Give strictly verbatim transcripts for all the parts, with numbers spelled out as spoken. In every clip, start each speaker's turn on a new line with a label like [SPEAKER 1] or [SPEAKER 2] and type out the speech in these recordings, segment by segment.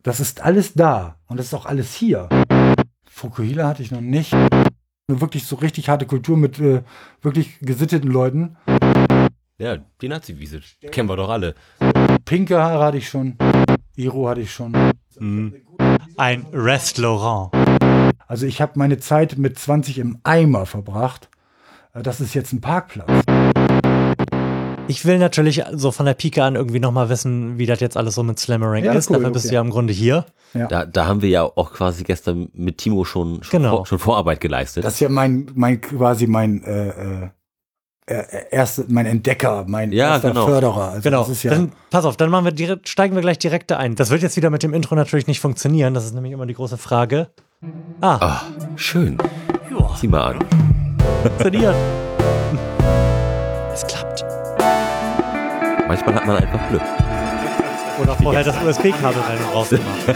[SPEAKER 1] Das ist alles da. Und das ist auch alles hier. Fukuhila hatte ich noch nicht. Eine wirklich so richtig harte Kultur mit äh, wirklich gesitteten Leuten.
[SPEAKER 2] Ja, die Nazi-Wiese. Kennen wir doch alle.
[SPEAKER 1] Pinke Haare hatte ich schon. Iro hatte ich schon.
[SPEAKER 2] Mhm.
[SPEAKER 3] Ein Restaurant.
[SPEAKER 1] Also ich habe meine Zeit mit zwanzig im Eimer verbracht. Das ist jetzt ein Parkplatz.
[SPEAKER 3] Ich will natürlich so von der Pike an irgendwie nochmal wissen, wie das jetzt alles so mit Slammering
[SPEAKER 1] Ja,
[SPEAKER 3] ist.
[SPEAKER 1] cool,
[SPEAKER 3] Dafür bist
[SPEAKER 1] okay.
[SPEAKER 3] du ja im Grunde hier.
[SPEAKER 1] Ja.
[SPEAKER 2] Da, da haben wir ja auch quasi gestern mit Timo schon, schon,
[SPEAKER 3] Genau.
[SPEAKER 2] vor, schon Vorarbeit geleistet.
[SPEAKER 1] Das ist ja mein, mein quasi mein äh, äh, erste, mein Entdecker, mein
[SPEAKER 2] Ja,
[SPEAKER 1] erster
[SPEAKER 2] genau.
[SPEAKER 1] Förderer. Also
[SPEAKER 3] Genau.
[SPEAKER 1] das ist ja,
[SPEAKER 3] Dann pass auf, dann machen wir direkt, steigen wir gleich direkt ein. Das wird jetzt wieder mit dem Intro natürlich nicht funktionieren. Das ist nämlich immer die große Frage. Ah,
[SPEAKER 2] Ah, schön.
[SPEAKER 3] ja,
[SPEAKER 2] Sieh mal an.
[SPEAKER 3] funktioniert. Es klappt.
[SPEAKER 2] Manchmal hat man einfach Glück.
[SPEAKER 3] Oder vorher das U S B-Kabel rein und raus gemacht.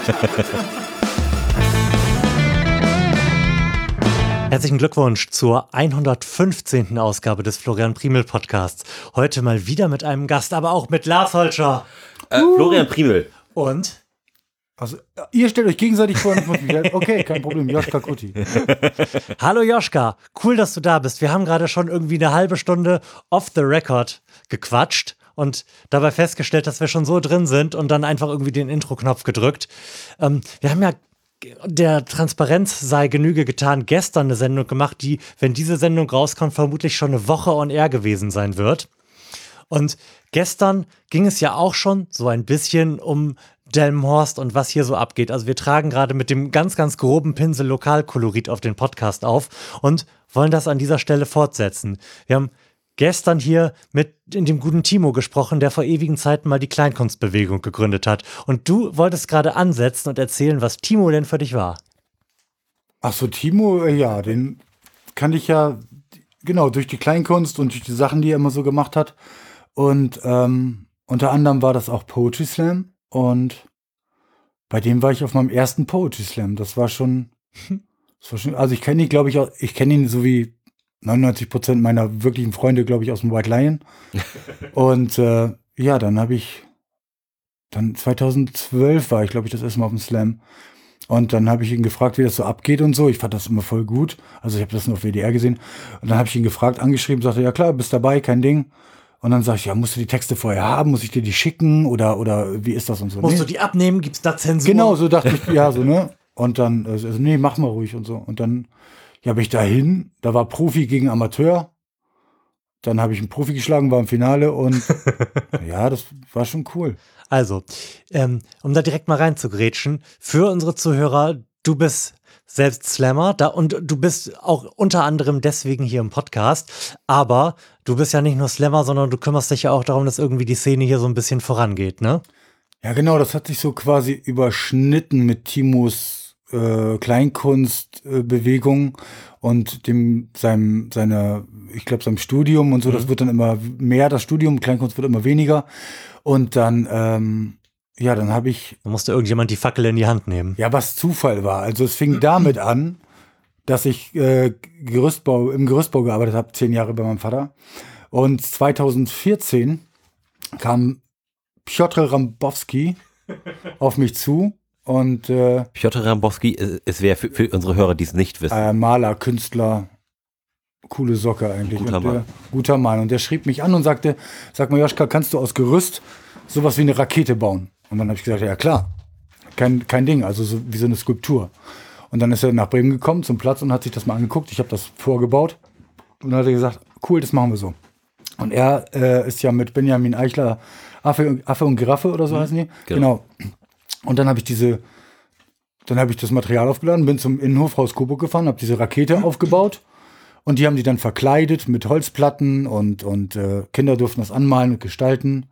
[SPEAKER 3] Herzlichen Glückwunsch zur hundertfünfzehnten Ausgabe des Florian Primel Podcasts. Heute mal wieder mit einem Gast, aber auch mit Lars Holscher.
[SPEAKER 2] Äh, Florian Primel.
[SPEAKER 3] Und?
[SPEAKER 1] also ihr stellt euch gegenseitig vor. Okay, kein Problem. Joschka Kuti.
[SPEAKER 3] Hallo Joschka, cool, dass du da bist. Wir haben gerade schon irgendwie eine halbe Stunde off the record gequatscht und dabei festgestellt, dass wir schon so drin sind und dann einfach irgendwie den Intro-Knopf gedrückt. Ähm, wir haben ja der Transparenz sei Genüge getan, gestern eine Sendung gemacht, die, wenn diese Sendung rauskommt, vermutlich schon eine Woche on air gewesen sein wird. Und gestern ging es ja auch schon so ein bisschen um Delmenhorst und was hier so abgeht. Also wir tragen gerade mit dem ganz, ganz groben Pinsel Lokalkolorit auf den Podcast auf und wollen das an dieser Stelle fortsetzen. Wir haben gestern hier mit in dem guten Timo gesprochen, der vor ewigen Zeiten mal die Kleinkunstbewegung gegründet hat. Und du wolltest gerade ansetzen und erzählen, was Timo denn für dich war.
[SPEAKER 1] Ach so, Timo, äh, ja, den kannte ich ja, genau, durch die Kleinkunst und durch die Sachen, die er immer so gemacht hat. Und ähm, unter anderem war das auch Poetry Slam. Und bei dem war ich auf meinem ersten Poetry Slam. Das war schon, das war schon also ich kenne ihn, glaube ich, auch, ich kenne ihn so wie neunundneunzig Prozent meiner wirklichen Freunde, glaube ich, aus dem White Lion. Und äh, ja, dann habe ich, dann zweitausendzwölf war ich, glaube ich, das erste Mal auf dem Slam. Und dann habe ich ihn gefragt, wie das so abgeht und so. Ich fand das immer voll gut. Also ich habe das nur auf W D R gesehen. Und dann habe ich ihn gefragt, angeschrieben, sagte, ja klar, bist dabei, kein Ding. Und dann sag ich, ja, musst du die Texte vorher haben? Muss ich dir die schicken? Oder, oder wie ist das und so?
[SPEAKER 3] Musst
[SPEAKER 1] Nee.
[SPEAKER 3] du die abnehmen? Gibt's da Zensur?
[SPEAKER 1] Genau, so dachte ich, ja, so, ne? Und dann, also, nee, mach mal ruhig und so. Und dann, ja, bin ich dahin. Da war Profi gegen Amateur. Dann habe ich einen Profi geschlagen, war im Finale und ja, das war schon cool.
[SPEAKER 3] Also, ähm, um da direkt mal reinzugrätschen, für unsere Zuhörer, du bist selbst Slammer da, und du bist auch unter anderem deswegen hier im Podcast, aber du bist ja nicht nur Slammer, sondern du kümmerst dich ja auch darum, dass irgendwie die Szene hier so ein bisschen vorangeht, ne?
[SPEAKER 1] Ja, genau, das hat sich so quasi überschnitten mit Timos äh, Kleinkunstbewegung äh, und dem seinem seiner, ich glaube, seinem Studium und so. Mhm. Das wird dann immer mehr, das Studium, Kleinkunst wird immer weniger. Und dann, ähm, ja, dann habe ich.
[SPEAKER 3] Da musste irgendjemand die Fackel in die Hand nehmen.
[SPEAKER 1] Ja, was Zufall war. Also es fing damit an, dass ich äh, Gerüstbau, im Gerüstbau gearbeitet habe, zehn Jahre bei meinem Vater. Und zweitausendvierzehn kam Piotr Rambowski auf mich zu und äh,
[SPEAKER 2] Piotr Rambowski, es wäre für, für unsere Hörer, die es nicht wissen.
[SPEAKER 1] äh, Maler, Künstler, coole Socke eigentlich.
[SPEAKER 2] Guter
[SPEAKER 1] und der,
[SPEAKER 2] Mann.
[SPEAKER 1] Guter Mann. Und der schrieb mich an und sagte, sag mal Joschka, kannst du aus Gerüst sowas wie eine Rakete bauen? Und dann habe ich gesagt, ja klar, kein, kein Ding, also so, wie so eine Skulptur. Und dann ist er nach Bremen gekommen zum Platz und hat sich das mal angeguckt. Ich habe das vorgebaut und dann hat er gesagt, cool, das machen wir so. Und er äh, ist ja mit Benjamin Eichler Affe, Affe und Giraffe oder so mhm. heißen die.
[SPEAKER 2] Genau.
[SPEAKER 1] Genau. Und dann habe ich diese, dann habe ich das Material aufgeladen, bin zum Innenhof Haus Coburg gefahren, habe diese Rakete mhm. aufgebaut und die haben die dann verkleidet mit Holzplatten und, und äh, Kinder durften das anmalen und gestalten.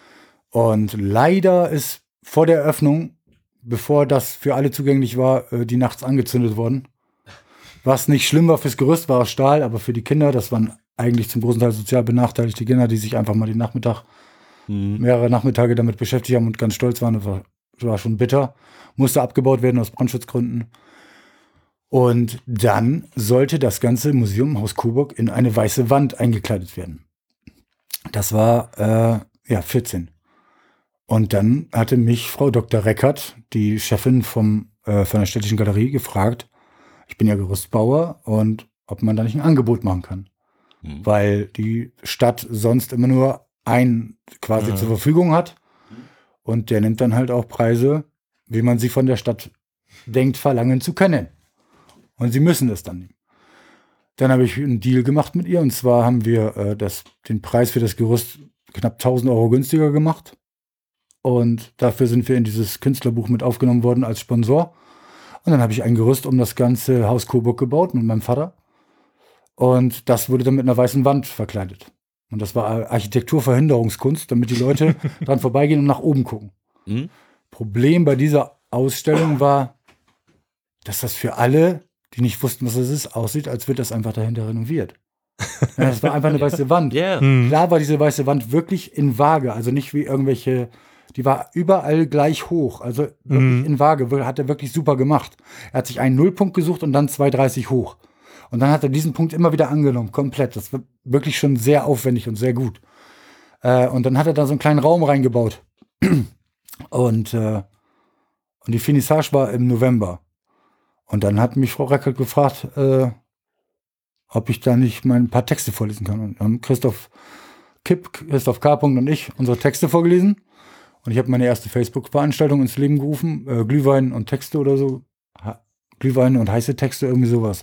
[SPEAKER 1] Und leider ist vor der Eröffnung, bevor das für alle zugänglich war, äh, die nachts angezündet worden. Was nicht schlimm war fürs Gerüst, war Stahl, aber für die Kinder, das waren eigentlich zum großen Teil sozial benachteiligte Kinder, die sich einfach mal den Nachmittag, mhm. mehrere Nachmittage damit beschäftigt haben und ganz stolz waren. Das war, das war schon bitter. Musste abgebaut werden aus Brandschutzgründen. Und dann sollte das ganze Museum Haus Coburg in eine weiße Wand eingekleidet werden. Das war, äh, ja, vierzehn. Und dann hatte mich Frau Doktor Reckert, die Chefin vom, äh, von der Städtischen Galerie, gefragt, ich bin ja Gerüstbauer, und ob man da nicht ein Angebot machen kann. Mhm. Weil die Stadt sonst immer nur einen quasi mhm. zur Verfügung hat. Und der nimmt dann halt auch Preise, wie man sie von der Stadt denkt, verlangen zu können. Und sie müssen es dann nehmen. Dann habe ich einen Deal gemacht mit ihr. Und zwar haben wir äh, das, den Preis für das Gerüst knapp tausend Euro günstiger gemacht. Und dafür sind wir in dieses Künstlerbuch mit aufgenommen worden als Sponsor. Und dann habe ich ein Gerüst um das ganze Haus Coburg gebaut mit meinem Vater. Und das wurde dann mit einer weißen Wand verkleidet. Und das war Architekturverhinderungskunst, damit die Leute dran vorbeigehen und nach oben gucken. Mhm. Problem bei dieser Ausstellung war, dass das für alle, die nicht wussten, was es ist, aussieht, als wird das einfach dahinter renoviert. Ja, das war einfach eine weiße Wand. Yeah. Mhm. Klar war diese weiße Wand wirklich in Waage, also nicht wie irgendwelche, die war überall gleich hoch, also wirklich mhm. in Waage, hat er wirklich super gemacht. Er hat sich einen Nullpunkt gesucht und dann zwei Komma dreißig hoch. Und dann hat er diesen Punkt immer wieder angenommen, komplett. Das war wirklich schon sehr aufwendig und sehr gut. Äh, und dann hat er da so einen kleinen Raum reingebaut. Und, äh, und die Finissage war im November. Und dann hat mich Frau Reckert gefragt, äh, ob ich da nicht mal ein paar Texte vorlesen kann. Und dann haben Christoph Kipp, Christoph K. und ich unsere Texte vorgelesen. Und ich habe meine erste Facebook-Veranstaltung ins Leben gerufen. Äh, Glühwein und Texte oder so. Ha- Glühwein und heiße Texte, irgendwie sowas.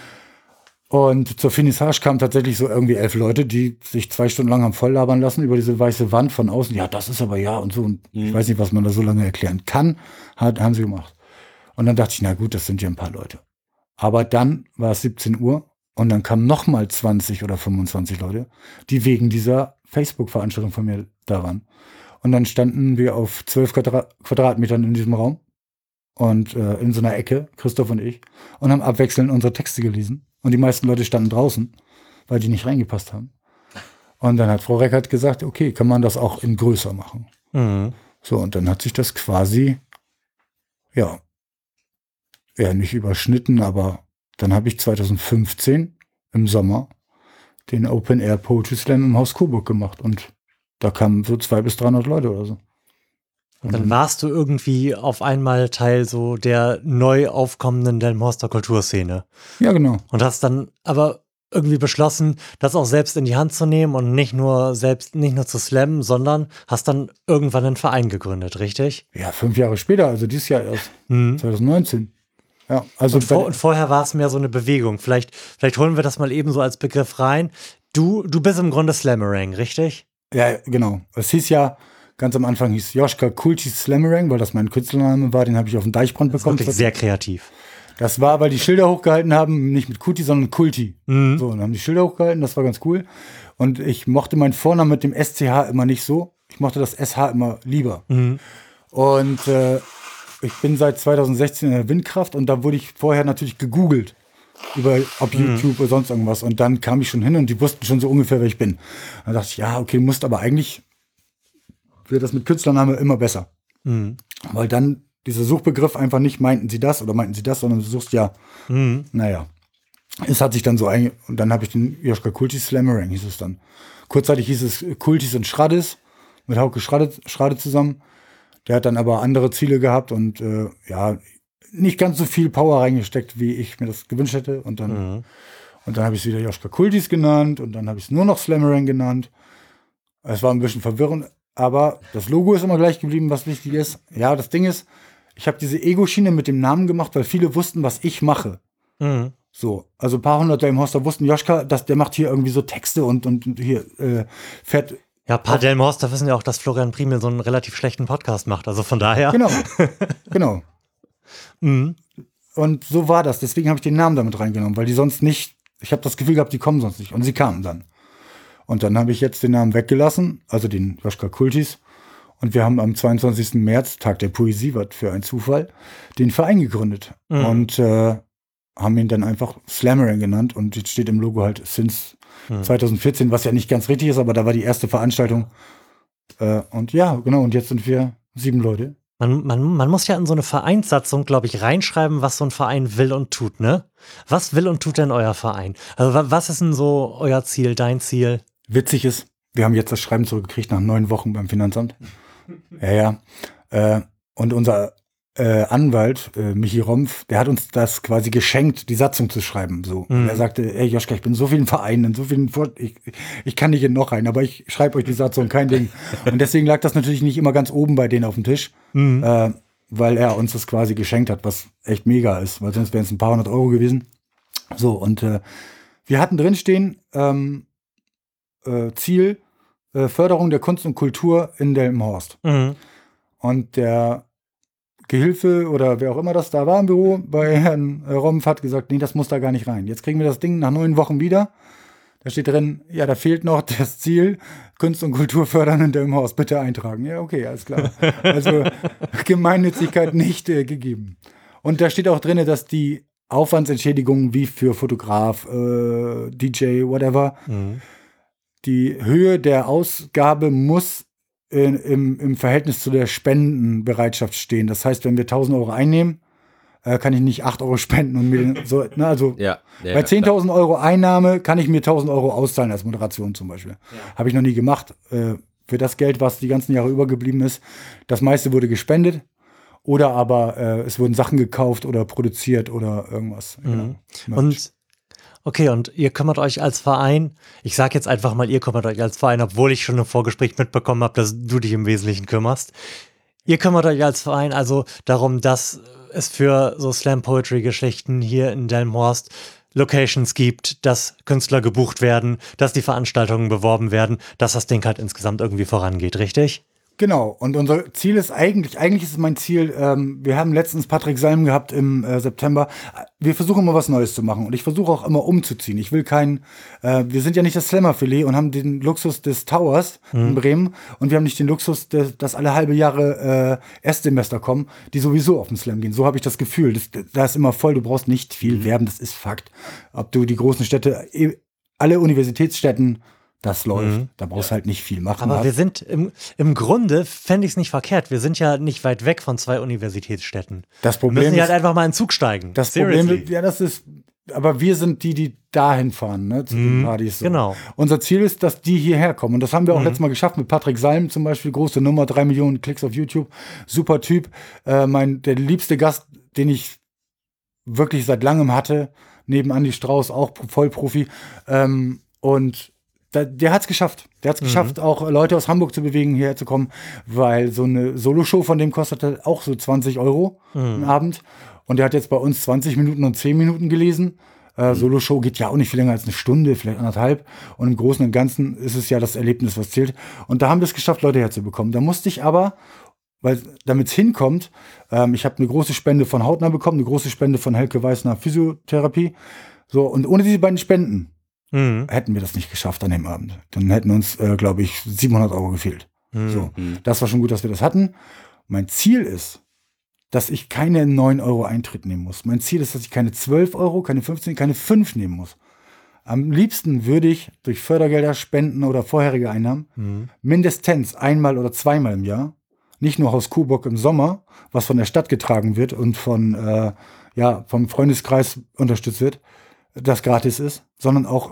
[SPEAKER 1] Und zur Finissage kamen tatsächlich so irgendwie elf Leute, die sich zwei Stunden lang haben voll labern lassen über diese weiße Wand von außen. Ja, das ist aber ja und so. Und mhm. ich weiß nicht, was man da so lange erklären kann. Hat, haben sie gemacht. Und dann dachte ich, na gut, das sind ja ein paar Leute. Aber dann war es siebzehn Uhr und dann kamen nochmal zwanzig oder fünfundzwanzig Leute, die wegen dieser Facebook-Veranstaltung von mir da waren. Und dann standen wir auf zwölf Quadra- Quadratmetern in diesem Raum und äh, in so einer Ecke, Christoph und ich, und haben abwechselnd unsere Texte gelesen. Und die meisten Leute standen draußen, weil die nicht reingepasst haben. Und dann hat Frau Reckert gesagt, okay, kann man das auch in größer machen. Mhm. So, und dann hat sich das quasi, ja, ja, nicht überschnitten, aber dann habe ich zwanzig fünfzehn im Sommer den Open Air Poetry Slam im Haus Coburg gemacht. Und da kamen so zweihundert bis dreihundert Leute oder so.
[SPEAKER 3] Und dann warst du irgendwie auf einmal Teil so der neu aufkommenden Delmenhorster Kulturszene.
[SPEAKER 1] Ja, genau.
[SPEAKER 3] Und hast dann aber irgendwie beschlossen, das auch selbst in die Hand zu nehmen und nicht nur selbst, nicht nur zu slammen, sondern hast dann irgendwann einen Verein gegründet, richtig?
[SPEAKER 1] Ja, fünf Jahre später, also dieses Jahr erst, mhm. zwanzig neunzehn. Ja, also
[SPEAKER 3] und, vor, und vorher war es mehr so eine Bewegung. Vielleicht, vielleicht holen wir das mal eben so als Begriff rein. Du, du bist im Grunde Slammerang, richtig?
[SPEAKER 1] Ja, genau. Es hieß ja, ganz am Anfang hieß Joschka Kultis Slammerang, weil das mein Künstlername war, den habe ich auf dem Deichbrand bekommen.
[SPEAKER 3] Das ist wirklich sehr kreativ.
[SPEAKER 1] Das war, weil die Schilder hochgehalten haben, nicht mit Kulti, sondern Kulti. Mhm. So, und haben die Schilder hochgehalten, das war ganz cool. Und ich mochte meinen Vornamen mit dem S C H immer nicht so. Ich mochte das S H immer lieber. Mhm. Und äh, ich bin seit zwanzig sechzehn in der Windkraft und da wurde ich vorher natürlich gegoogelt. Über ob YouTube mhm. oder sonst irgendwas. Und dann kam ich schon hin und die wussten schon so ungefähr, wer ich bin. Dann dachte ich, ja, okay, du musst aber eigentlich wird das mit Künstlername immer besser. Mhm. Weil dann dieser Suchbegriff einfach nicht, meinten sie das oder meinten sie das, sondern du suchst ja, mhm. naja. Es hat sich dann so ein, und dann habe ich den Joschka Kultis Slammerang, hieß es dann. Kurzzeitig hieß es Kultis und Schraddes, mit Hauke Schrade, Schrade zusammen. Der hat dann aber andere Ziele gehabt und äh, ja, nicht ganz so viel Power reingesteckt, wie ich mir das gewünscht hätte. Und dann, mhm. und dann habe ich es wieder Joschka Kultis genannt und dann habe ich es nur noch Slammerang genannt. Es war ein bisschen verwirrend, aber das Logo ist immer gleich geblieben, was wichtig ist. Ja, das Ding ist, ich habe diese Ego-Schiene mit dem Namen gemacht, weil viele wussten, was ich mache. Mhm. So, also ein paar hundert Delmenhorster wussten, Joschka, dass der macht hier irgendwie so Texte und, und hier äh, fährt.
[SPEAKER 3] Ja, ein paar Delmenhorster wissen ja auch, dass Florian Primel so einen relativ schlechten Podcast macht, also von daher.
[SPEAKER 1] Genau, genau. Mhm. Und so war das, deswegen habe ich den Namen damit reingenommen, weil die sonst nicht, ich habe das Gefühl gehabt, die kommen sonst nicht und sie kamen dann. Und dann habe ich jetzt den Namen weggelassen, also den Joschka Kultis. Und wir haben am zweiundzwanzigsten März, Tag der Poesie, was für ein Zufall, den Verein gegründet. Mhm. Und äh, haben ihn dann einfach Slammerang genannt. Und jetzt steht im Logo halt Since mhm. zwanzig vierzehn, was ja nicht ganz richtig ist, aber da war die erste Veranstaltung. Äh, und ja, genau, und jetzt sind wir sieben Leute.
[SPEAKER 3] Man, man, man muss ja in so eine Vereinssatzung, glaube ich, reinschreiben, was so ein Verein will und tut, ne? Was will und tut denn euer Verein? Also was ist denn so euer Ziel, dein Ziel?
[SPEAKER 1] Witzig ist, wir haben jetzt das Schreiben zurückgekriegt nach neun Wochen beim Finanzamt. Ja, ja. Äh, und unser äh, Anwalt, äh, Michi Rompf, der hat uns das quasi geschenkt, die Satzung zu schreiben. So. Mhm. Und er sagte, ey Joschka, ich bin in so vielen Vereinen, in so vielen Vor ich, ich kann nicht in noch rein, aber ich schreibe euch die Satzung, kein Ding. Und deswegen lag das natürlich nicht immer ganz oben bei denen auf dem Tisch, mhm. äh, weil er uns das quasi geschenkt hat, was echt mega ist, weil sonst wären es ein paar hundert Euro gewesen. So, und äh, wir hatten drinstehen, ähm, äh, Ziel, äh, Förderung der Kunst und Kultur in Delmenhorst. Mhm. Und der Gehilfe oder wer auch immer das da war im Büro bei Herrn Rompf hat gesagt, nee, das muss da gar nicht rein. Jetzt kriegen wir das Ding nach neun Wochen wieder. Da steht drin, ja, da fehlt noch das Ziel, Kunst und Kultur fördern in Delmenhorst, bitte eintragen. Ja, okay, alles klar. Also Gemeinnützigkeit nicht äh, gegeben. Und da steht auch drin, dass die Aufwandsentschädigungen wie für Fotograf, äh, D J, whatever, mhm. die Höhe der Ausgabe muss In, im, im Verhältnis zu der Spendenbereitschaft stehen. Das heißt, wenn wir tausend Euro einnehmen, äh, kann ich nicht acht Euro spenden und mir den, so, ne, also
[SPEAKER 2] ja, ja,
[SPEAKER 1] bei zehntausend Euro Einnahme kann ich mir tausend Euro auszahlen als Moderation zum Beispiel. Ja. Habe ich noch nie gemacht. Äh, für das Geld, was die ganzen Jahre übergeblieben ist, das meiste wurde gespendet oder aber äh, es wurden Sachen gekauft oder produziert oder irgendwas.
[SPEAKER 3] Mhm. Genau. Und okay, und ihr kümmert euch als Verein, ich sage jetzt einfach mal, ihr kümmert euch als Verein, obwohl ich schon im Vorgespräch mitbekommen habe, dass du dich im Wesentlichen kümmerst. Ihr kümmert euch als Verein also darum, dass es für so Slam-Poetry-Geschichten hier in Delmenhorst Locations gibt, dass Künstler gebucht werden, dass die Veranstaltungen beworben werden, dass das Ding halt insgesamt irgendwie vorangeht, richtig?
[SPEAKER 1] Genau, und unser Ziel ist eigentlich, eigentlich ist es mein Ziel, ähm, wir haben letztens Patrick Salm gehabt im äh, September, wir versuchen immer was Neues zu machen und ich versuche auch immer umzuziehen. Ich will kein, äh, wir sind ja nicht das Slammerfilet und haben den Luxus des Towers mhm. in Bremen und wir haben nicht den Luxus, des, dass alle halbe Jahre äh, Erstsemester kommen, die sowieso auf den Slam gehen. So habe ich das Gefühl, das, da ist immer voll, du brauchst nicht viel mhm. werben, das ist Fakt. Ob du die großen Städte, alle Universitätsstädten, das läuft. Mhm. Da brauchst du ja. halt nicht viel machen.
[SPEAKER 3] Aber wir sind im, im Grunde, fände ich es nicht verkehrt. Wir sind ja nicht weit weg von zwei Universitätsstädten.
[SPEAKER 1] Das Problem
[SPEAKER 3] wir müssen
[SPEAKER 1] ist,
[SPEAKER 3] halt einfach mal in den Zug steigen.
[SPEAKER 1] Das Seriously. Problem, ja, das ist, aber wir sind die, die dahin fahren, ne, zu mhm. den Partys. So.
[SPEAKER 3] Genau.
[SPEAKER 1] Unser Ziel ist, dass die hierher kommen. Und das haben wir auch mhm. letztes Mal geschafft mit Patrick Salm zum Beispiel. Große Nummer, drei Millionen Klicks auf YouTube. Super Typ. Äh, mein, der liebste Gast, den ich wirklich seit langem hatte, neben Andi Strauß, auch Vollprofi. Ähm, und Da, der hat's geschafft. Der hat's mhm. geschafft, auch Leute aus Hamburg zu bewegen, hierher zu kommen, weil so eine Solo-Show von dem kostete auch so zwanzig Euro mhm. am Abend. Und der hat jetzt bei uns zwanzig Minuten und zehn Minuten gelesen. Äh, mhm. Solo-Show geht ja auch nicht viel länger als eine Stunde, vielleicht anderthalb. Und im Großen und Ganzen ist es ja das Erlebnis, was zählt. Und da haben wir es geschafft, Leute herzubekommen. Da musste ich aber, weil damit es hinkommt, ähm, ich habe eine große Spende von Hautnah bekommen, eine große Spende von Helke Weißner Physiotherapie. So, und ohne diese beiden Spenden Mhm. hätten wir das nicht geschafft an dem Abend. Dann hätten uns, äh, glaube ich, siebenhundert Euro gefehlt. Mhm. So, das war schon gut, dass wir das hatten. Mein Ziel ist, dass ich keine neun Euro Eintritt nehmen muss. Mein Ziel ist, dass ich keine zwölf Euro, keine fünfzehn, keine fünf nehmen muss. Am liebsten würde ich durch Fördergelder, Spenden oder vorherige Einnahmen mhm. mindestens einmal oder zweimal im Jahr, nicht nur Haus Coburg im Sommer, was von der Stadt getragen wird und von, äh, ja, vom Freundeskreis unterstützt wird, das gratis ist, sondern auch,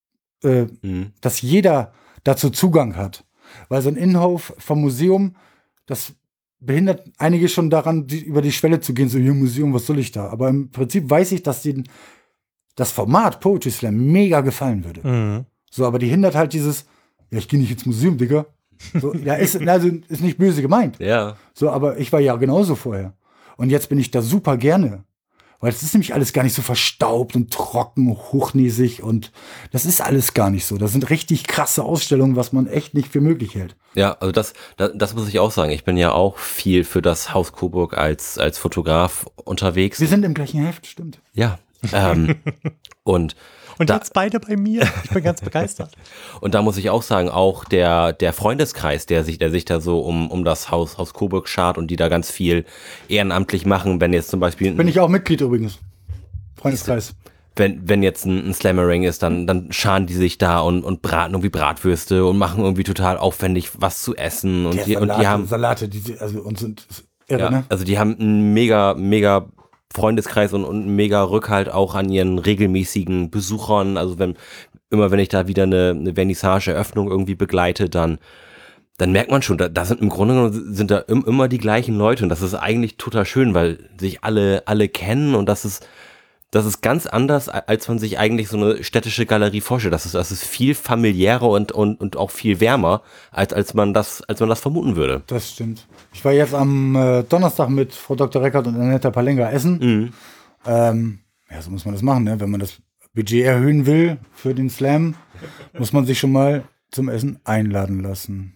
[SPEAKER 1] äh, mhm. dass jeder dazu Zugang hat. Weil so ein Innenhof vom Museum, das behindert einige schon daran, die, über die Schwelle zu gehen, so, hier Museum, was soll ich da? Aber im Prinzip weiß ich, dass denen das Format Poetry Slam mega gefallen würde. Mhm. So, aber die hindert halt dieses, ja, ich gehe nicht ins Museum, Digga. So, ja, ist, also, ist nicht böse gemeint.
[SPEAKER 2] Ja.
[SPEAKER 1] So, aber ich war ja genauso vorher. Und jetzt bin ich da super gerne. Weil es ist nämlich alles gar nicht so verstaubt und trocken, hochnäsig und das ist alles gar nicht so. Das sind richtig krasse Ausstellungen, was man echt nicht für möglich hält.
[SPEAKER 2] Ja, also das, das, das muss ich auch sagen. Ich bin ja auch viel für das Haus Coburg als, als Fotograf unterwegs.
[SPEAKER 1] Wir sind im gleichen Heft, stimmt.
[SPEAKER 2] Ja. Ähm, und
[SPEAKER 3] Und
[SPEAKER 2] da,
[SPEAKER 3] jetzt beide bei mir. Ich bin ganz begeistert.
[SPEAKER 2] Und da muss ich auch sagen, auch der, der Freundeskreis, der sich, der sich da so um, um das Haus, Haus Coburg schart und die da ganz viel ehrenamtlich machen, wenn jetzt zum Beispiel.
[SPEAKER 1] Bin ich auch Mitglied übrigens. Freundeskreis.
[SPEAKER 2] Wenn, wenn jetzt ein, ein Slammering ist, dann, dann scharen die sich da und, und braten irgendwie Bratwürste und machen irgendwie total aufwendig was zu essen. Und, die,
[SPEAKER 1] Salate,
[SPEAKER 2] und die haben.
[SPEAKER 1] Salate, die, also, und sind irre,
[SPEAKER 2] ja,
[SPEAKER 1] ne?
[SPEAKER 2] Also die haben einen mega, mega Freundeskreis und, und mega Rückhalt auch an ihren regelmäßigen Besuchern. Also wenn immer wenn ich da wieder eine, eine Vernissage-Eröffnung irgendwie begleite, dann dann merkt man schon, da, da sind im Grunde genommen sind da im, immer die gleichen Leute und das ist eigentlich total schön, weil sich alle, alle kennen und das ist, das ist ganz anders, als man sich eigentlich so eine städtische Galerie vorstellt. Das ist, das ist viel familiärer und, und, und auch viel wärmer, als, als man das, als man das vermuten würde.
[SPEAKER 1] Das stimmt. Ich war jetzt am äh, Donnerstag mit Frau Doktor Reckert und Annetta Palenga essen.
[SPEAKER 2] Mhm.
[SPEAKER 1] Ähm, ja, so muss man das machen, ne? Wenn man das Budget erhöhen will für den Slam, muss man sich schon mal zum Essen einladen lassen.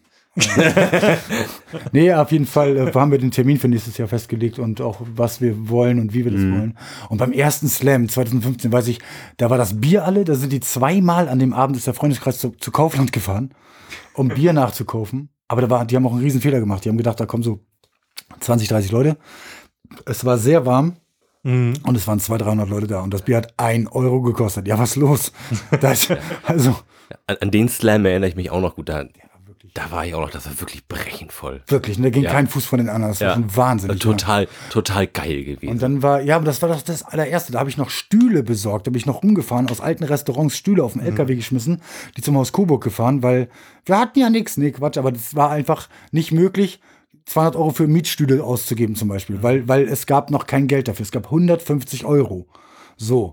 [SPEAKER 1] Nee, auf jeden Fall äh, haben wir den Termin für nächstes Jahr festgelegt und auch was wir wollen und wie wir das
[SPEAKER 2] Mhm.
[SPEAKER 1] wollen. Und beim ersten Slam zwanzig fünfzehn, weiß ich, da war das Bier alle, da sind die zweimal an dem Abend, ist der Freundeskreis zu, zu Kaufland gefahren, um Bier nachzukaufen. Aber da war, die haben auch einen riesen Fehler gemacht. Die haben gedacht, da kommen so zwanzig, dreißig Leute. Es war sehr warm.
[SPEAKER 3] Mhm.
[SPEAKER 1] Und es waren zweihundert, dreihundert Leute da und das Bier hat ein Euro gekostet. Ja, was los? Das, also,
[SPEAKER 2] An, an den Slam erinnere ich mich auch noch gut. Da,
[SPEAKER 1] wirklich,
[SPEAKER 2] da war ich auch noch, das war wirklich brechend voll.
[SPEAKER 1] wirklich, und da ging
[SPEAKER 2] Ja.
[SPEAKER 1] kein Fuß von den anderen. Das war
[SPEAKER 2] Ja.
[SPEAKER 1] schon wahnsinnig.
[SPEAKER 2] Total, total geil gewesen.
[SPEAKER 1] Und dann war, ja, aber das war doch das allererste. Da habe ich noch Stühle besorgt. Da bin ich noch rumgefahren, aus alten Restaurants Stühle auf den L K W geschmissen, die zum Haus Coburg gefahren, weil wir hatten ja nichts. Nee, Quatsch, aber das war einfach nicht möglich, zweihundert Euro für Mietstühle auszugeben zum Beispiel, weil, weil es gab noch kein Geld dafür. Es gab hundertfünfzig Euro. So.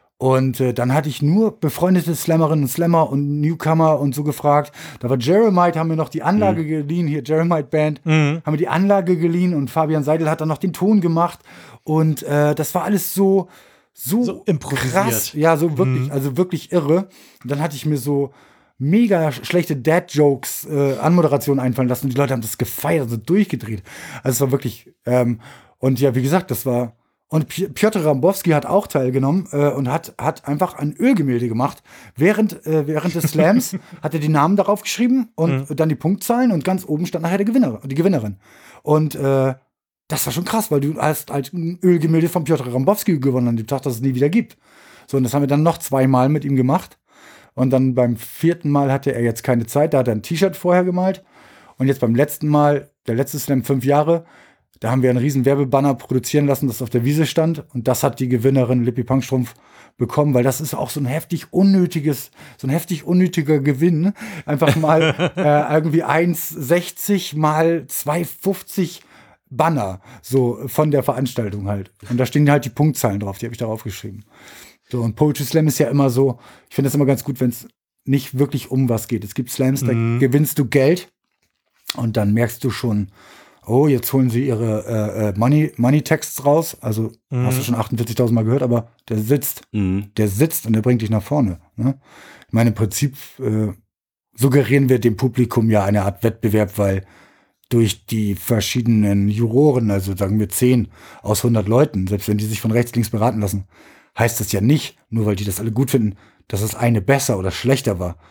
[SPEAKER 1] Und äh, dann hatte ich nur befreundete Slammerinnen und Slammer und Newcomer und so gefragt. Da war Jeremite, haben mir noch die Anlage geliehen, hier Jeremite Band,
[SPEAKER 3] Mhm.
[SPEAKER 1] haben mir die Anlage geliehen und Fabian Seidel hat dann noch den Ton gemacht. Und äh, das war alles so, so,
[SPEAKER 3] So improvisiert.
[SPEAKER 1] krass. Ja, so wirklich, also wirklich irre. Und dann hatte ich mir so mega schlechte Dad-Jokes, äh, Anmoderation einfallen lassen. Und die Leute haben das gefeiert, also durchgedreht. Also es war wirklich, ähm, und ja, wie gesagt, das war, und Pi- Piotr Rambowski hat auch teilgenommen äh, und hat, hat einfach ein Ölgemälde gemacht. Während, äh, während des Slams hat er die Namen darauf geschrieben und dann die Punktzahlen und ganz oben stand nachher der Gewinner, die Gewinnerin. Und äh, das war schon krass, weil du hast halt ein Ölgemälde von Piotr Rambowski gewonnen an dem Tag, das es nie wieder gibt. So, und das haben wir dann noch zweimal mit ihm gemacht. Und dann beim vierten Mal hatte er jetzt keine Zeit, da hat er ein T-Shirt vorher gemalt. Und jetzt beim letzten Mal, der letzte Slam, fünf Jahre, da haben wir einen riesen Werbebanner produzieren lassen, das auf der Wiese stand. Und das hat die Gewinnerin Lippi Punkstrumpf bekommen, weil das ist auch so ein heftig unnötiges, so ein heftig unnötiger Gewinn. Einfach mal äh, irgendwie eins sechzig mal zwei fünfzig Banner, so von der Veranstaltung halt. Und da stehen halt die Punktzahlen drauf, die habe ich darauf geschrieben. So, und Poetry Slam ist ja immer so, ich finde das immer ganz gut, wenn es nicht wirklich um was geht. Es gibt Slams, da
[SPEAKER 3] Mhm.
[SPEAKER 1] gewinnst du Geld und dann merkst du schon, oh, jetzt holen sie ihre äh, äh, Money, Money Texts raus. Also
[SPEAKER 3] Mhm.
[SPEAKER 1] hast du schon achtundvierzigtausend Mal gehört, aber der sitzt,
[SPEAKER 2] Mhm.
[SPEAKER 1] der sitzt und der bringt dich nach vorne. Ne? Ich meine, im Prinzip äh, suggerieren wir dem Publikum ja eine Art Wettbewerb, weil durch die verschiedenen Juroren, also sagen wir zehn aus hundert Leuten, selbst wenn die sich von rechts, links beraten lassen, heißt das ja nicht, nur weil die das alle gut finden, dass das eine besser oder schlechter war.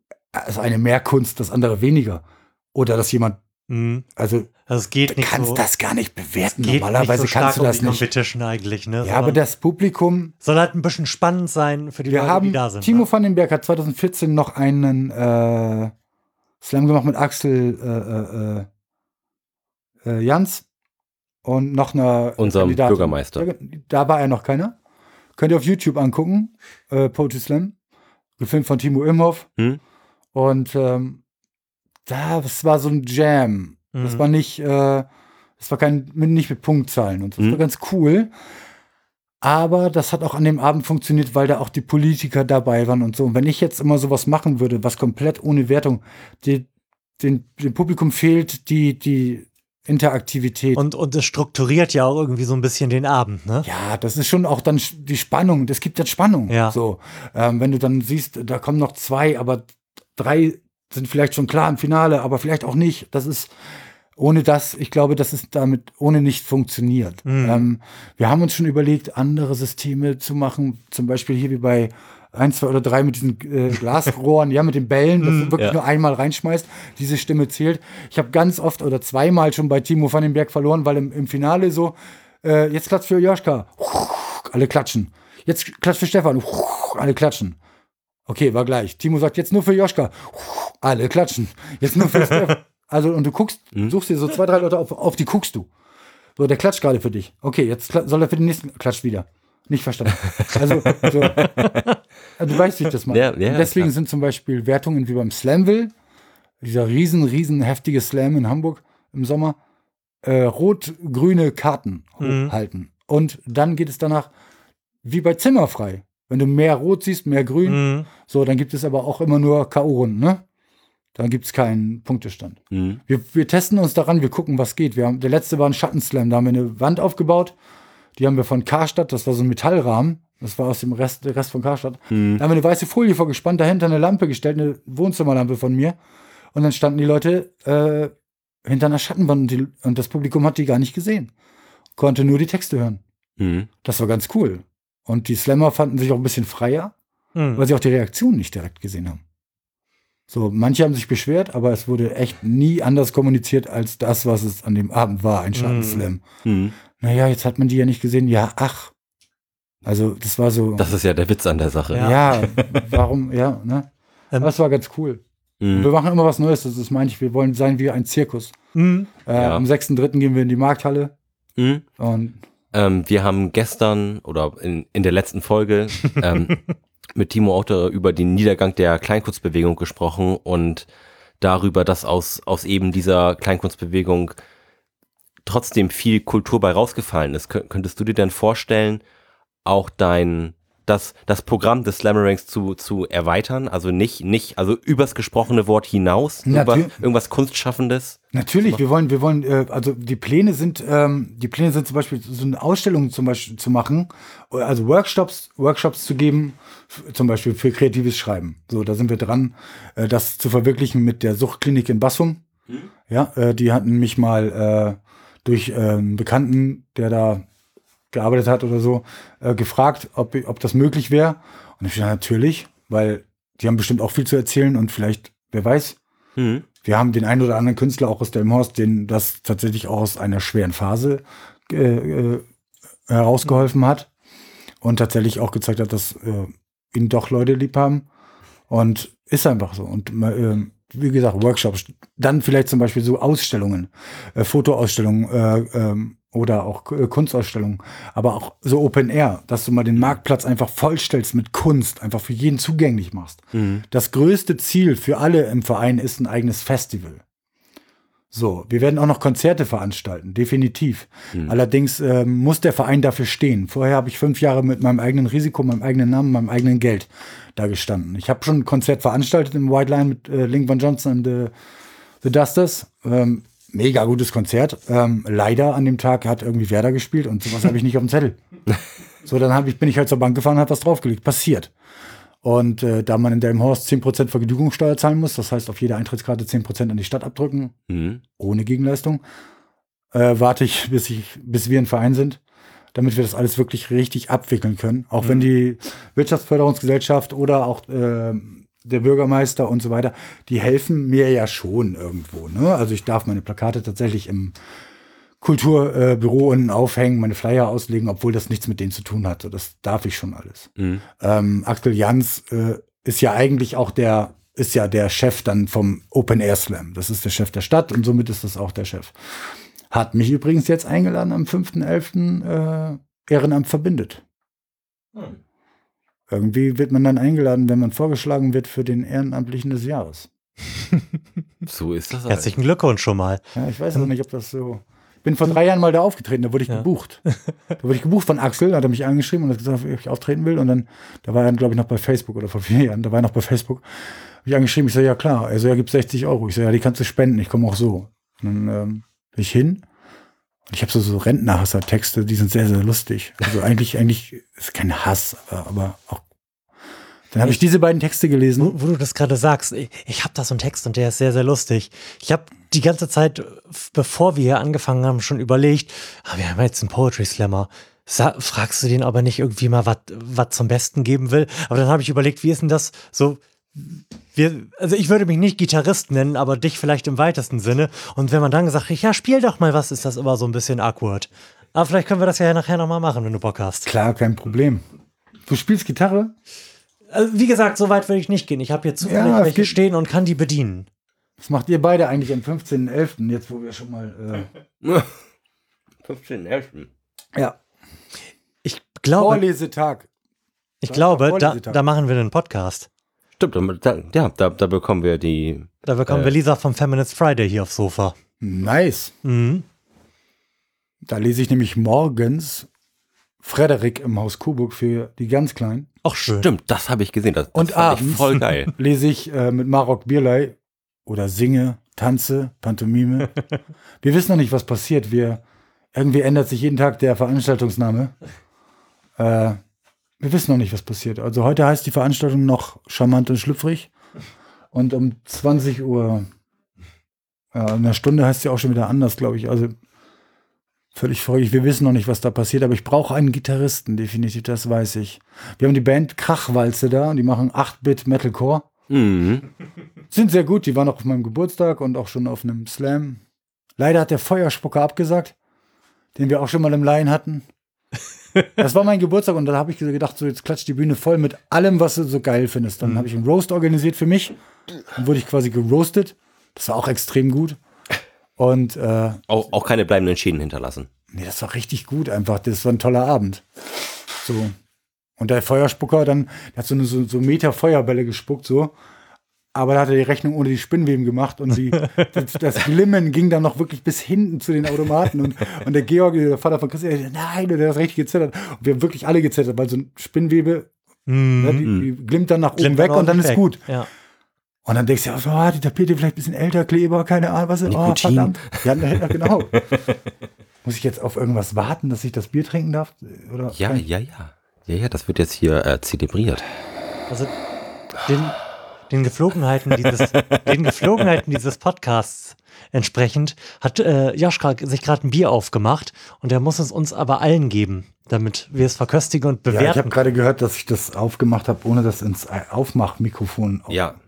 [SPEAKER 1] Das eine mehr Kunst, das andere weniger. Oder dass jemand,
[SPEAKER 3] Mhm.
[SPEAKER 1] also
[SPEAKER 3] Also es geht
[SPEAKER 1] du
[SPEAKER 3] nicht
[SPEAKER 1] kannst
[SPEAKER 3] so.
[SPEAKER 1] das gar nicht bewerten.
[SPEAKER 3] geht
[SPEAKER 1] Normalerweise
[SPEAKER 3] nicht so
[SPEAKER 1] kannst du
[SPEAKER 3] stark
[SPEAKER 1] das
[SPEAKER 3] um die
[SPEAKER 1] nicht.
[SPEAKER 3] Competition eigentlich, ne?
[SPEAKER 1] Ja, aber das Publikum,
[SPEAKER 3] soll halt ein bisschen spannend sein für die
[SPEAKER 1] wir
[SPEAKER 3] Leute,
[SPEAKER 1] haben,
[SPEAKER 3] die da sind.
[SPEAKER 1] Timo
[SPEAKER 3] ne?
[SPEAKER 1] van den Berg hat zwanzig vierzehn noch einen äh, Slam gemacht mit Axel äh, äh, äh, Jans und noch einer
[SPEAKER 2] Unserem
[SPEAKER 1] Kandidatin.
[SPEAKER 2] Bürgermeister.
[SPEAKER 1] Ja, da war er noch keiner. Könnt ihr auf YouTube angucken, äh, Poetry Slam, gefilmt von Timo Imhoff.
[SPEAKER 2] Hm?
[SPEAKER 1] Und ähm, da, das war so ein Jam. Das
[SPEAKER 3] Mhm.
[SPEAKER 1] war nicht, äh, das war kein, mit- nicht mit Punktzahlen und das
[SPEAKER 2] Mhm.
[SPEAKER 1] war ganz cool. Aber das hat auch an dem Abend funktioniert, weil da auch die Politiker dabei waren und so. Und wenn ich jetzt immer sowas machen würde, was komplett ohne Wertung, die, den, dem Publikum fehlt die, die Interaktivität.
[SPEAKER 3] Und, und es strukturiert ja auch irgendwie so ein bisschen den Abend, ne?
[SPEAKER 1] Ja, das ist schon auch dann sch- die Spannung. Das gibt jetzt Spannung.
[SPEAKER 3] Ja.
[SPEAKER 1] So, ähm, wenn du dann siehst, da kommen noch zwei, aber drei sind vielleicht schon klar im Finale, aber vielleicht auch nicht. Das ist ohne das, ich glaube, dass es damit ohne nicht funktioniert.
[SPEAKER 3] Mhm.
[SPEAKER 1] Ähm, wir haben uns schon überlegt, andere Systeme zu machen, zum Beispiel hier wie bei eins, zwei oder drei mit diesen äh, Glasrohren, ja, mit den Bällen, dass du wirklich
[SPEAKER 2] ja.
[SPEAKER 1] nur einmal reinschmeißt, diese Stimme zählt. Ich habe ganz oft oder zweimal schon bei Timo van den Berg verloren, weil im, im Finale so, äh, jetzt klatscht für Joschka, alle klatschen. Jetzt klatscht für Stefan, alle klatschen. Okay, war gleich. Timo sagt, jetzt nur für Joschka, alle klatschen. Jetzt nur für Stefan. Also, und du guckst, suchst dir so zwei, drei Leute auf, auf die guckst du. So, der klatscht gerade für dich. Okay, jetzt kla- soll er für den nächsten, klatscht wieder. Nicht verstanden. Also, so, also du weißt, wie ich das mache.
[SPEAKER 2] Ja, ja,
[SPEAKER 1] Und deswegen
[SPEAKER 2] klar.
[SPEAKER 1] sind zum Beispiel Wertungen wie beim Slamville dieser riesen, riesen heftige Slam in Hamburg im Sommer, äh, rot-grüne Karten
[SPEAKER 3] Mhm.
[SPEAKER 1] hochhalten. Und dann geht es danach wie bei Zimmerfrei. Wenn du mehr Rot siehst, mehr Grün,
[SPEAKER 3] Mhm.
[SPEAKER 1] so, dann gibt es aber auch immer nur K O-Runden, ne? Dann gibt es keinen Punktestand.
[SPEAKER 2] Mhm.
[SPEAKER 1] Wir, wir testen uns daran, wir gucken, was geht. Wir haben, der letzte war ein Schattenslam, da haben wir eine Wand aufgebaut. Die haben wir von Karstadt, das war so ein Metallrahmen. Das war aus dem Rest, der Rest von Karstadt.
[SPEAKER 2] Mhm.
[SPEAKER 1] Da haben wir eine weiße Folie vorgespannt, dahinter eine Lampe gestellt, eine Wohnzimmerlampe von mir. Und dann standen die Leute äh, hinter einer Schattenwand und, die, und das Publikum hat die gar nicht gesehen. Konnte nur die Texte hören.
[SPEAKER 2] Mhm.
[SPEAKER 1] Das war ganz cool. Und die Slammer fanden sich auch ein bisschen freier,
[SPEAKER 3] Mhm.
[SPEAKER 1] weil sie auch die Reaktion nicht direkt gesehen haben. So, manche haben sich beschwert, aber es wurde echt nie anders kommuniziert als das, was es an dem Abend war, ein Schattenslam.
[SPEAKER 2] Mhm.
[SPEAKER 1] Naja, jetzt hat man die ja nicht gesehen. Ja, ach. Also, das war so.
[SPEAKER 2] Das ist ja der Witz an der Sache.
[SPEAKER 1] ja. warum, ja, ne?
[SPEAKER 3] Ähm.
[SPEAKER 1] Aber das war ganz cool. Und wir
[SPEAKER 2] Mhm.
[SPEAKER 1] machen immer was Neues, das ist, meine ich, wir wollen sein wie ein Zirkus.
[SPEAKER 3] Mhm.
[SPEAKER 1] Äh,
[SPEAKER 2] Ja.
[SPEAKER 1] Am sechsten dritten gehen wir in die Markthalle
[SPEAKER 2] Mhm.
[SPEAKER 1] und
[SPEAKER 2] Ähm, wir haben gestern oder in, in der letzten Folge ähm, mit Timo Otter über den Niedergang der Kleinkunstbewegung gesprochen und darüber, dass aus, aus eben dieser Kleinkunstbewegung trotzdem viel Kultur bei rausgefallen ist. Kön könntest du dir denn vorstellen, auch dein das, das Programm des Slammeranks zu, zu erweitern? Also nicht, nicht, also übers gesprochene Wort hinaus,
[SPEAKER 1] Natür-
[SPEAKER 2] irgendwas, irgendwas Kunstschaffendes?
[SPEAKER 1] natürlich, wir wollen, wir wollen, äh, also die Pläne sind, ähm, die Pläne sind zum Beispiel so eine Ausstellung zum Beispiel zu machen, also Workshops, Workshops zu geben, f- zum Beispiel für kreatives Schreiben. So, da sind wir dran, äh, das zu verwirklichen mit der Suchtklinik in Bassum. Ja, äh, die hatten mich mal äh, durch äh, einen Bekannten, der da gearbeitet hat oder so, äh, gefragt, ob, ob das möglich wäre. Und ich dachte, natürlich, weil die haben bestimmt auch viel zu erzählen und vielleicht, wer weiß,
[SPEAKER 2] Mhm.
[SPEAKER 1] wir haben den einen oder anderen Künstler auch aus Delmenhorst, den das tatsächlich auch aus einer schweren Phase äh, äh, herausgeholfen hat und tatsächlich auch gezeigt hat, dass äh, ihn doch Leute lieb haben. Und ist einfach so. Und äh, wie gesagt, Workshops, dann vielleicht zum Beispiel so Ausstellungen, äh, Fotoausstellungen äh, ähm, oder auch äh, Kunstausstellungen, aber auch so Open Air, dass du mal den Marktplatz einfach vollstellst mit Kunst, einfach für jeden zugänglich machst.
[SPEAKER 2] Mhm.
[SPEAKER 1] Das größte Ziel für alle im Verein ist ein eigenes Festival. So, wir werden auch noch Konzerte veranstalten, definitiv.
[SPEAKER 2] Mhm.
[SPEAKER 1] Allerdings ähm, muss der Verein dafür stehen. Vorher habe ich fünf Jahre mit meinem eigenen Risiko, meinem eigenen Namen, meinem eigenen Geld da gestanden. Ich habe schon ein Konzert veranstaltet im White Line mit äh, Link Van Johnson und the, the Dusters. Ähm, mega gutes Konzert. Ähm, leider an dem Tag hat irgendwie Werder gespielt und sowas habe ich nicht auf dem Zettel. So, dann hab ich, bin ich halt zur Bank gefahren und habe was draufgelegt. Passiert. Und äh, da man in Delmenhorst zehn Prozent Vergnügungssteuer zahlen muss, das heißt auf jede Eintrittskarte zehn Prozent an die Stadt abdrücken,
[SPEAKER 2] Mhm.
[SPEAKER 1] ohne Gegenleistung, äh, warte ich bis, ich, bis wir ein Verein sind, damit wir das alles wirklich richtig abwickeln können. Auch wenn die Wirtschaftsförderungsgesellschaft oder auch äh, der Bürgermeister und so weiter, die helfen mir ja schon irgendwo. Ne? Also ich darf meine Plakate tatsächlich im Kulturbüro unten aufhängen, meine Flyer auslegen, obwohl das nichts mit denen zu tun hat. So, das darf ich schon alles.
[SPEAKER 2] Mhm.
[SPEAKER 1] Ähm, Axel Jans äh, ist ja eigentlich auch der, ist ja der Chef dann vom Open Air Slam. Das ist der Chef der Stadt und somit ist das auch der Chef. Hat mich übrigens jetzt eingeladen am fünften elften Äh, Ehrenamt verbindet. Irgendwie wird man dann eingeladen, wenn man vorgeschlagen wird für den Ehrenamtlichen des Jahres.
[SPEAKER 2] So ist das. halt.
[SPEAKER 3] Herzlichen Glückwunsch schon mal.
[SPEAKER 1] Ja, ich weiß auch nicht, ob das so. Ich bin vor drei Jahren mal da aufgetreten, da wurde ich
[SPEAKER 3] Ja.
[SPEAKER 1] gebucht. Da wurde ich gebucht von Axel, da hat er mich angeschrieben und hat gesagt, ob ich auftreten will. Und dann, da war er, glaube ich, noch bei Facebook oder vor vier Jahren, da war er noch bei Facebook. Hab ich angeschrieben, ich sage, ja klar, also er gibt sechzig Euro. Ich sage, ja, die kannst du spenden, ich komme auch so. Und dann ähm, bin ich hin. Und ich habe so, so Rentnerhasser-Texte, die sind sehr, sehr lustig. Also eigentlich, eigentlich ist kein Hass, aber, aber auch. Dann habe ich diese beiden Texte gelesen.
[SPEAKER 3] Wo, wo du das gerade sagst, ich, ich habe da so einen Text und der ist sehr, sehr lustig. Ich habe die ganze Zeit, f- bevor wir hier angefangen haben, schon überlegt, ah, wir haben jetzt einen Poetry Slammer. Sa fragst du den, ob er nicht irgendwie mal was zum Besten geben will? Aber dann habe ich überlegt, wie ist denn das so? Wir, also ich würde mich nicht Gitarrist nennen, aber dich vielleicht im weitesten Sinne. Und wenn man dann gesagt hat, ja, spiel doch mal was, ist das immer so ein bisschen awkward. Aber vielleicht können wir das ja nachher nochmal machen, wenn du Bock hast.
[SPEAKER 1] Klar, kein Problem. Du spielst Gitarre?
[SPEAKER 3] Also wie gesagt, so weit will ich nicht gehen. Ich habe hier zufällig
[SPEAKER 1] Ja, es
[SPEAKER 3] welche
[SPEAKER 1] geht-
[SPEAKER 3] stehen und kann die bedienen.
[SPEAKER 1] Was macht ihr beide eigentlich am fünfzehnten elften Jetzt, wo wir schon mal.
[SPEAKER 2] fünfzehnten elften
[SPEAKER 1] Äh, ja.
[SPEAKER 3] Ich glaube,
[SPEAKER 1] Vorlesetag.
[SPEAKER 3] ich
[SPEAKER 1] Samstag
[SPEAKER 3] glaube da,
[SPEAKER 1] Vorlesetag.
[SPEAKER 3] da machen wir einen Podcast.
[SPEAKER 2] Stimmt, da, ja, da, da bekommen wir die.
[SPEAKER 3] Da bekommen
[SPEAKER 2] äh,
[SPEAKER 3] wir Lisa vom Feminist Friday hier aufs Sofa.
[SPEAKER 1] Nice.
[SPEAKER 3] Mhm.
[SPEAKER 1] Da lese ich nämlich morgens Frederik im Haus Coburg für die ganz Kleinen.
[SPEAKER 3] Auch schön.
[SPEAKER 2] Stimmt, das habe ich gesehen. Das, das
[SPEAKER 1] Und
[SPEAKER 2] fand ich
[SPEAKER 1] abends
[SPEAKER 2] voll geil.
[SPEAKER 1] lese ich äh, mit Marok Bierlei oder singe, tanze, Pantomime. Wir wissen noch nicht, was passiert. Wir, irgendwie ändert sich jeden Tag der Veranstaltungsname. Äh, wir wissen noch nicht, was passiert. Also heute heißt die Veranstaltung noch charmant und schlüpfrig. Und um zwanzig Uhr, ja, in einer Stunde heißt sie auch schon wieder anders, glaube ich. Also völlig verrückt. Wir wissen noch nicht, was da passiert, aber ich brauche einen Gitarristen, definitiv, das weiß ich. Wir haben die Band Krachwalze da und die machen acht Bit Metalcore.
[SPEAKER 2] Mhm.
[SPEAKER 1] Sind sehr gut, die waren auch auf meinem Geburtstag und auch schon auf einem Slam. Leider hat der Feuerspucker abgesagt, den wir auch schon mal im Laien hatten. Das war mein Geburtstag und da habe ich gedacht, so jetzt klatscht die Bühne voll mit allem, was du so geil findest. Dann habe ich einen Roast organisiert für mich. Dann wurde ich quasi geroastet. Das war auch extrem gut. Und äh,
[SPEAKER 2] Auch, auch keine bleibenden Schäden hinterlassen.
[SPEAKER 1] nee, das war richtig gut einfach. Das war ein toller Abend. So. Und der Feuerspucker dann, der hat so eine so, so Meter Feuerbälle gespuckt, so. Aber da hat er die Rechnung ohne die Spinnweben gemacht und sie, das, das Glimmen ging dann noch wirklich bis hinten zu den Automaten. Und, und der Georg, der Vater von Christian, der, nein, der hat richtig gezittert. Und wir haben wirklich alle gezittert, weil so ein Spinnwebe,
[SPEAKER 3] Mhm.
[SPEAKER 1] ja, die, die glimmt dann nach oben
[SPEAKER 3] Glimmt
[SPEAKER 1] weg und dann
[SPEAKER 3] ordentlich
[SPEAKER 1] ist
[SPEAKER 3] weg.
[SPEAKER 1] gut.
[SPEAKER 3] Ja.
[SPEAKER 1] Und dann denkst du, oh, die Tapete vielleicht ein bisschen älter, Kleber, keine Ahnung, was ist. Oh,
[SPEAKER 2] Nikotin.
[SPEAKER 1] verdammt. Ja, ja, genau. Muss ich jetzt auf irgendwas warten, dass ich das Bier trinken darf? Oder
[SPEAKER 2] Ja,
[SPEAKER 1] kann ich-
[SPEAKER 2] ja, ja. Ja, ja, das wird jetzt hier äh, zelebriert.
[SPEAKER 3] Also den, den Geflogenheiten dieses, den Geflogenheiten dieses Podcasts entsprechend hat äh, Joschka sich gerade ein Bier aufgemacht und er muss es uns aber allen geben, damit wir es verköstigen und
[SPEAKER 1] Ja, ich habe
[SPEAKER 3] bewerten.
[SPEAKER 1] gerade gehört, dass ich das aufgemacht habe, ohne das ins Aufmachmikrofon. auf-
[SPEAKER 2] Ja.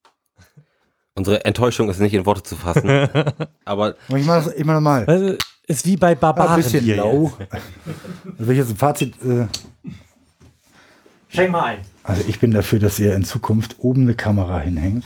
[SPEAKER 2] Unsere Enttäuschung ist nicht in Worte zu fassen. Aber
[SPEAKER 1] Aber ich mache das immer normal.
[SPEAKER 3] Also, ist wie bei
[SPEAKER 1] Ein
[SPEAKER 3] Barbaren.
[SPEAKER 1] bisschen
[SPEAKER 3] hier
[SPEAKER 1] lau. Also wenn ich jetzt ein Fazit. Äh,
[SPEAKER 3] jetzt. Schenk mal ein.
[SPEAKER 1] also ich bin dafür, dass ihr in Zukunft oben eine Kamera hinhängt.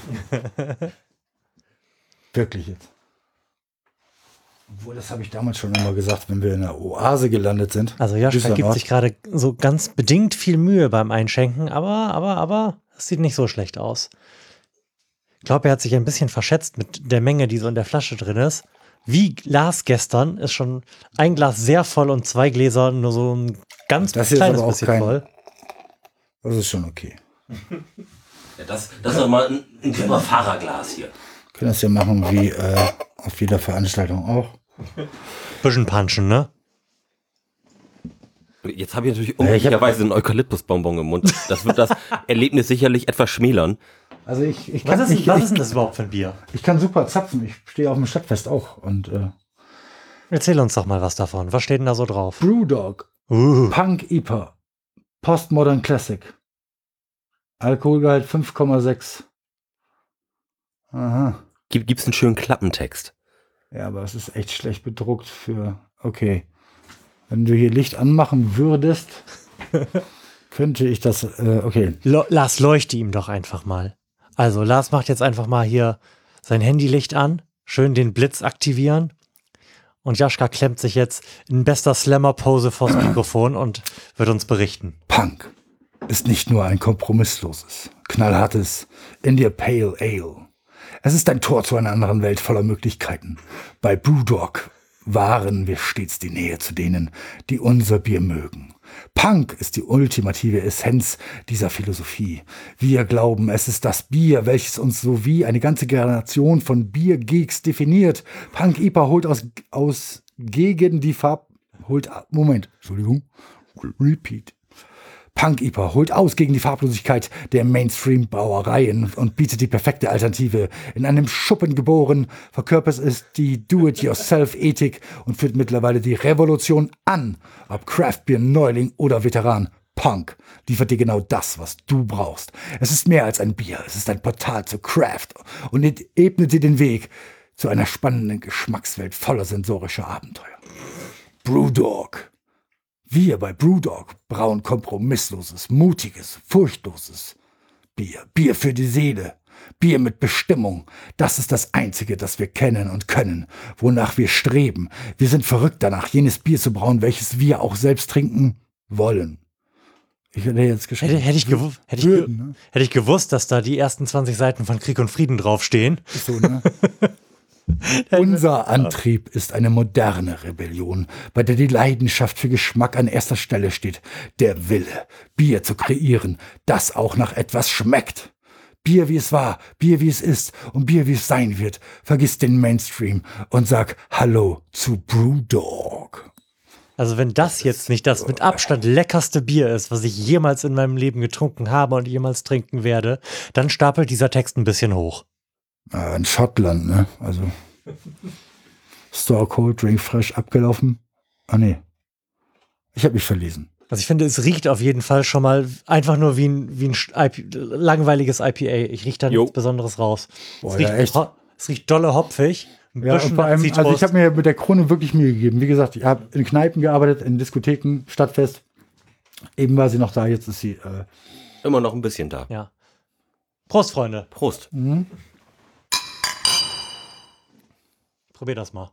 [SPEAKER 1] Wirklich jetzt. Obwohl, das habe ich damals schon immer gesagt, wenn wir in einer Oase gelandet sind.
[SPEAKER 3] Also Joschka
[SPEAKER 1] Ist er
[SPEAKER 3] gibt
[SPEAKER 1] noch?
[SPEAKER 3] sich gerade so ganz bedingt viel Mühe beim Einschenken, aber, aber, aber, es sieht nicht so schlecht aus. Ich glaube, er hat sich ein bisschen verschätzt mit der Menge, die so in der Flasche drin ist. Wie Lars gestern ist schon ein Glas sehr voll und zwei Gläser nur so ein ganz
[SPEAKER 1] Das hier ist
[SPEAKER 3] kleines
[SPEAKER 1] aber auch
[SPEAKER 3] bisschen
[SPEAKER 1] kein-
[SPEAKER 3] voll.
[SPEAKER 1] Das ist schon okay.
[SPEAKER 2] ja, das, das ist doch mal ein, ein super Fahrerglas hier.
[SPEAKER 1] Wir können das ja machen wie äh, auf jeder Veranstaltung auch.
[SPEAKER 3] Bisschen punchen, ne?
[SPEAKER 2] Jetzt habe ich natürlich
[SPEAKER 1] Ja, ich hab-
[SPEAKER 2] unglücklicherweise einen Eukalyptusbonbon im Mund. Das wird das Erlebnis sicherlich etwas schmälern.
[SPEAKER 1] Also ich, ich,
[SPEAKER 3] Was
[SPEAKER 1] kann,
[SPEAKER 3] ist,
[SPEAKER 1] ich,
[SPEAKER 3] was
[SPEAKER 1] ich,
[SPEAKER 3] ist denn das überhaupt für ein Bier?
[SPEAKER 1] ich kann super zapfen. Ich stehe auf dem Stadtfest auch. Und äh,
[SPEAKER 3] Erzähl uns doch mal was davon. Was steht denn da so drauf?
[SPEAKER 1] Brewdog,
[SPEAKER 3] Uh,
[SPEAKER 1] Punk I P A, Postmodern Classic. Alkoholgehalt fünf Komma sechs. Aha.
[SPEAKER 2] Gibt, gibt's einen schönen Klappentext?
[SPEAKER 1] Ja, aber es ist echt schlecht bedruckt für. Okay. Wenn du hier Licht anmachen würdest, könnte ich das. Äh, okay.
[SPEAKER 3] Lo- Lars, leuchte ihm doch einfach mal. Also, Lars macht jetzt einfach mal hier sein Handylicht an, schön den Blitz aktivieren. Und Joschka klemmt sich jetzt in bester Slammer-Pose vors Mikrofon und wird uns berichten.
[SPEAKER 1] Punk ist nicht nur ein kompromissloses, knallhartes India Pale Ale. Es ist ein Tor zu einer anderen Welt voller Möglichkeiten. Bei Brewdog wahren wir stets die Nähe zu denen, die unser Bier mögen. Punk ist die ultimative Essenz dieser Philosophie. Wir glauben, es ist das Bier, welches uns so wie eine ganze Generation von Biergeeks definiert. Punk I P A holt aus, aus gegen die Farb... Holt... Moment, Entschuldigung. Repeat. Punk I P A holt aus gegen die Farblosigkeit der Mainstream-Brauereien und bietet die perfekte Alternative. In einem Schuppen geboren, verkörpert es die Do-it-yourself-Ethik und führt mittlerweile die Revolution an. Ob Craftbeer, Neuling oder Veteran, Punk liefert dir genau das, was du brauchst. Es ist mehr als ein Bier, es ist ein Portal zu Craft und ebnet dir den Weg zu einer spannenden Geschmackswelt voller sensorischer Abenteuer. Brewdog. Wir bei Brewdog brauen kompromissloses, mutiges, furchtloses Bier. Bier für die Seele. Bier mit Bestimmung. Das ist das Einzige, das wir kennen und können, wonach wir streben. Wir sind verrückt danach, jenes Bier zu brauen, welches wir auch selbst trinken wollen. Ich hätte jetzt geschrieben.
[SPEAKER 3] Hätte, hätte, ich gewu- hätte, ich ge-
[SPEAKER 1] Würden, ne?
[SPEAKER 3] hätte ich gewusst, dass da die ersten zwanzig Seiten von Krieg und Frieden draufstehen.
[SPEAKER 1] Ist so, ne? Unser Antrieb ist eine moderne Rebellion, bei der die Leidenschaft für Geschmack an erster Stelle steht. Der Wille, Bier zu kreieren, das auch nach etwas schmeckt. Bier, wie es war, Bier, wie es ist und Bier, wie es sein wird. Vergiss den Mainstream und sag Hallo zu Brewdog.
[SPEAKER 3] Also wenn das jetzt nicht das mit Abstand leckerste Bier ist, was ich jemals in meinem Leben getrunken habe und jemals trinken werde, dann stapelt dieser Text ein bisschen hoch.
[SPEAKER 1] Äh, in Schottland, ne? Also Store Cold Drink Fresh abgelaufen. Ah, nee. Ich habe mich verlesen.
[SPEAKER 3] Also ich finde, es riecht auf jeden Fall schon mal einfach nur wie ein, wie ein I P, langweiliges I P A. Ich rieche da
[SPEAKER 2] Jo.
[SPEAKER 3] nichts Besonderes raus.
[SPEAKER 1] Boah,
[SPEAKER 3] es, riecht,
[SPEAKER 1] ja, echt.
[SPEAKER 3] ho- es riecht dolle hopfig. Ein
[SPEAKER 1] Ja,
[SPEAKER 3] bisschen
[SPEAKER 1] und vor
[SPEAKER 3] nach
[SPEAKER 1] allem, also
[SPEAKER 3] Zitrus.
[SPEAKER 1] ich habe mir mit der Krone wirklich Mühe gegeben. Wie gesagt, ich habe in Kneipen gearbeitet, in Diskotheken, Stadtfest. Eben war sie noch da, jetzt ist sie. Äh,
[SPEAKER 2] Immer noch ein bisschen da.
[SPEAKER 3] Ja. Prost, Freunde.
[SPEAKER 2] Prost.
[SPEAKER 1] mhm.
[SPEAKER 3] Probier das mal.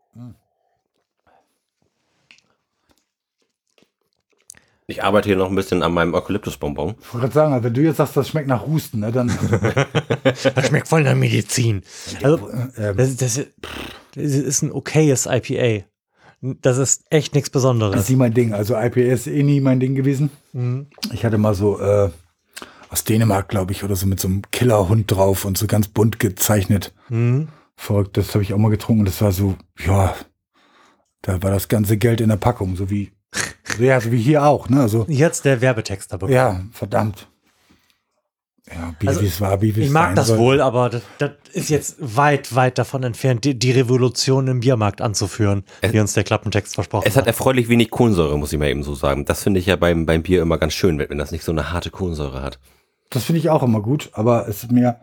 [SPEAKER 2] Ich arbeite hier noch ein bisschen an meinem Eukalyptusbonbon.
[SPEAKER 1] Ich wollte gerade sagen, also wenn du jetzt sagst, das schmeckt nach Husten, ne, dann.
[SPEAKER 3] Das schmeckt voll nach Medizin. Also,
[SPEAKER 1] ähm,
[SPEAKER 3] das, das, das ist ein okayes I P A. Das ist echt nichts
[SPEAKER 1] Das
[SPEAKER 3] Besonderes.
[SPEAKER 1] ist nie mein Ding. Also I P A ist eh nie mein Ding gewesen.
[SPEAKER 3] Mhm.
[SPEAKER 1] Ich hatte mal so äh, aus Dänemark, glaube ich, oder so mit so einem Killerhund drauf und so ganz bunt gezeichnet.
[SPEAKER 3] Mhm.
[SPEAKER 1] Verrückt, das habe ich auch mal getrunken. Das war so, ja, da war das ganze Geld in der Packung, so wie, ja, so wie hier auch, ne? Also,
[SPEAKER 3] Jetzt der Werbetext dabei.
[SPEAKER 1] ja, verdammt. Ja, Bier,
[SPEAKER 3] Also,
[SPEAKER 1] wie es war, Bier, wie es
[SPEAKER 3] Ich mag
[SPEAKER 1] sein
[SPEAKER 3] das
[SPEAKER 1] soll.
[SPEAKER 3] wohl, aber das, das ist jetzt weit, weit davon entfernt, die, die Revolution im Biermarkt anzuführen,
[SPEAKER 2] Es-
[SPEAKER 3] wie uns der Klappentext versprochen
[SPEAKER 2] Es hat
[SPEAKER 3] hat.
[SPEAKER 2] erfreulich wenig Kohlensäure, muss ich mal eben so sagen. Das finde ich ja beim, beim Bier immer ganz schön, wenn wenn das nicht so eine harte Kohlensäure hat.
[SPEAKER 1] Das finde ich auch immer gut, aber es ist mir,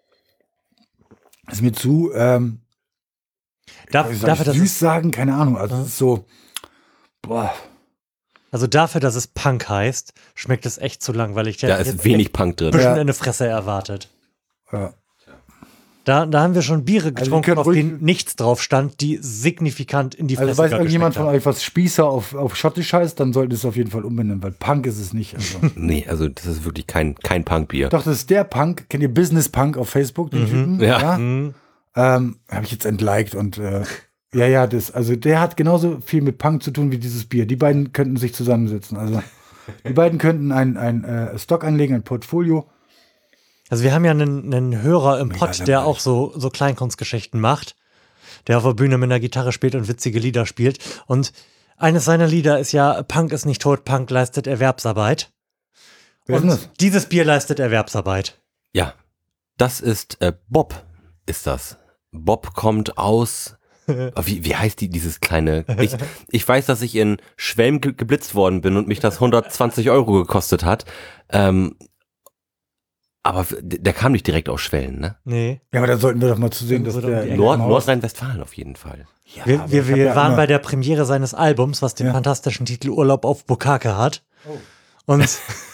[SPEAKER 1] es ist mir zu, ähm,
[SPEAKER 3] Darf,
[SPEAKER 1] wie soll
[SPEAKER 3] dafür,
[SPEAKER 1] ich
[SPEAKER 3] dass
[SPEAKER 1] süß
[SPEAKER 3] es,
[SPEAKER 1] sagen, keine Ahnung. Also
[SPEAKER 3] Ja.
[SPEAKER 1] es ist so, boah,
[SPEAKER 3] also dafür, dass es Punk heißt, schmeckt es echt zu langweilig.
[SPEAKER 2] Da
[SPEAKER 3] hätte
[SPEAKER 2] ist
[SPEAKER 3] jetzt
[SPEAKER 2] wenig
[SPEAKER 3] echt
[SPEAKER 2] Punk
[SPEAKER 3] ein
[SPEAKER 2] drin.
[SPEAKER 3] bisschen
[SPEAKER 1] Ja.
[SPEAKER 3] eine Fresse erwartet.
[SPEAKER 1] ja.
[SPEAKER 3] Da, da haben wir schon Biere
[SPEAKER 1] wir
[SPEAKER 3] getrunken,
[SPEAKER 1] können
[SPEAKER 3] auf
[SPEAKER 1] ruhig-
[SPEAKER 3] denen nichts drauf stand, die signifikant in die Fresse
[SPEAKER 1] Also weiß irgendjemand von
[SPEAKER 3] geschmeckt
[SPEAKER 1] euch, was Spießer auf, auf Schottisch heißt, dann sollte es auf jeden Fall umbenennen, weil Punk ist es nicht. Also.
[SPEAKER 2] Nee, also das ist wirklich kein, kein Punkbier.
[SPEAKER 1] Doch, das ist der Punk. Kennt ihr Business Punk auf Facebook, den Typen?
[SPEAKER 2] Ja.
[SPEAKER 3] haben. Mhm.
[SPEAKER 1] Ähm, habe ich jetzt entliked und äh, ja, ja, das, also der hat genauso viel mit Punk zu tun wie dieses Bier. Die beiden könnten sich zusammensetzen. Also die beiden könnten ein, ein äh, Stock anlegen, ein Portfolio.
[SPEAKER 3] Also wir haben ja einen, einen Hörer im
[SPEAKER 1] Mega
[SPEAKER 3] Pod, der
[SPEAKER 1] langweilig.
[SPEAKER 3] auch so, so Kleinkunstgeschichten macht, der auf der Bühne mit einer Gitarre spielt und witzige Lieder spielt. Und eines seiner Lieder ist ja, Punk ist nicht tot, Punk leistet Erwerbsarbeit.
[SPEAKER 1] Wer ist
[SPEAKER 3] Und
[SPEAKER 1] denn das?
[SPEAKER 3] dieses Bier leistet Erwerbsarbeit.
[SPEAKER 2] Ja, das ist äh, Bob, ist das. Bob kommt aus. Oh, Wie, wie heißt die, dieses kleine? Ich, ich weiß, dass ich in Schwelm ge geblitzt worden bin und mich das hundertzwanzig Euro gekostet hat. Ähm, aber f- der kam nicht direkt aus Schwelm, ne?
[SPEAKER 3] Nee.
[SPEAKER 1] Ja, aber da sollten wir doch mal zu sehen, dass
[SPEAKER 3] Irgendwo da um
[SPEAKER 1] der
[SPEAKER 3] die Ecke.
[SPEAKER 2] Nord
[SPEAKER 1] im Haus-
[SPEAKER 2] Nordrhein-Westfalen auf jeden Fall.
[SPEAKER 1] Ja,
[SPEAKER 3] Wir,
[SPEAKER 1] aber
[SPEAKER 3] wir,
[SPEAKER 1] ich hab
[SPEAKER 3] wir
[SPEAKER 1] ja
[SPEAKER 3] waren
[SPEAKER 1] immer-
[SPEAKER 3] bei der Premiere seines Albums, was den
[SPEAKER 1] Ja.
[SPEAKER 3] fantastischen Titel Urlaub auf Bukake hat.
[SPEAKER 1] Oh.
[SPEAKER 3] Und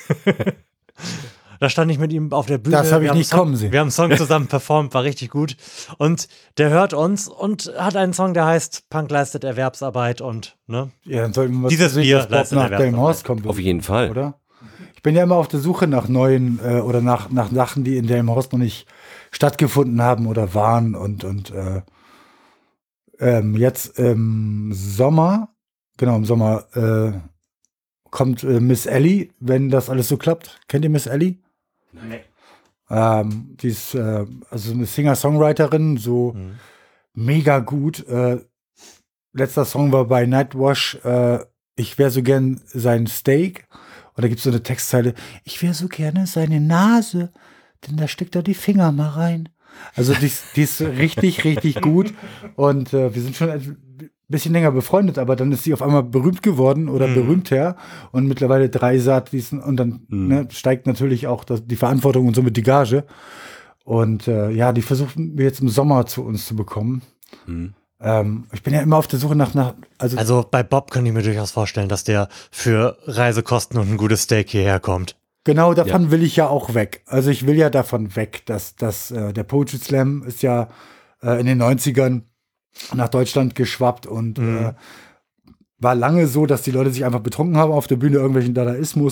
[SPEAKER 3] da stand ich mit ihm auf der Bühne.
[SPEAKER 1] Das hab ich
[SPEAKER 3] Wir haben
[SPEAKER 1] nicht
[SPEAKER 3] Song,
[SPEAKER 1] kommen sehen.
[SPEAKER 3] Wir haben einen Song zusammen performt, war richtig gut. Und der hört uns und hat einen Song, der heißt Punk leistet Erwerbsarbeit und, ne?
[SPEAKER 1] Ja, dann sollten wir mal
[SPEAKER 3] Dieses
[SPEAKER 1] zu sehen,
[SPEAKER 3] Bier
[SPEAKER 1] dass Bob
[SPEAKER 3] leistet
[SPEAKER 1] nach
[SPEAKER 3] Erwerbsarbeit.
[SPEAKER 1] Delmhorst kommt.
[SPEAKER 2] Auf jeden Fall.
[SPEAKER 1] Oder? Ich bin ja immer auf der Suche nach neuen äh, oder nach, nach Sachen, die in Delmhorst noch nicht stattgefunden haben oder waren. Und, und äh, ähm, jetzt im Sommer, genau im Sommer, äh, kommt äh, Miss Ellie, wenn das alles so klappt. Kennt ihr Miss Ellie?
[SPEAKER 3] Nee.
[SPEAKER 1] Ähm, die ist äh, also eine Singer-Songwriterin, so
[SPEAKER 3] Mhm.
[SPEAKER 1] mega gut. Äh, letzter Song war bei Nightwash, äh, ich wäre so gern sein Steak. Und da gibt es so eine Textzeile, ich wäre so gerne seine Nase, denn da steckt er die Finger mal rein. Also die, ist- die ist richtig, richtig gut. Und äh, wir sind schon ein bisschen länger befreundet, aber dann ist sie auf einmal berühmt geworden oder
[SPEAKER 3] Mhm.
[SPEAKER 1] berühmter und mittlerweile Dreisat, wie es- und dann
[SPEAKER 2] Mhm.
[SPEAKER 1] ne, steigt natürlich auch das, die Verantwortung und somit die Gage. Und äh, ja, die versuchen wir jetzt im Sommer zu uns zu bekommen.
[SPEAKER 2] Mhm.
[SPEAKER 1] Ähm, ich bin ja immer auf der Suche nach, nach also,
[SPEAKER 3] Also bei Bob kann ich mir durchaus vorstellen, dass der für Reisekosten und ein gutes Steak hierher kommt.
[SPEAKER 1] genau davon will ich ja auch weg. Also ich will ja davon weg, dass, dass äh, der Poetry Slam ist ja äh, in den neunzigern nach Deutschland geschwappt und
[SPEAKER 3] Mhm.
[SPEAKER 1] äh, war lange so, dass die Leute sich einfach betrunken haben auf der Bühne, irgendwelchen Dadaismus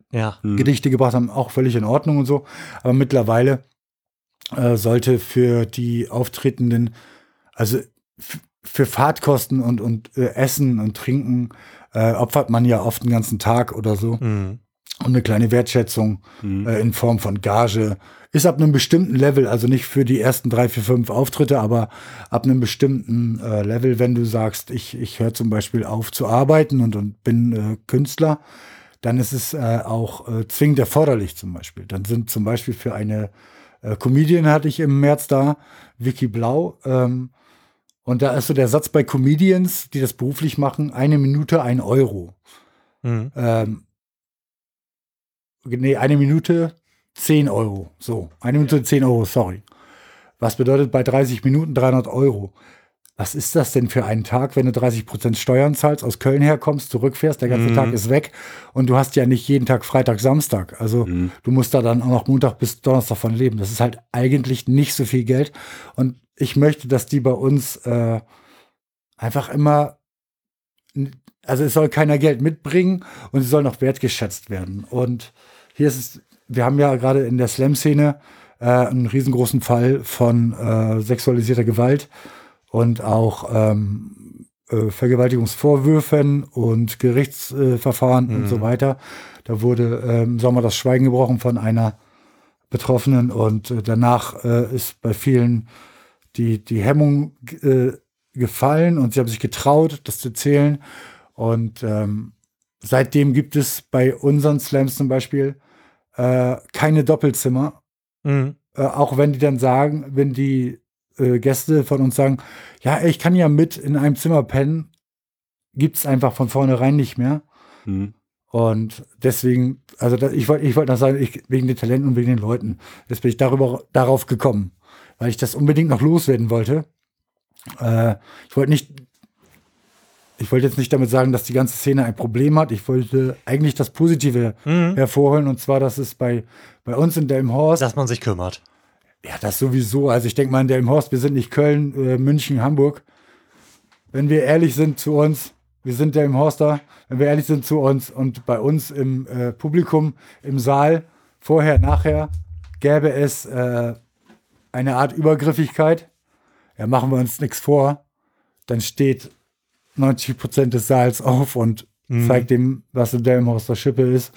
[SPEAKER 3] Ja.
[SPEAKER 1] Gedichte gebracht haben, auch völlig in Ordnung und so. Aber mittlerweile äh, sollte für die Auftretenden, also f- für Fahrtkosten und, und äh, Essen und Trinken äh, opfert man ja oft einen ganzen Tag oder so.
[SPEAKER 3] Mhm.
[SPEAKER 1] Und eine kleine Wertschätzung äh, in Form von Gage ist ab einem bestimmten Level, also nicht für die ersten drei, vier, fünf Auftritte, aber ab einem bestimmten äh, Level, wenn du sagst, ich, ich höre zum Beispiel auf zu arbeiten und, und bin äh, Künstler, dann ist es äh, auch äh, zwingend erforderlich zum Beispiel. Dann sind zum Beispiel für eine äh, Comedian hatte ich im März da, Vicky Blau, ähm, und da ist so der Satz bei Comedians, die das beruflich machen, eine Minute, ein Euro.
[SPEAKER 3] Mhm.
[SPEAKER 1] Ähm, nee, eine Minute, zehn Euro. So, eine Minute, zehn Euro, sorry. Was bedeutet bei dreißig Minuten dreihundert Euro? Was ist das denn für einen Tag, wenn du dreißig Prozent Steuern zahlst, aus Köln herkommst, zurückfährst, der ganze
[SPEAKER 3] Mhm.
[SPEAKER 1] Tag ist weg und du hast ja nicht jeden Tag Freitag, Samstag. Also du musst da dann auch noch Montag bis Donnerstag von leben. Das ist halt eigentlich nicht so viel Geld. Und ich möchte, dass die bei uns äh, einfach immer, also es soll keiner Geld mitbringen und sie soll noch wertgeschätzt werden. Und hier ist es, wir haben ja gerade in der Slam-Szene äh, einen riesengroßen Fall von äh, sexualisierter Gewalt und auch ähm, äh, Vergewaltigungsvorwürfen und Gerichtsverfahren äh, und so weiter. Da wurde äh, im Sommer das Schweigen gebrochen von einer Betroffenen und äh, danach äh, ist bei vielen die, die Hemmung äh, gefallen und sie haben sich getraut, das zu erzählen. Und ähm, seitdem gibt es bei unseren Slams zum Beispiel äh, keine Doppelzimmer.
[SPEAKER 3] Mhm.
[SPEAKER 1] Äh, auch wenn die dann sagen, wenn die äh, Gäste von uns sagen, ja, ich kann ja mit in einem Zimmer pennen, gibt es einfach von vornherein nicht mehr.
[SPEAKER 2] Mhm.
[SPEAKER 1] Und deswegen, also da, ich wollte ich wollte noch sagen, ich, wegen den Talenten und wegen den Leuten, jetzt bin ich darüber, darauf gekommen, weil ich das unbedingt noch loswerden wollte. Äh, ich wollte nicht, ich wollte jetzt nicht damit sagen, dass die ganze Szene ein Problem hat. Ich wollte eigentlich das Positive
[SPEAKER 3] Mhm.
[SPEAKER 1] hervorholen, und zwar, dass es bei, bei uns in Delmenhorst,
[SPEAKER 3] Dass man sich kümmert.
[SPEAKER 1] ja, das sowieso. Also ich denke mal in Delmenhorst, wir sind nicht Köln, äh, München, Hamburg. Wenn wir ehrlich sind zu uns, wir sind Delmenhorster, wenn wir ehrlich sind zu uns und bei uns im äh, Publikum, im Saal, vorher, nachher, gäbe es äh, eine Art Übergriffigkeit. Ja, machen wir uns nichts vor. Dann steht neunzig Prozent des Saals auf und zeigt dem, was in Delmenhorster Schippe ist.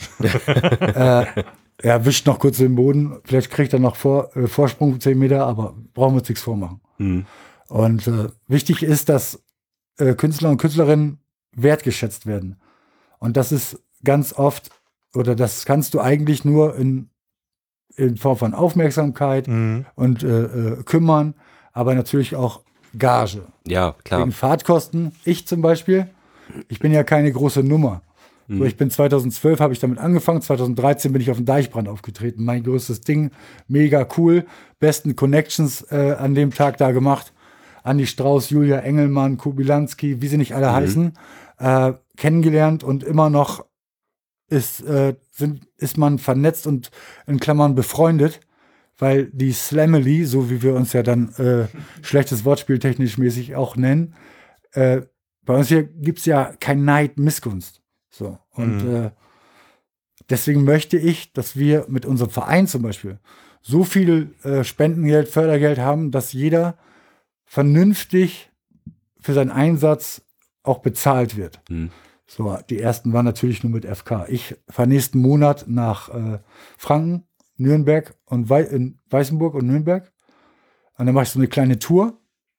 [SPEAKER 1] äh, er wischt noch kurz den Boden. Vielleicht kriegt er noch vor, äh, Vorsprung zehn Meter, aber brauchen wir uns nichts vormachen.
[SPEAKER 2] Mhm.
[SPEAKER 1] Und äh, wichtig ist, dass äh, Künstler und Künstlerinnen wertgeschätzt werden. Und das ist ganz oft, oder das kannst du eigentlich nur in, in Form von Aufmerksamkeit
[SPEAKER 3] Mhm.
[SPEAKER 1] und äh, äh, kümmern, aber natürlich auch Gage.
[SPEAKER 2] Ja, klar.
[SPEAKER 1] Wegen Fahrtkosten. Ich zum Beispiel, ich bin ja keine große Nummer. So, ich bin zweitausendzwölf, habe ich damit angefangen. zweitausenddreizehn bin ich auf dem Deichbrand aufgetreten. Mein größtes Ding, mega cool. Besten Connections äh, an dem Tag da gemacht. Andi Strauß, Julia Engelmann, Kubilanski, wie sie nicht alle heißen, äh, kennengelernt, und immer noch ist, äh, sind, ist man vernetzt und in Klammern befreundet, weil die Slamily, so wie wir uns ja dann äh, schlechtes Wortspiel technisch mäßig auch nennen, äh, bei uns hier gibt es ja kein Neid, Missgunst. So. Und
[SPEAKER 3] Mhm.
[SPEAKER 1] äh, deswegen möchte ich, dass wir mit unserem Verein zum Beispiel so viel äh, Spendengeld, Fördergeld haben, dass jeder vernünftig für seinen Einsatz auch bezahlt wird.
[SPEAKER 2] Mhm.
[SPEAKER 1] So, die ersten waren natürlich nur mit F K. Ich fahre nächsten Monat nach äh, Franken, Nürnberg und Wei in Weißenburg und Nürnberg. Und dann mache ich so eine kleine Tour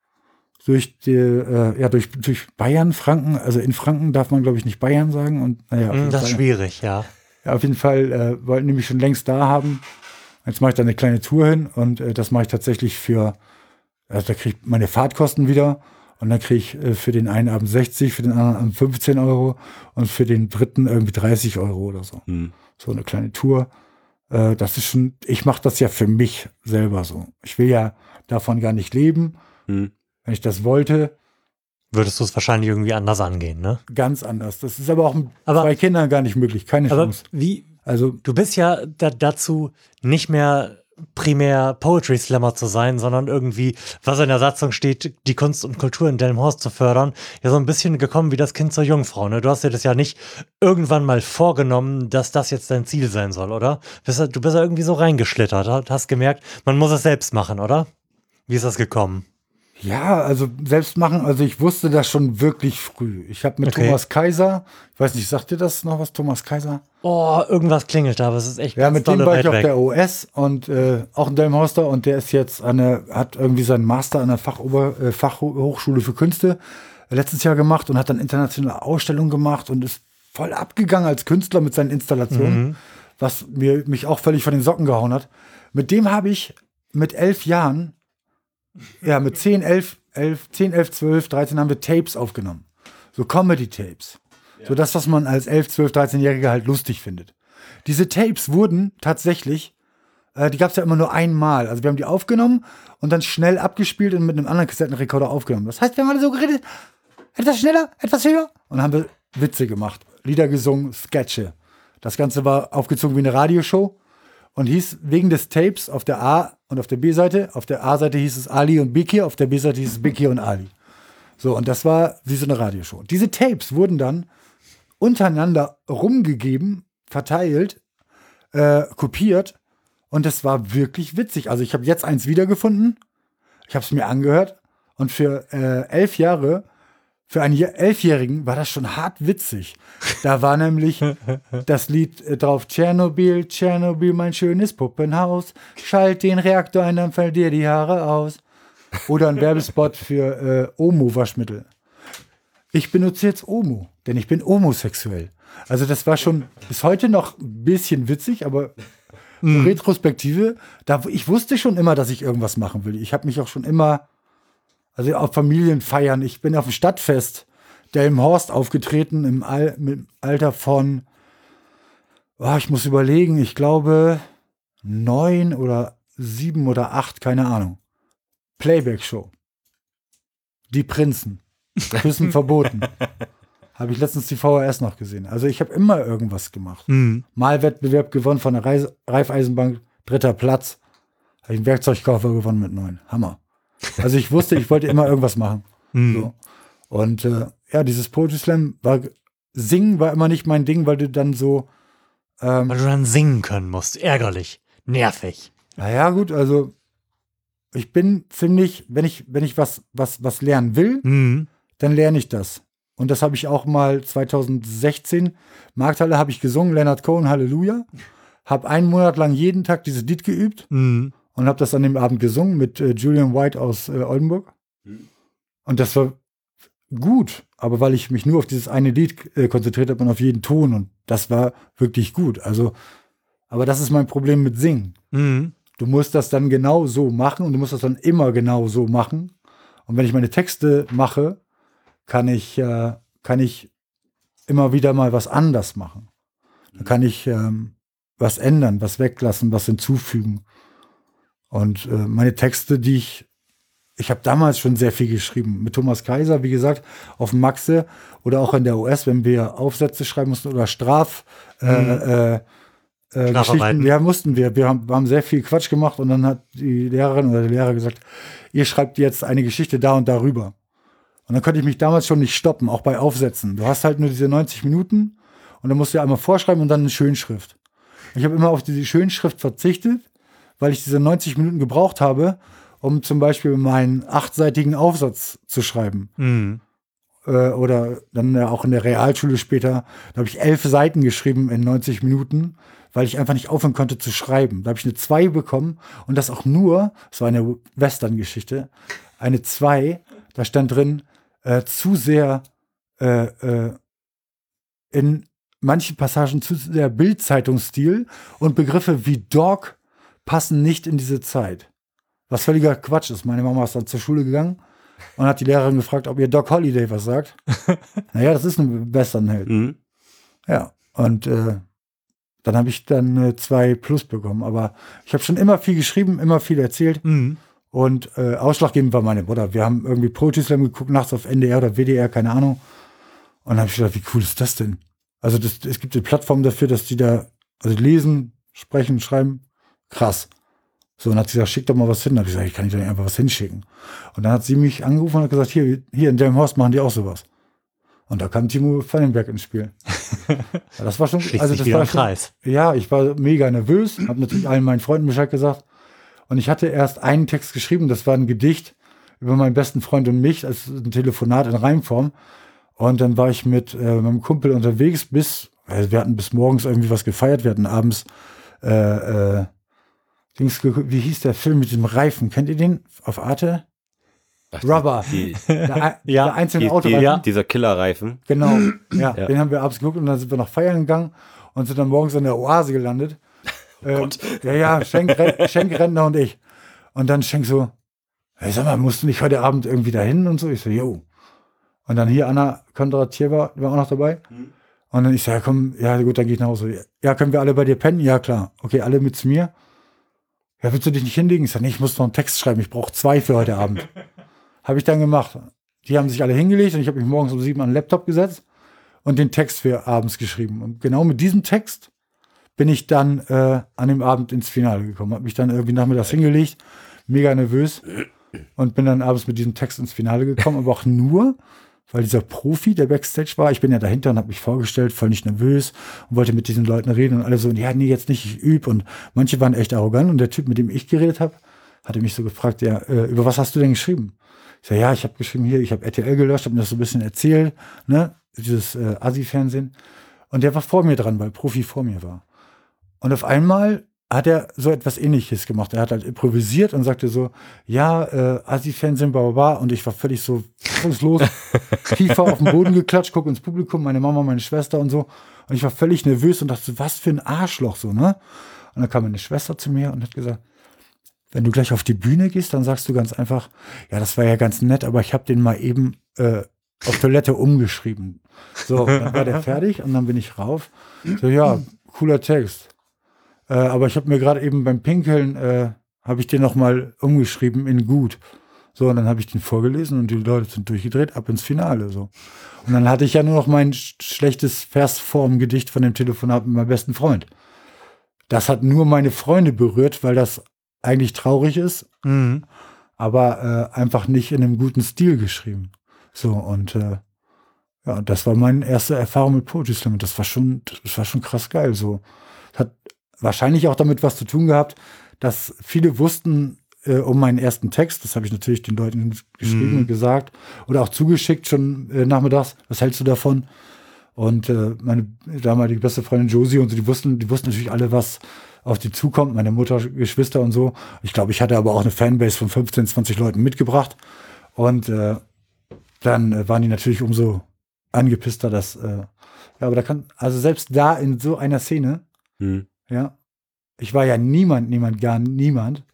[SPEAKER 1] durch die, äh, ja, durch, durch Bayern, Franken. Also in Franken darf man, glaube ich, nicht Bayern sagen. Und naja, auf
[SPEAKER 3] Mhm,
[SPEAKER 1] jeden
[SPEAKER 3] das ist
[SPEAKER 1] Fall-
[SPEAKER 3] schwierig, ja.
[SPEAKER 1] ja, auf jeden Fall äh, wollten die mich schon längst da haben. Jetzt mache ich da eine kleine Tour hin, und äh, das mache ich tatsächlich für, also da kriege ich meine Fahrtkosten wieder, und dann kriege ich äh, für den einen Abend sechzig, für den anderen Abend fünfzehn Euro und für den dritten irgendwie dreißig Euro oder so.
[SPEAKER 2] Mhm.
[SPEAKER 1] So eine kleine Tour. Äh, das ist schon, ich mache das ja für mich selber so. Ich will ja davon gar nicht leben.
[SPEAKER 2] Mhm.
[SPEAKER 1] Wenn ich das wollte,
[SPEAKER 3] Würdest du es wahrscheinlich irgendwie anders angehen, ne?
[SPEAKER 1] ganz anders. Das ist aber auch mit
[SPEAKER 3] Aber-
[SPEAKER 1] zwei Kindern gar nicht möglich. Keine
[SPEAKER 3] Aber
[SPEAKER 1] Chance.
[SPEAKER 3] wie,
[SPEAKER 1] Also
[SPEAKER 3] du bist ja da, dazu nicht mehr primär Poetry Slammer zu sein, sondern irgendwie, was in der Satzung steht, die Kunst und Kultur in Delmenhorst zu fördern, ja so ein bisschen gekommen wie das Kind zur Jungfrau. Ne? Du hast dir das ja nicht irgendwann mal vorgenommen, dass das jetzt dein Ziel sein soll, oder? Du bist ja irgendwie so reingeschlittert, hast gemerkt, man muss es selbst machen, oder? Wie ist das gekommen?
[SPEAKER 1] Ja, also selbst machen, also ich wusste das schon wirklich früh. Ich habe mit
[SPEAKER 3] Okay.
[SPEAKER 1] Thomas Kaiser, ich weiß nicht, sagt dir das noch was, Thomas Kaiser?
[SPEAKER 3] Oh, irgendwas klingelt da, aber es ist echt
[SPEAKER 1] Ja,
[SPEAKER 3] ganz
[SPEAKER 1] mit dem
[SPEAKER 3] dolle
[SPEAKER 1] war
[SPEAKER 3] weit
[SPEAKER 1] ich auf
[SPEAKER 3] weg.
[SPEAKER 1] der O S und äh, auch ein Delmenhorster und der ist jetzt an der, hat irgendwie seinen Master an der Fachober, äh, Fachhochschule für Künste letztes Jahr gemacht und hat dann internationale Ausstellungen gemacht und ist voll abgegangen als Künstler mit seinen Installationen,
[SPEAKER 3] Mhm.
[SPEAKER 1] was mir mich auch völlig von den Socken gehauen hat. Mit dem habe ich mit elf Jahren, ja, mit zehn, elf, elf, zehn, elf, zwölf, dreizehn haben wir Tapes aufgenommen. So Comedy-Tapes. So das, was man als elf, zwölf, dreizehn-Jähriger halt lustig findet. Diese Tapes wurden tatsächlich, äh, die gab es ja immer nur einmal. Also wir haben die aufgenommen und dann schnell abgespielt und mit einem anderen Kassettenrekorder aufgenommen. Das heißt, wir haben alle so geredet, etwas schneller, etwas höher. Und dann haben wir Witze gemacht, Lieder gesungen, Sketche. Das Ganze war aufgezogen wie eine Radioshow und hieß wegen des Tapes auf der A- und auf der B-Seite. Auf der A-Seite hieß es Ali und Biki, auf der B-Seite hieß es Biki und Ali. So, und das war wie so eine Radioshow. Diese Tapes wurden dann untereinander rumgegeben, verteilt, äh, kopiert und das war wirklich witzig. Also ich habe jetzt eins wiedergefunden, ich habe es mir angehört und für äh, elf Jahre, für einen Je- Elfjährigen war das schon hart witzig. Da war nämlich das Lied äh, drauf, Tschernobyl, Tschernobyl, mein schönes Puppenhaus, schalt den Reaktor ein, dann fällt dir die Haare aus. Oder ein Werbespot für äh, Omo-Waschmittel. Ich benutze jetzt Omo, denn ich bin homosexuell. Also das war schon bis heute noch ein bisschen witzig, aber
[SPEAKER 3] Mhm.
[SPEAKER 1] Retrospektive, da, ich wusste schon immer, dass ich irgendwas machen will. Ich habe mich auch schon immer, also auf Familienfeiern, ich bin auf dem Stadtfest Delmenhorst aufgetreten im, Al, im Alter von, oh, ich muss überlegen, ich glaube neun oder sieben oder acht, keine Ahnung. Playback-Show. Die Prinzen. Küssen verboten. Habe ich letztens die V H S noch gesehen. Also ich habe immer irgendwas gemacht.
[SPEAKER 3] Mhm.
[SPEAKER 1] Mal Wettbewerb gewonnen von der Reise, Raiffeisenbank, dritter Platz. Habe ich einen Werkzeugkoffer gewonnen mit neun. Hammer. Also ich wusste, ich wollte immer irgendwas machen.
[SPEAKER 3] Mhm.
[SPEAKER 1] So. Und äh, ja, dieses Poetry Slam war, singen war immer nicht mein Ding, weil du dann so, ähm,
[SPEAKER 3] Weil du dann singen können musst. Ärgerlich. Nervig.
[SPEAKER 1] naja, gut, also ich bin ziemlich, wenn ich, wenn ich was, was, was lernen will,
[SPEAKER 3] Mhm.
[SPEAKER 1] dann lerne ich das. Und das habe ich auch mal zwanzig sechzehn, Markthalle habe ich gesungen, Leonard Cohen, Halleluja. Habe einen Monat lang jeden Tag dieses Lied geübt
[SPEAKER 3] Mhm.
[SPEAKER 1] und habe das an dem Abend gesungen mit äh, Julian White aus äh, Oldenburg. Und das war gut, aber weil ich mich nur auf dieses eine Lied äh, konzentriert habe und auf jeden Ton und das war wirklich gut. Also, aber das ist mein Problem mit Singen.
[SPEAKER 3] Mhm.
[SPEAKER 1] Du musst das dann genau so machen und du musst das dann immer genau so machen. Und wenn ich meine Texte mache, kann ich, äh, kann ich immer wieder mal was anders machen. Dann kann ich ähm, was ändern, was weglassen, was hinzufügen. Und äh, meine Texte, die ich, ich habe damals schon sehr viel geschrieben. Mit Thomas Kaiser, wie gesagt, auf dem Maxe oder auch in der O S, wenn wir Aufsätze schreiben mussten oder Straf, äh, äh, äh,
[SPEAKER 3] Strafarbeiten.
[SPEAKER 1] Geschichten, ja, mussten wir. Wir haben, wir haben sehr viel Quatsch gemacht und dann hat die Lehrerin oder der Lehrer gesagt, ihr schreibt jetzt eine Geschichte da und darüber. Und dann konnte ich mich damals schon nicht stoppen, auch bei Aufsätzen. Du hast halt nur diese neunzig Minuten und dann musst du ja einmal vorschreiben und dann eine Schönschrift. Und ich habe immer auf diese Schönschrift verzichtet, weil ich diese neunzig Minuten gebraucht habe, um zum Beispiel meinen achtseitigen Aufsatz zu schreiben.
[SPEAKER 3] Mhm.
[SPEAKER 1] Äh, oder dann ja auch in der Realschule später, da habe ich elf Seiten geschrieben in neunzig Minuten, weil ich einfach nicht aufhören konnte zu schreiben. Da habe ich eine zwei bekommen und das auch nur, das war eine Western-Geschichte, eine zwei, da stand drin, äh, zu sehr äh, äh, in manchen Passagen zu sehr Bild-Zeitungsstil und Begriffe wie Dog passen nicht in diese Zeit. Was völliger Quatsch ist. Meine Mama ist dann zur Schule gegangen und hat die Lehrerin gefragt, ob ihr Doc Holliday was sagt. Naja, das ist ein Westernheld.
[SPEAKER 2] Mhm.
[SPEAKER 1] Ja, und äh, dann habe ich dann äh, zwei Plus bekommen. Aber ich habe schon immer viel geschrieben, immer viel erzählt.
[SPEAKER 3] Mhm.
[SPEAKER 1] Und äh, ausschlaggebend war meine Mutter. Wir haben irgendwie Poetry Slam geguckt, nachts auf N D R oder W D R, keine Ahnung. Und dann habe ich gedacht, wie cool ist das denn? Also das, es gibt eine Plattform dafür, dass die da also lesen, sprechen, schreiben. Krass. So, und hat sie gesagt, schick doch mal was hin. Dann habe ich gesagt, ich kann nicht einfach was hinschicken. Und dann hat sie mich angerufen und hat gesagt, hier, hier in Delmenhorst machen die auch sowas. Und da kam Timo Fallenberg ins Spiel. Ja, das war schon, also das war schon, Kreis. Ja, ich war mega nervös, habe natürlich allen meinen Freunden Bescheid gesagt. Und ich hatte erst einen Text geschrieben, das war ein Gedicht über meinen besten Freund und mich, als ein Telefonat in Reimform. Und dann war ich mit äh, meinem Kumpel unterwegs bis, also wir hatten bis morgens irgendwie was gefeiert, wir hatten abends, äh, äh, wie hieß der Film mit dem Reifen? Kennt ihr den auf Arte?
[SPEAKER 2] Ach,
[SPEAKER 1] Rubber.
[SPEAKER 2] Die,
[SPEAKER 1] der,
[SPEAKER 3] ja,
[SPEAKER 1] der einzelne
[SPEAKER 2] die,
[SPEAKER 1] Autoreifen.
[SPEAKER 2] die, ja. Dieser Killerreifen.
[SPEAKER 1] Genau, ja,
[SPEAKER 2] Ja.
[SPEAKER 1] den haben wir abends geguckt und dann sind wir noch feiern gegangen und sind dann morgens in der Oase gelandet.
[SPEAKER 2] Oh
[SPEAKER 1] ähm,
[SPEAKER 2] Gott.
[SPEAKER 1] ja, ja, Schenk, Schenk Rentner und ich. Und dann Schenk so, hey, sag mal, musst du nicht heute Abend irgendwie dahin und so? Ich so, jo. Und dann hier Anna Kondratjewa war auch noch dabei.
[SPEAKER 2] Mhm.
[SPEAKER 1] Und dann ich so, ja komm, ja gut, dann gehe ich nach Hause. Ja, können wir alle bei dir pennen? Ja, klar. Okay, alle mit zu mir. Ja, willst du dich nicht hinlegen? Ich sag, nee, ich muss noch einen Text schreiben. Ich brauche zwei für heute Abend. Habe ich dann gemacht. Die haben sich alle hingelegt und ich habe mich morgens um sieben an den Laptop gesetzt und den Text für abends geschrieben. Und genau mit diesem Text bin ich dann äh, an dem Abend ins Finale gekommen. Habe mich dann irgendwie nachmittags hingelegt, mega nervös und bin dann abends mit diesem Text ins Finale gekommen, aber auch nur, weil dieser Profi, der Backstage war, ich bin ja dahinter und habe mich vorgestellt, voll nicht nervös und wollte mit diesen Leuten reden und alle so, ja, nee, jetzt nicht, ich üb. Und manche waren echt arrogant und der Typ, mit dem ich geredet habe, hatte mich so gefragt, ja, äh, über was hast du denn geschrieben? Ich sage, ja, ich habe geschrieben hier, ich habe R T L gelöscht, habe mir das so ein bisschen erzählt, ne, dieses äh, Assi-Fernsehen. Und der war vor mir dran, weil Profi vor mir war. Und auf einmal hat er so etwas Ähnliches gemacht. Er hat halt improvisiert und sagte so, ja, äh, Assi-Fernsehen, bla, bla, bla. Und ich war völlig so fassungslos, Kiefer auf den Boden geklatscht, guck ins Publikum, meine Mama, meine Schwester und so. Und ich war völlig nervös und dachte so, was für ein Arschloch, so, ne? Und dann kam meine Schwester zu mir und hat gesagt, wenn du gleich auf die Bühne gehst, dann sagst du ganz einfach, ja, das war ja ganz nett, aber ich habe den mal eben äh, auf Toilette umgeschrieben. So, dann war der fertig und dann bin ich rauf. So, ja, cooler Text. Äh, aber ich habe mir gerade eben beim Pinkeln, äh, habe ich den noch mal umgeschrieben in gut. So, und dann habe ich den vorgelesen und die Leute sind durchgedreht, ab ins Finale. So. Und dann hatte ich ja nur noch mein sch schlechtes Versformgedicht von dem Telefonat mit meinem besten Freund. Das hat nur meine Freunde berührt, weil das eigentlich traurig ist,
[SPEAKER 3] Mhm.
[SPEAKER 1] aber äh, einfach nicht in einem guten Stil geschrieben. So, und äh, ja, das war meine erste Erfahrung mit Poetry Slam und das war schon, das war schon krass geil. So, hat wahrscheinlich auch damit was zu tun gehabt, dass viele wussten äh, um meinen ersten Text, das habe ich natürlich den Leuten geschrieben
[SPEAKER 3] Mhm.
[SPEAKER 1] und gesagt oder auch zugeschickt schon äh, nachmittags, was hältst du davon? Und äh, meine damalige beste Freundin Josie und so, die wussten, die wussten natürlich alle, was auf die zukommt, meine Mutter, Geschwister und so. Ich glaube, ich hatte aber auch eine Fanbase von fünfzehn, zwanzig Leuten mitgebracht. Und äh, dann äh, waren die natürlich umso angepisster, dass, äh, ja, aber da kann, also selbst da in so einer Szene,
[SPEAKER 2] Hm.
[SPEAKER 1] ja, ich war ja niemand, niemand, gar niemand,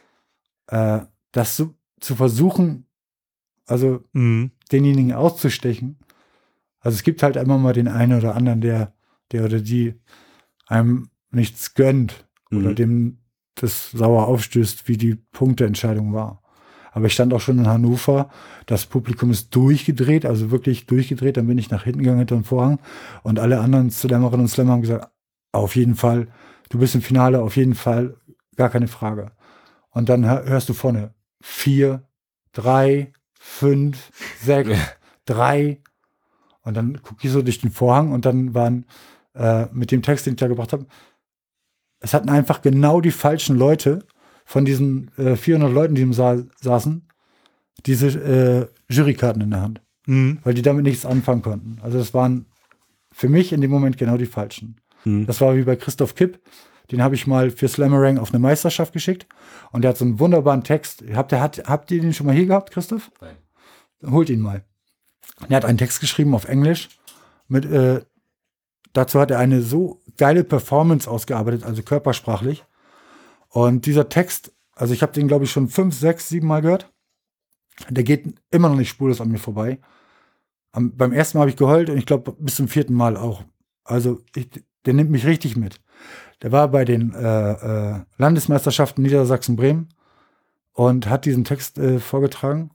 [SPEAKER 1] äh, das zu, zu versuchen, also
[SPEAKER 3] Mhm.
[SPEAKER 1] denjenigen auszustechen. Also es gibt halt immer mal den einen oder anderen, der, der oder die einem nichts gönnt oder
[SPEAKER 2] Mhm.
[SPEAKER 1] dem das sauer aufstößt, wie die Punkteentscheidung war. Aber ich stand auch schon in Hannover, das Publikum ist durchgedreht, also wirklich durchgedreht, dann bin ich nach hinten gegangen hinter den Vorhang und alle anderen Slammerinnen und Slammer haben gesagt, auf jeden Fall, du bist im Finale, auf jeden Fall, gar keine Frage. Und dann hör- hörst du vorne vier, drei, fünf, sechs, drei und dann gucke ich so durch den Vorhang und dann waren äh, mit dem Text, den ich da gebracht habe, es hatten einfach genau die falschen Leute von diesen äh, vierhundert Leuten, die im Saal saßen, diese äh, Jurykarten in der Hand,
[SPEAKER 3] Mhm.
[SPEAKER 1] weil die damit nichts anfangen konnten. Also das waren für mich in dem Moment genau die falschen.
[SPEAKER 2] Hm.
[SPEAKER 1] Das war wie bei Christoph Kipp, den habe ich mal für Slammerang auf eine Meisterschaft geschickt und der hat so einen wunderbaren Text. Habt ihr, hat, habt ihr den schon mal hier gehabt, Christoph?
[SPEAKER 2] Nein.
[SPEAKER 1] Holt ihn mal. Er hat einen Text geschrieben auf Englisch. Mit, äh, dazu hat er eine so geile Performance ausgearbeitet, also körpersprachlich. Und dieser Text, also ich habe den, glaube ich, schon fünf, sechs, sieben Mal gehört. Der geht immer noch nicht spurlos an mir vorbei. Am, beim ersten Mal habe ich geheult und ich glaube bis zum vierten Mal auch. Also ich, der nimmt mich richtig mit. Der war bei den äh, äh, Landesmeisterschaften Niedersachsen-Bremen und hat diesen Text äh, vorgetragen.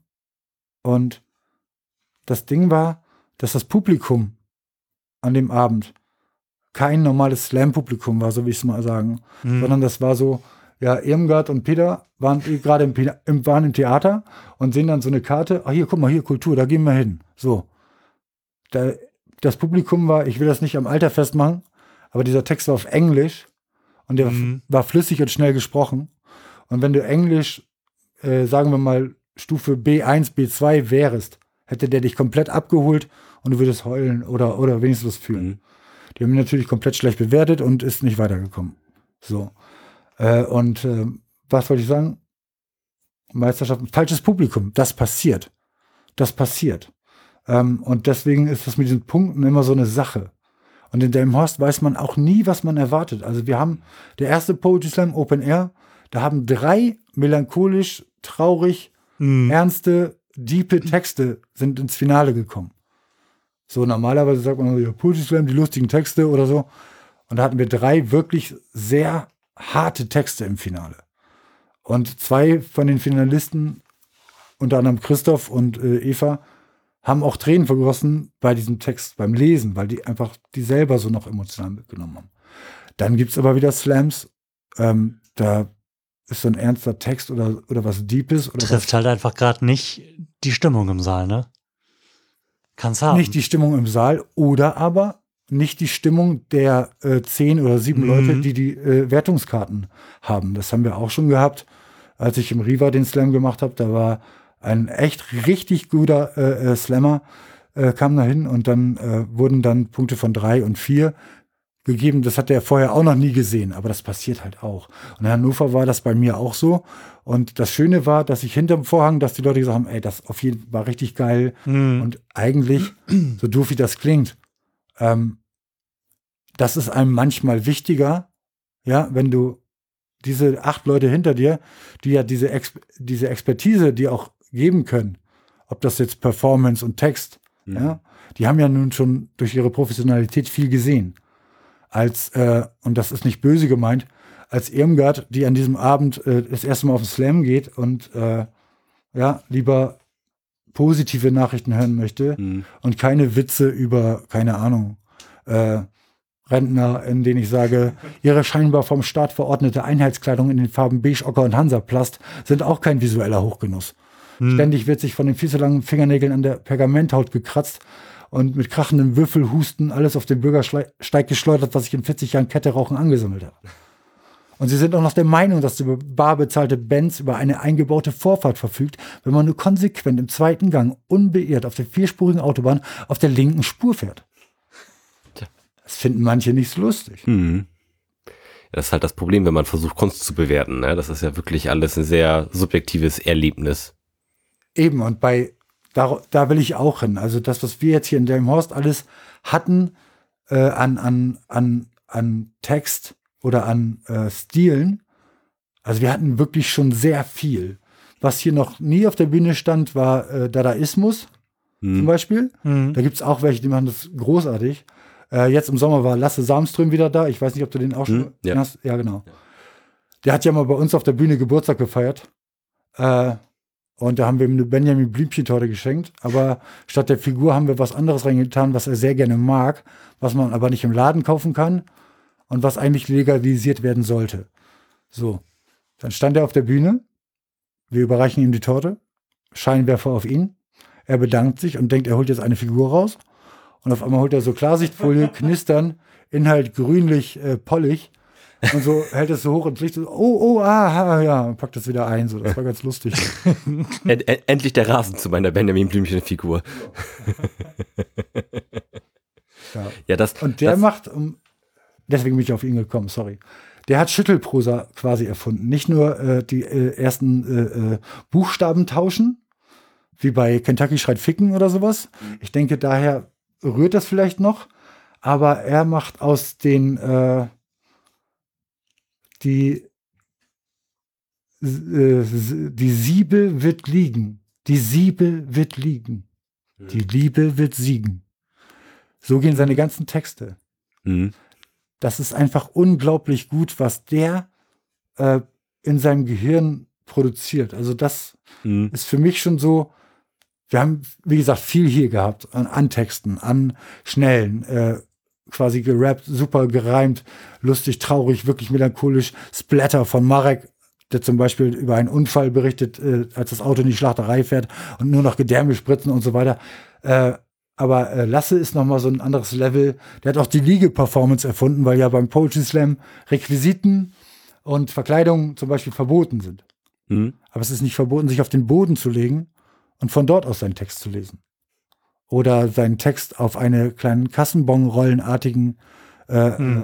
[SPEAKER 1] Und das Ding war, dass das Publikum an dem Abend kein normales Slam-Publikum war, so wie ich es mal sagen,
[SPEAKER 3] Mhm.
[SPEAKER 1] sondern das war so ja, Irmgard und Peter waren eh gerade im, Pe- im, waren im Theater und sehen dann so eine Karte, ach hier, guck mal, hier Kultur, da gehen wir hin. So. Da, das Publikum war, ich will das nicht am Alter festmachen, aber dieser Text war auf Englisch und der
[SPEAKER 3] Mhm.
[SPEAKER 1] war flüssig und schnell gesprochen. Und wenn du Englisch, äh, sagen wir mal, Stufe B eins, B zwei wärst, hätte der dich komplett abgeholt und du würdest heulen oder, oder wenigstens was fühlen.
[SPEAKER 2] Mhm.
[SPEAKER 1] Die haben ihn natürlich komplett schlecht bewertet und ist nicht weitergekommen. So. Äh, und äh, was wollte ich sagen? Meisterschaften, falsches Publikum, das passiert. Das passiert. Ähm, und deswegen ist das mit diesen Punkten immer so eine Sache. Und in Delmenhorst weiß man auch nie, was man erwartet. Also wir haben der erste Poetry Slam Open Air, da haben drei melancholisch, traurig,
[SPEAKER 3] Mhm.
[SPEAKER 1] ernste, diepe Texte sind ins Finale gekommen. So normalerweise sagt man, ja, Poetry Slam, die lustigen Texte oder so. Und da hatten wir drei wirklich sehr harte Texte im Finale. Und zwei von den Finalisten, unter anderem Christoph und äh, Eva, haben auch Tränen vergossen bei diesem Text, beim Lesen, weil die einfach die selber so noch emotional mitgenommen haben. Dann gibt es aber wieder Slams, ähm, da ist so ein ernster Text oder, oder was Deepes. Oder
[SPEAKER 3] Trifft halt einfach gerade nicht die Stimmung im Saal, ne? Kann's haben.
[SPEAKER 1] Nicht die Stimmung im Saal oder aber nicht die Stimmung der äh, zehn oder sieben
[SPEAKER 3] Mhm.
[SPEAKER 1] Leute, die die äh, Wertungskarten haben. Das haben wir auch schon gehabt, als ich im Riva den Slam gemacht habe. Da war ein echt richtig guter äh, äh, Slammer, äh, kam da hin und dann äh, wurden dann Punkte von drei und vier gegeben. Das hat er vorher auch noch nie gesehen, aber das passiert halt auch. Und in Hannover war das bei mir auch so. Und das Schöne war, dass ich hinterm Vorhang, dass die Leute gesagt haben, ey, das auf jeden Fall war richtig geil.
[SPEAKER 3] Mhm.
[SPEAKER 1] Und eigentlich, so doof wie das klingt, ähm, das ist einem manchmal wichtiger, ja, wenn du diese acht Leute hinter dir, die ja diese, Ex diese Expertise, die auch geben können, ob das jetzt Performance und Text,
[SPEAKER 2] Mhm.
[SPEAKER 1] ja, die haben ja nun schon durch ihre Professionalität viel gesehen. Als, äh, und das ist nicht böse gemeint, als Irmgard, die an diesem Abend äh, das erste Mal auf den Slam geht und äh, ja, lieber positive Nachrichten hören möchte
[SPEAKER 2] Mhm.
[SPEAKER 1] und keine Witze über, keine Ahnung, äh, Rentner, in denen ich sage, ihre scheinbar vom Staat verordnete Einheitskleidung in den Farben Beige, Ocker und Hansaplast sind auch kein visueller Hochgenuss.
[SPEAKER 3] Mhm.
[SPEAKER 1] Ständig wird sich von den viel zu langen Fingernägeln an der Pergamenthaut gekratzt und mit krachendem Würfelhusten alles auf den Bürgersteig geschleudert, was ich in vierzig Jahren Ketterauchen angesammelt habe. Und sie sind auch noch der Meinung, dass die bar bezahlte Benz über eine eingebaute Vorfahrt verfügt, wenn man nur konsequent im zweiten Gang unbeirrt auf der vierspurigen Autobahn auf der linken Spur fährt.
[SPEAKER 2] Tja.
[SPEAKER 1] Das finden manche nicht so lustig.
[SPEAKER 2] Mhm. Ja, das ist halt das Problem, wenn man versucht, Kunst zu bewerten. Ne? Das ist ja wirklich alles ein sehr subjektives Erlebnis.
[SPEAKER 1] Eben, und bei da, da will ich auch hin. Also das, was wir jetzt hier in Delmenhorst alles hatten äh, an, an, an, an Text oder an äh, Stilen, also wir hatten wirklich schon sehr viel. Was hier noch nie auf der Bühne stand, war äh, Dadaismus
[SPEAKER 2] Mhm.
[SPEAKER 1] zum Beispiel.
[SPEAKER 3] Mhm.
[SPEAKER 1] Da gibt es auch welche, die machen das großartig. Äh, jetzt im Sommer war Lasse Samström wieder da. Ich weiß nicht, ob du den auch schon
[SPEAKER 2] Mhm, ja.
[SPEAKER 1] hast. Ja, genau. Der hat ja mal bei uns auf der Bühne Geburtstag gefeiert. Äh, und da haben wir ihm eine Benjamin Blümchen-Torte geschenkt. Aber statt der Figur haben wir was anderes reingetan, was er sehr gerne mag, was man aber nicht im Laden kaufen kann und was eigentlich legalisiert werden sollte. So, dann stand er auf der Bühne. Wir überreichen ihm die Torte. Scheinwerfer auf ihn. Er bedankt sich und denkt, er holt jetzt eine Figur raus. Und auf einmal holt er so Klarsichtfolie, knistern, Inhalt grünlich, äh, pollig. Und so hält es so hoch ins Licht. So, oh, oh, ah, ja, und packt das wieder ein. So, das war ganz lustig.
[SPEAKER 2] End, end, endlich der Rasen zu meiner Benjamin Blümchen-Figur.
[SPEAKER 1] Ja.
[SPEAKER 2] Ja, das,
[SPEAKER 1] Und der
[SPEAKER 2] das,
[SPEAKER 1] macht, um, deswegen bin ich auf ihn gekommen, sorry. Der hat Schüttelprosa quasi erfunden. Nicht nur äh, die äh, ersten äh, äh, Buchstaben tauschen, wie bei Kentucky schreit Ficken oder sowas. Ich denke, daher rührt das vielleicht noch. Aber er macht aus den äh, die äh, die Siebe wird liegen. Die Siebe wird liegen. Die Liebe wird siegen. So gehen seine ganzen Texte.
[SPEAKER 2] Mhm.
[SPEAKER 1] Das ist einfach unglaublich gut, was der äh, in seinem Gehirn produziert. Also das
[SPEAKER 2] Mhm.
[SPEAKER 1] ist für mich schon so, wir haben, wie gesagt, viel hier gehabt an, an Texten, an schnellen, äh, quasi gerappt, super gereimt, lustig, traurig, wirklich melancholisch. Splatter von Marek, der zum Beispiel über einen Unfall berichtet, äh, als das Auto in die Schlachterei fährt und nur noch Gedärme spritzen und so weiter. Äh, aber äh, Lasse ist nochmal so ein anderes Level. Der hat auch die Liege-Performance erfunden, weil ja beim Poetry Slam Requisiten und Verkleidung zum Beispiel verboten sind.
[SPEAKER 2] Mhm.
[SPEAKER 1] Aber es ist nicht verboten, sich auf den Boden zu legen und von dort aus seinen Text zu lesen. Oder seinen Text auf eine kleinen Kassenbon-rollenartigen äh,
[SPEAKER 3] Mhm.
[SPEAKER 1] äh,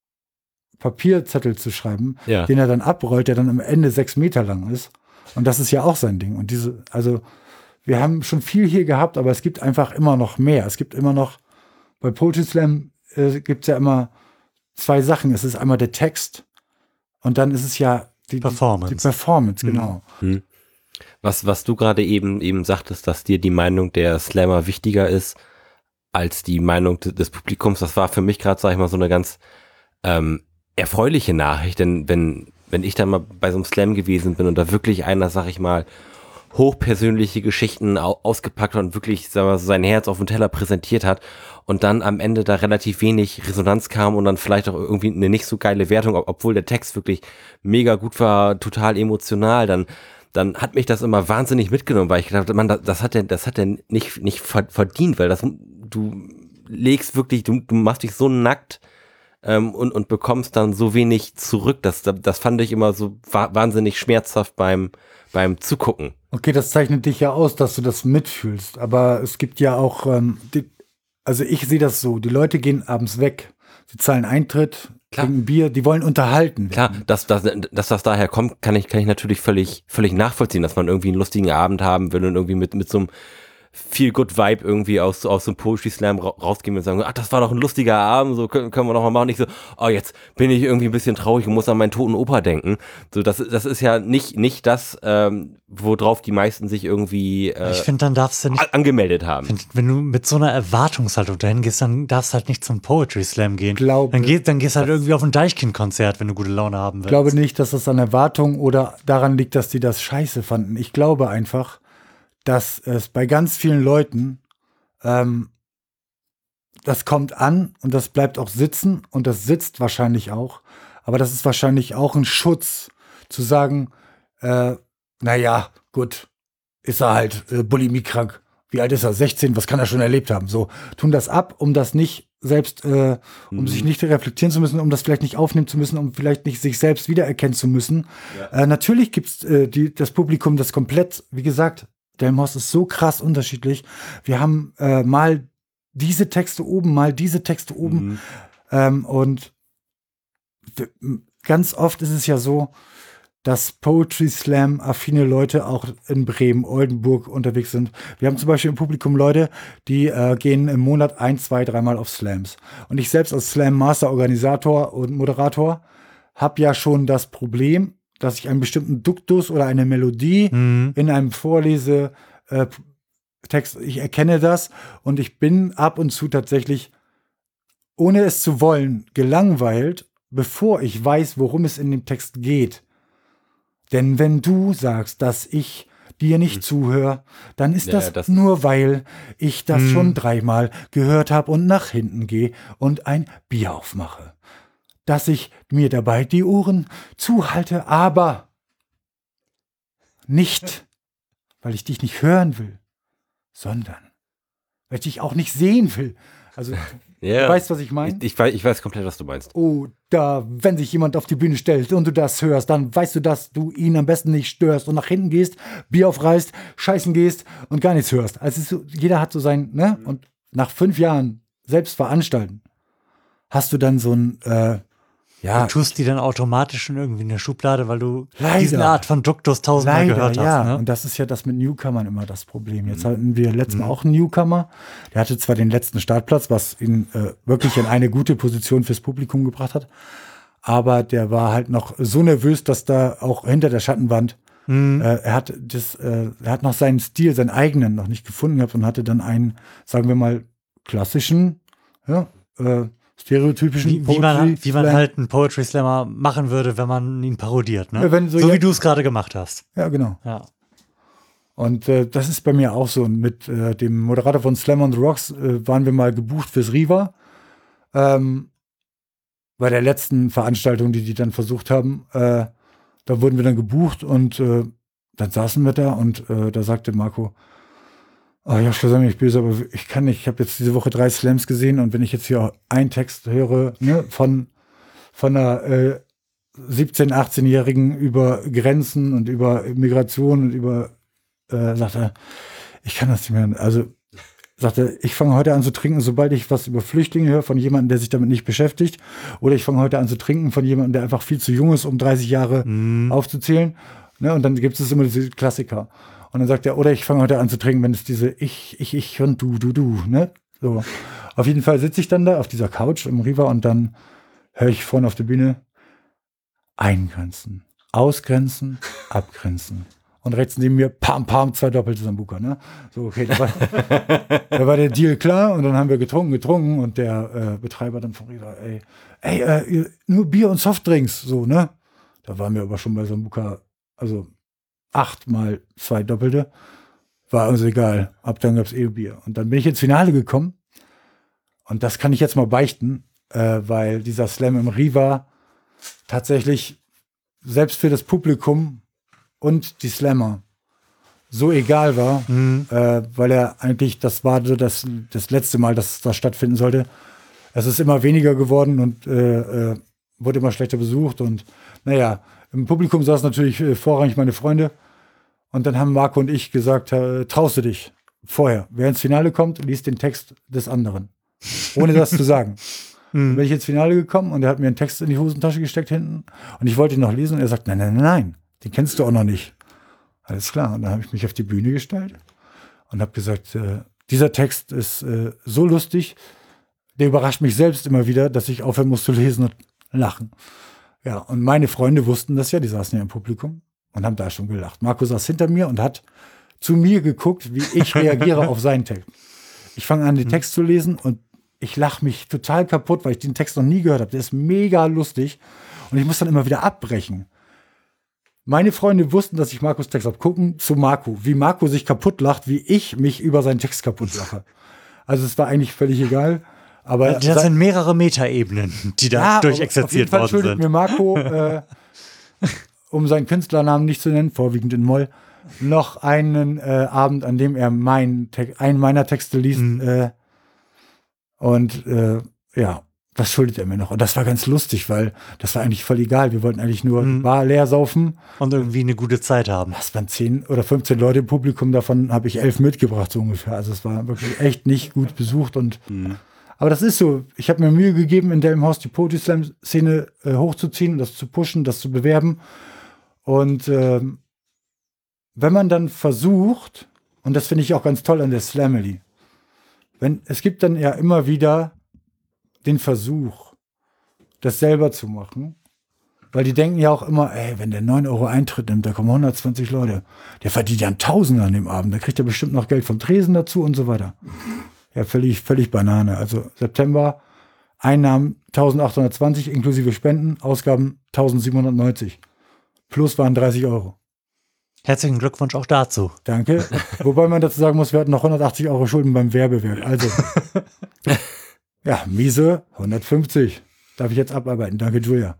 [SPEAKER 1] Papierzettel zu schreiben,
[SPEAKER 2] Ja.
[SPEAKER 1] den er dann abrollt, der dann am Ende sechs Meter lang ist. Und das ist ja auch sein Ding. Und diese, also wir haben schon viel hier gehabt, aber es gibt einfach immer noch mehr. Es gibt immer noch, bei Poetry Slam äh, gibt es ja immer zwei Sachen. Es ist einmal der Text und dann ist es ja die
[SPEAKER 3] Performance.
[SPEAKER 1] Die, die Performance, genau.
[SPEAKER 2] Hm. Was, was du gerade eben, eben sagtest, dass dir die Meinung der Slammer wichtiger ist als die Meinung de- des Publikums, das war für mich gerade, sag ich mal, so eine ganz ähm, erfreuliche Nachricht, denn wenn, wenn ich dann mal bei so einem Slam gewesen bin und da wirklich einer, sag ich mal, hochpersönliche Geschichten au- ausgepackt hat und wirklich, sag mal, so sein Herz auf dem Teller präsentiert hat und dann am Ende da relativ wenig Resonanz kam und dann vielleicht auch irgendwie eine nicht so geile Wertung, ob- obwohl der Text wirklich mega gut war, total emotional, dann dann hat mich das immer wahnsinnig mitgenommen, weil ich gedacht habe, man, das, das hat der, das hat der nicht, nicht verdient, weil das, du legst wirklich, du, du machst dich so nackt ähm, und, und bekommst dann so wenig zurück. Das, das fand ich immer so wa- wahnsinnig schmerzhaft beim, beim Zugucken.
[SPEAKER 1] Okay, das zeichnet dich ja aus, dass du das mitfühlst. Aber es gibt ja auch, ähm, die, also ich sehe das so, die Leute gehen abends weg, sie zahlen Eintritt,
[SPEAKER 2] Klar.
[SPEAKER 1] trinken Bier, die wollen unterhalten werden.
[SPEAKER 2] Klar, dass, dass, dass das daher kommt, kann ich, kann ich natürlich völlig, völlig nachvollziehen, dass man irgendwie einen lustigen Abend haben will und irgendwie mit, mit so einem Feel-Good-Vibe irgendwie aus, aus so einem Poetry-Slam ra- rausgehen und sagen, ach, das war doch ein lustiger Abend, so können, können wir noch mal machen. Nicht so, oh, jetzt bin ich irgendwie ein bisschen traurig und muss an meinen toten Opa denken. So, das, das ist ja nicht, nicht das, ähm, worauf die meisten sich irgendwie äh,
[SPEAKER 3] Ich finde, dann darfst du nicht,
[SPEAKER 2] a- angemeldet haben.
[SPEAKER 3] find, wenn du mit so einer Erwartungshaltung dahin gehst, dann darfst du halt nicht zum Poetry Slam gehen.
[SPEAKER 1] Glaube-
[SPEAKER 3] dann, geh, dann gehst du halt irgendwie auf ein Deichkind-Konzert, wenn du gute Laune haben willst.
[SPEAKER 1] Ich glaube nicht, dass das an Erwartung oder daran liegt, dass die das scheiße fanden. Ich glaube einfach, dass es bei ganz vielen Leuten, ähm, das kommt an und das bleibt auch sitzen und das sitzt wahrscheinlich auch. Aber das ist wahrscheinlich auch ein Schutz, zu sagen, äh, naja, gut, ist er halt äh, bulimiekrank. Wie alt ist er? sechzehn, was kann er schon erlebt haben? So, tun das ab, um das nicht selbst, äh, um
[SPEAKER 2] Mhm.
[SPEAKER 1] sich nicht reflektieren zu müssen, um das vielleicht nicht aufnehmen zu müssen, um vielleicht nicht sich selbst wiedererkennen zu müssen. Äh, natürlich gibt's äh, die, das Publikum, das komplett, wie gesagt, Delmhorst ist so krass unterschiedlich. Wir haben äh, mal diese Texte oben, mal diese Texte oben.
[SPEAKER 2] Mhm.
[SPEAKER 1] Ähm, und w- m- ganz oft ist es ja so, dass Poetry Slam affine Leute auch in Bremen, Oldenburg unterwegs sind. Wir haben zum Beispiel im Publikum Leute, die äh, gehen im Monat ein, zwei, dreimal auf Slams. Und ich selbst als Slam Master Organisator und Moderator habe ja schon das Problem, dass ich einen bestimmten Duktus oder eine Melodie
[SPEAKER 3] Mhm.
[SPEAKER 1] in einem Vorlese äh, Text, ich erkenne das und ich bin ab und zu tatsächlich, ohne es zu wollen, gelangweilt, bevor ich weiß, worum es in dem Text geht. Denn wenn du sagst, dass ich dir nicht zuhöre, dann ist
[SPEAKER 2] Ja,
[SPEAKER 1] das,
[SPEAKER 2] das-
[SPEAKER 1] nur, weil ich das
[SPEAKER 3] Hm.
[SPEAKER 1] schon dreimal gehört habe und nach hinten gehe und ein Bier aufmache. Dass ich mir dabei die Ohren zuhalte, aber nicht, weil ich dich nicht hören will, sondern weil ich dich auch nicht sehen will. Also,
[SPEAKER 2] Ja.
[SPEAKER 1] du weißt, was ich meine?
[SPEAKER 2] Ich, ich, weiß, ich weiß komplett, was du meinst.
[SPEAKER 1] Oder wenn sich jemand auf die Bühne stellt und du das hörst, dann weißt du, dass du ihn am besten nicht störst und nach hinten gehst, Bier aufreißt, scheißen gehst und gar nichts hörst. Also es ist so, jeder hat so sein, ne? Und nach fünf Jahren selbst veranstalten, hast du dann so ein, äh, ja,
[SPEAKER 3] Du tust die dann automatisch in irgendwie eine Schublade, weil du
[SPEAKER 1] Leider.
[SPEAKER 3] diese Art von Duktus tausendmal
[SPEAKER 1] leider,
[SPEAKER 3] gehört
[SPEAKER 1] ja.
[SPEAKER 3] hast. Ne?
[SPEAKER 1] Und das ist ja das mit Newcomern immer das Problem. Jetzt hatten wir letztes Mal auch einen Newcomer. Der hatte zwar den letzten Startplatz, was ihn äh, wirklich in eine gute Position fürs Publikum gebracht hat, aber der war halt noch so nervös, dass da auch hinter der Schattenwand
[SPEAKER 3] Mhm.
[SPEAKER 1] Äh, er hat das, äh, er hat noch seinen Stil, seinen eigenen noch nicht gefunden gehabt und hatte dann einen, sagen wir mal, klassischen, ja, äh, stereotypischen
[SPEAKER 3] Wie, wie, man,
[SPEAKER 1] Poetry
[SPEAKER 3] wie man
[SPEAKER 1] Slam.
[SPEAKER 3] halt einen Poetry Slammer machen würde, wenn man ihn parodiert. Ne?
[SPEAKER 1] Ja, wenn so
[SPEAKER 3] so wie
[SPEAKER 1] jetzt-
[SPEAKER 3] du es gerade gemacht hast.
[SPEAKER 1] Ja, genau.
[SPEAKER 3] Ja.
[SPEAKER 1] Und äh, das ist bei mir auch so. Und mit äh, dem Moderator von Slam on the Rocks äh, waren wir mal gebucht fürs Riva. Ähm, bei der letzten Veranstaltung, die die dann versucht haben, äh, da wurden wir dann gebucht und äh, dann saßen wir da und äh, da sagte Marco, oh, ja, sei mir nicht böse, aber ich kann nicht, ich habe jetzt diese Woche drei Slams gesehen und wenn ich jetzt hier einen Text höre, ne, von, von einer äh, siebzehn-, achtzehnjährigen über Grenzen und über Migration und über, äh, sagt er, ich kann das nicht mehr, also sagt er, ich fange heute an zu trinken, sobald ich was über Flüchtlinge höre von jemandem, der sich damit nicht beschäftigt, oder ich fange heute an zu trinken von jemandem, der einfach viel zu jung ist, um dreißig Jahre
[SPEAKER 3] Mhm.
[SPEAKER 1] aufzuzählen, ne, und dann gibt es immer diese Klassiker. Und dann sagt er, oder ich fange heute an zu trinken, wenn es diese Ich, Ich, Ich und Du, Du, Du, ne? So. Auf jeden Fall sitze ich dann da auf dieser Couch im Riva und dann höre ich vorne auf der Bühne eingrenzen, ausgrenzen, abgrenzen. Und rechts neben mir, pam, pam, zwei doppelte Sambuca, ne? So, okay, da war, da war der Deal klar und dann haben wir getrunken, getrunken und der äh, Betreiber dann von Riva, ey, ey, äh, nur Bier und Softdrinks, so, ne? Da waren wir aber schon bei Sambuca, also acht mal zwei Doppelte. War uns egal. Ab dann gab es eh Bier. Und dann bin ich ins Finale gekommen. Und das kann ich jetzt mal beichten, äh, weil dieser Slam im Riva tatsächlich selbst für das Publikum und die Slammer so egal war,
[SPEAKER 3] Mhm.
[SPEAKER 1] äh, weil er eigentlich, das war so das, das letzte Mal, dass das stattfinden sollte. Es ist immer weniger geworden und äh, äh, wurde immer schlechter besucht. Und naja, im Publikum saßen natürlich äh, vorrangig meine Freunde. Und dann haben Marco und ich gesagt, äh, traust du dich vorher. Wer ins Finale kommt, liest den Text des anderen. Ohne das zu sagen. Dann bin ich ins Finale gekommen und er hat mir einen Text in die Hosentasche gesteckt hinten. Und ich wollte ihn noch lesen und er sagt, nein, nein, nein, nein, den kennst du auch noch nicht. Alles klar. Und dann habe ich mich auf die Bühne gestellt und habe gesagt, äh, dieser Text ist äh, so lustig, der überrascht mich selbst immer wieder, dass ich aufhören muss zu lesen und lachen. Ja, und meine Freunde wussten das ja, die saßen ja im Publikum und haben da schon gelacht. Marco saß hinter mir und hat zu mir geguckt, wie ich reagiere auf seinen Text. Ich fange an, den Text zu lesen und ich lache mich total kaputt, weil ich den Text noch nie gehört habe. Der ist mega lustig und ich muss dann immer wieder abbrechen. Meine Freunde wussten, dass ich Marcos Text habe. Gucken zu Marco, wie Marco sich kaputt lacht, wie ich mich über seinen Text kaputt lache. Also es war eigentlich völlig egal. Aber
[SPEAKER 3] Das sind mehrere Metaebenen, die da
[SPEAKER 1] ja,
[SPEAKER 3] durchexerziert
[SPEAKER 1] auf jeden Fall
[SPEAKER 3] worden
[SPEAKER 1] schuldet
[SPEAKER 3] sind.
[SPEAKER 1] mir Marco, äh, um seinen Künstlernamen nicht zu nennen, vorwiegend in Moll, noch einen äh, Abend, an dem er meinen Te- einen meiner Texte liest.
[SPEAKER 3] Mhm.
[SPEAKER 1] Äh, und äh, ja, das schuldet er mir noch. Und das war ganz lustig, weil das war eigentlich voll egal. Wir wollten eigentlich nur
[SPEAKER 3] Mhm.
[SPEAKER 1] Bar leer saufen.
[SPEAKER 3] Und irgendwie eine gute Zeit haben.
[SPEAKER 1] Das waren zehn oder fünfzehn Leute im Publikum, davon habe ich elf mitgebracht, so ungefähr. Also es war wirklich echt nicht gut besucht. Und aber das ist so, ich habe mir Mühe gegeben, in Delmenhorst die Poetry Slam-Szene äh, hochzuziehen, das zu pushen, das zu bewerben. Und ähm, wenn man dann versucht, und das finde ich auch ganz toll an der Slamily, wenn, es gibt dann ja immer wieder den Versuch, das selber zu machen. Weil die denken ja auch immer, ey, wenn der neun Euro Eintritt nimmt, da kommen hundertzwanzig Leute. Der verdient ja einen Tausender an dem Abend. Da kriegt er bestimmt noch Geld vom Tresen dazu und so weiter. Ja, völlig, völlig Banane. Also September, Einnahmen eintausendachthundertzwanzig inklusive Spenden, Ausgaben eintausendsiebenhundertneunzig. Plus waren dreißig Euro.
[SPEAKER 3] Herzlichen Glückwunsch auch dazu.
[SPEAKER 1] Danke. Wobei man dazu sagen muss, wir hatten noch hundertachtzig Euro Schulden beim Werbewerk. Also, ja, miese hundertfünfzig. Darf ich jetzt abarbeiten? Danke, Julia.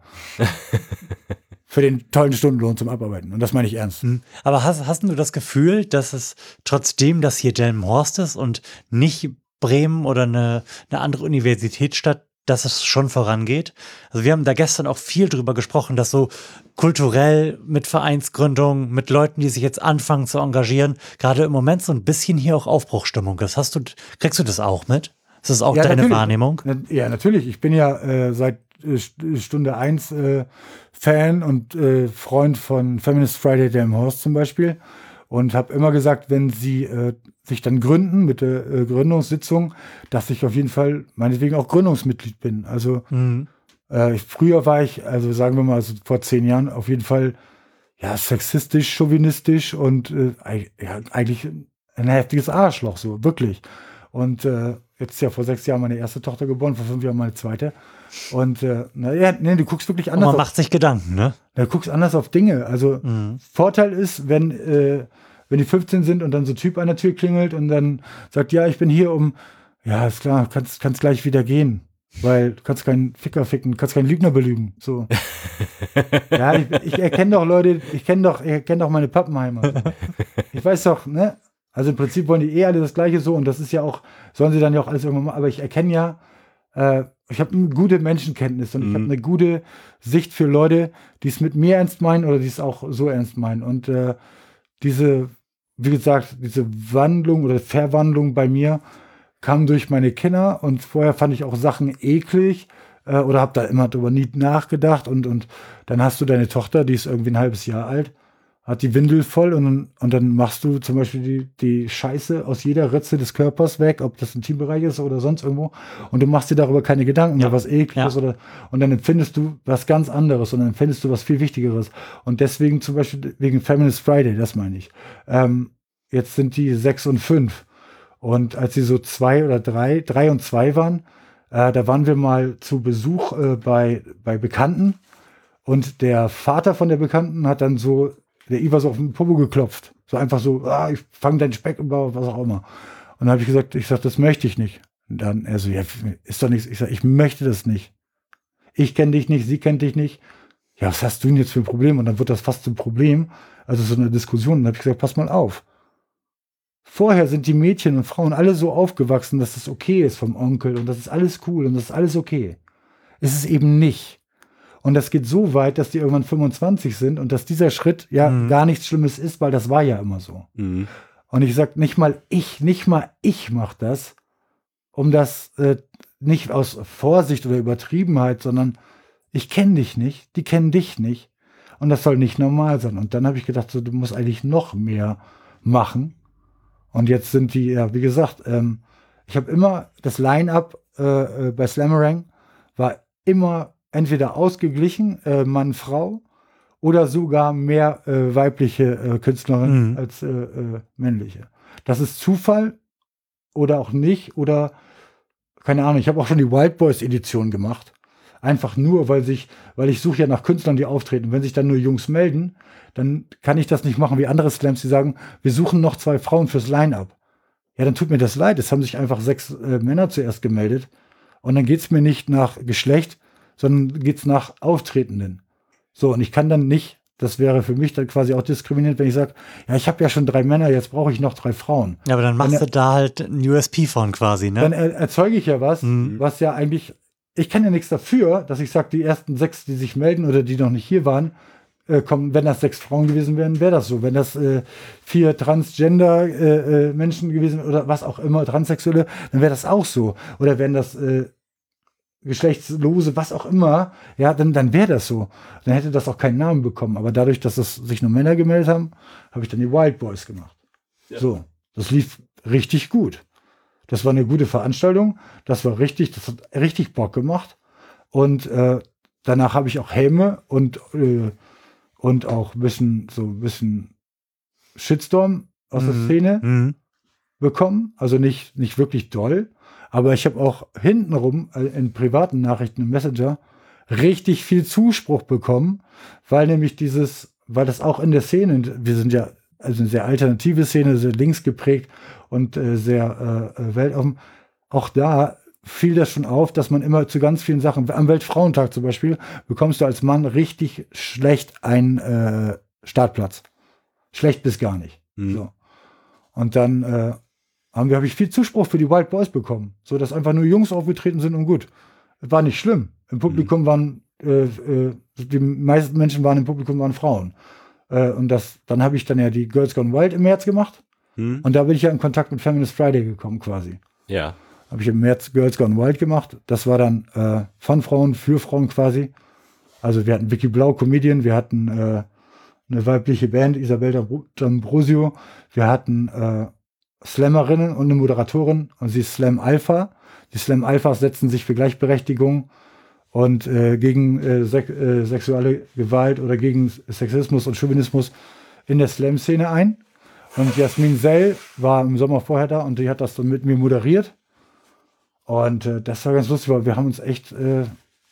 [SPEAKER 1] Für den tollen Stundenlohn zum Abarbeiten. Und das meine ich ernst.
[SPEAKER 3] Hm. Aber hast, hast du das Gefühl, dass es trotzdem, dass hier Delmenhorst ist und nicht Bremen oder eine, eine andere Universitätsstadt, dass es schon vorangeht? Also wir haben da gestern auch viel drüber gesprochen, dass so kulturell mit Vereinsgründung, mit Leuten, die sich jetzt anfangen zu engagieren, gerade im Moment so ein bisschen hier auch Aufbruchstimmung ist. Hast du, kriegst du das auch mit? Ist das auch
[SPEAKER 1] Ja,
[SPEAKER 3] deine
[SPEAKER 1] natürlich.
[SPEAKER 3] Wahrnehmung?
[SPEAKER 1] Na, ja, natürlich. Ich bin ja äh, seit äh, Stunde eins äh, Fan und äh, Freund von Feminist Friday Delmenhorst zum Beispiel und habe immer gesagt, wenn sie äh, sich dann gründen mit der äh, Gründungssitzung, dass ich auf jeden Fall meinetwegen auch Gründungsmitglied bin. Also
[SPEAKER 3] Mhm.
[SPEAKER 1] äh, ich, früher war ich, also sagen wir mal, also vor zehn Jahren auf jeden Fall ja sexistisch, chauvinistisch und äh, eig- ja, eigentlich ein heftiges Arschloch, so wirklich. Und äh, jetzt ist ja vor sechs Jahren meine erste Tochter geboren, vor fünf Jahren meine zweite. Und äh, naja, nee, du guckst wirklich
[SPEAKER 3] Und
[SPEAKER 1] anders
[SPEAKER 3] man
[SPEAKER 1] auf,
[SPEAKER 3] macht sich Gedanken, ne?
[SPEAKER 1] du guckst anders auf Dinge. Also
[SPEAKER 3] Mhm.
[SPEAKER 1] Vorteil ist, wenn, äh, wenn die fünfzehn sind und dann so ein Typ an der Tür klingelt und dann sagt, ja, ich bin hier um, ja, ist klar, kannst, kannst gleich wieder gehen. Weil du kannst keinen Ficker ficken, du kannst keinen Lügner belügen. So. Ja, ich, ich erkenne doch Leute, ich kenne doch, ich erkenne doch meine Pappenheimer. Ich weiß doch, ne? Also im Prinzip wollen die eh alle das Gleiche so und das ist ja auch, sollen sie dann ja auch alles irgendwann machen, aber ich erkenne ja, äh, ich habe eine gute Menschenkenntnis und mhm. ich habe eine gute Sicht für Leute, die es mit mir ernst meinen oder die es auch so ernst meinen. Und äh, diese, wie gesagt, diese Wandlung oder Verwandlung bei mir kam durch meine Kinder und vorher fand ich auch Sachen eklig äh, oder habe da immer drüber nie nachgedacht und, und dann hast du deine Tochter, die ist irgendwie ein halbes Jahr alt, hat die Windel voll und, und dann machst du zum Beispiel die, die Scheiße aus jeder Ritze des Körpers weg, ob das ein Intimbereich ist oder sonst irgendwo und du machst dir darüber keine Gedanken, ja. was eklig ja. ist oder und dann empfindest du was ganz anderes und dann empfindest du was viel Wichtigeres und deswegen zum Beispiel wegen Feminist Friday, das meine ich. Ähm, jetzt sind die sechs und fünf. Und als sie so zwei oder drei, drei und zwei waren, äh, da waren wir mal zu Besuch äh, bei, bei Bekannten. Und der Vater von der Bekannten hat dann so, der Iva so auf den Popo geklopft. So einfach so, ah, ich fange deinen Speck und was auch immer. Und dann habe ich gesagt, ich sag, das möchte ich nicht. Und dann er so, ja, ist doch nichts. Ich sag, ich möchte das nicht. Ich kenne dich nicht, sie kennt dich nicht. Ja, was hast du denn jetzt für ein Problem? Und dann wird das fast zum Problem. Also so eine Diskussion. Und dann habe ich gesagt, pass mal auf. Vorher sind die Mädchen und Frauen alle so aufgewachsen, dass das okay ist vom Onkel und das ist alles cool und das ist alles okay. Es ist eben nicht. Und das geht so weit, dass die irgendwann fünfundzwanzig sind und dass dieser Schritt ja mhm. gar nichts Schlimmes ist, weil das war ja immer so. Mhm. Und ich sag nicht mal ich, nicht mal ich mach das, um das äh, nicht aus Vorsicht oder Übertriebenheit, sondern ich kenne dich nicht, die kennen dich nicht und das soll nicht normal sein. Und dann habe ich gedacht, so, du musst eigentlich noch mehr machen. Und jetzt sind die, ja, wie gesagt, ähm, ich habe immer, das Line-Up äh, bei Slammerang war immer entweder ausgeglichen, äh, Mann, Frau, oder sogar mehr äh, weibliche äh, Künstlerinnen mhm. als äh, äh, männliche. Das ist Zufall oder auch nicht, oder keine Ahnung, ich habe auch schon die Wild Boys Edition gemacht. Einfach nur, weil sich, weil ich suche ja nach Künstlern, die auftreten. Wenn sich dann nur Jungs melden, dann kann ich das nicht machen wie andere Slams, die sagen, wir suchen noch zwei Frauen fürs Line-Up. Ja, dann tut mir das leid. Es haben sich einfach sechs äh, Männer zuerst gemeldet. Und dann geht's mir nicht nach Geschlecht, sondern geht's nach Auftretenden. So, und ich kann dann nicht, das wäre für mich dann quasi auch diskriminierend, wenn ich sage, ja, ich habe ja schon drei Männer, jetzt brauche ich noch drei Frauen.
[SPEAKER 3] Ja, aber dann machst
[SPEAKER 1] dann,
[SPEAKER 3] du da halt ein U S P von quasi, ne?
[SPEAKER 1] Dann er, erzeuge ich ja was, mhm. was ja eigentlich, ich kann ja nichts dafür, dass ich sage, die ersten sechs, die sich melden oder die noch nicht hier waren, äh, kommen, wenn das sechs Frauen gewesen wären, wäre das so. Wenn das äh, vier Transgender-Menschen äh, gewesen oder was auch immer, Transsexuelle, dann wäre das auch so. Oder wenn das äh, Geschlechtslose, was auch immer, ja, dann, dann wäre das so. Dann hätte das auch keinen Namen bekommen. Aber dadurch, dass es sich nur Männer gemeldet haben, habe ich dann die Wild Boys gemacht. Ja. So, das lief richtig gut. Das war eine gute Veranstaltung. Das war richtig, das hat richtig Bock gemacht. Und äh, danach habe ich auch Helme und, äh, und auch ein bisschen, so ein bisschen Shitstorm aus mhm. der Szene mhm. bekommen. Also nicht, nicht wirklich doll. Aber ich habe auch hintenrum äh, in privaten Nachrichten im Messenger richtig viel Zuspruch bekommen, weil nämlich dieses, weil das auch in der Szene, wir sind ja also eine sehr alternative Szene, sehr links geprägt und äh, sehr äh, weltoffen. Auch da fiel das schon auf, dass man immer zu ganz vielen Sachen, am Weltfrauentag zum Beispiel, bekommst du als Mann richtig schlecht einen äh, Startplatz. Schlecht bis gar nicht. Mhm. So. Und dann äh, haben wir, habe ich viel Zuspruch für die Wild Boys bekommen, so dass einfach nur Jungs aufgetreten sind und gut. War nicht schlimm. Im Publikum mhm. waren äh, äh, die meisten Menschen waren im Publikum waren Frauen. Äh, und das, dann habe ich dann ja die Girls Gone Wild im März gemacht. Mhm. Und da bin ich ja in Kontakt mit Feminist Friday gekommen quasi.
[SPEAKER 2] Ja.
[SPEAKER 1] Habe ich im März Girls Gone Wild gemacht. Das war dann äh, von Frauen, für Frauen quasi. Also wir hatten Vicky Blau, Comedian, wir hatten äh, eine weibliche Band, Isabel D'Ambrosio, wir hatten äh, Slammerinnen und eine Moderatorin und sie ist Slam Alpha. Die Slam Alphas setzen sich für Gleichberechtigung und äh, gegen äh, sek- äh, sexuelle Gewalt oder gegen Sexismus und Chauvinismus in der Slam-Szene ein. Und Jasmin Sell war im Sommer vorher da und die hat das dann mit mir moderiert. Und äh, das war ganz lustig, weil wir haben uns echt, äh,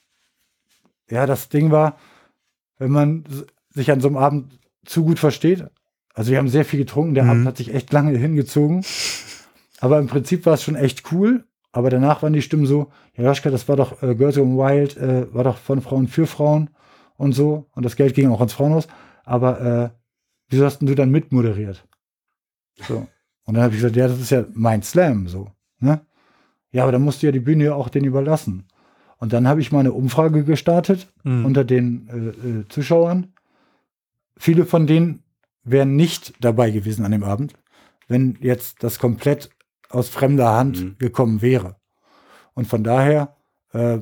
[SPEAKER 1] ja, das Ding war, wenn man sich an so einem Abend zu gut versteht, also wir haben sehr viel getrunken, der mhm. Abend hat sich echt lange hingezogen, aber im Prinzip war es schon echt cool aber danach waren die Stimmen so, ja, Joschka, das war doch äh, Girls Gone Wild, äh, war doch von Frauen für Frauen und so. Und das Geld ging auch ans Frauenhaus. Aber äh, wieso hast denn du dann mitmoderiert? So. Und dann habe ich gesagt, ja, das ist ja mein Slam, so. Ne? Ja, aber dann musst du ja die Bühne auch denen überlassen. Und dann habe ich mal eine Umfrage gestartet
[SPEAKER 3] Mhm.
[SPEAKER 1] unter den äh, äh, Zuschauern. Viele von denen wären nicht dabei gewesen an dem Abend, wenn jetzt das komplett aus fremder Hand
[SPEAKER 2] Mhm.
[SPEAKER 1] gekommen wäre. Und von daher, äh,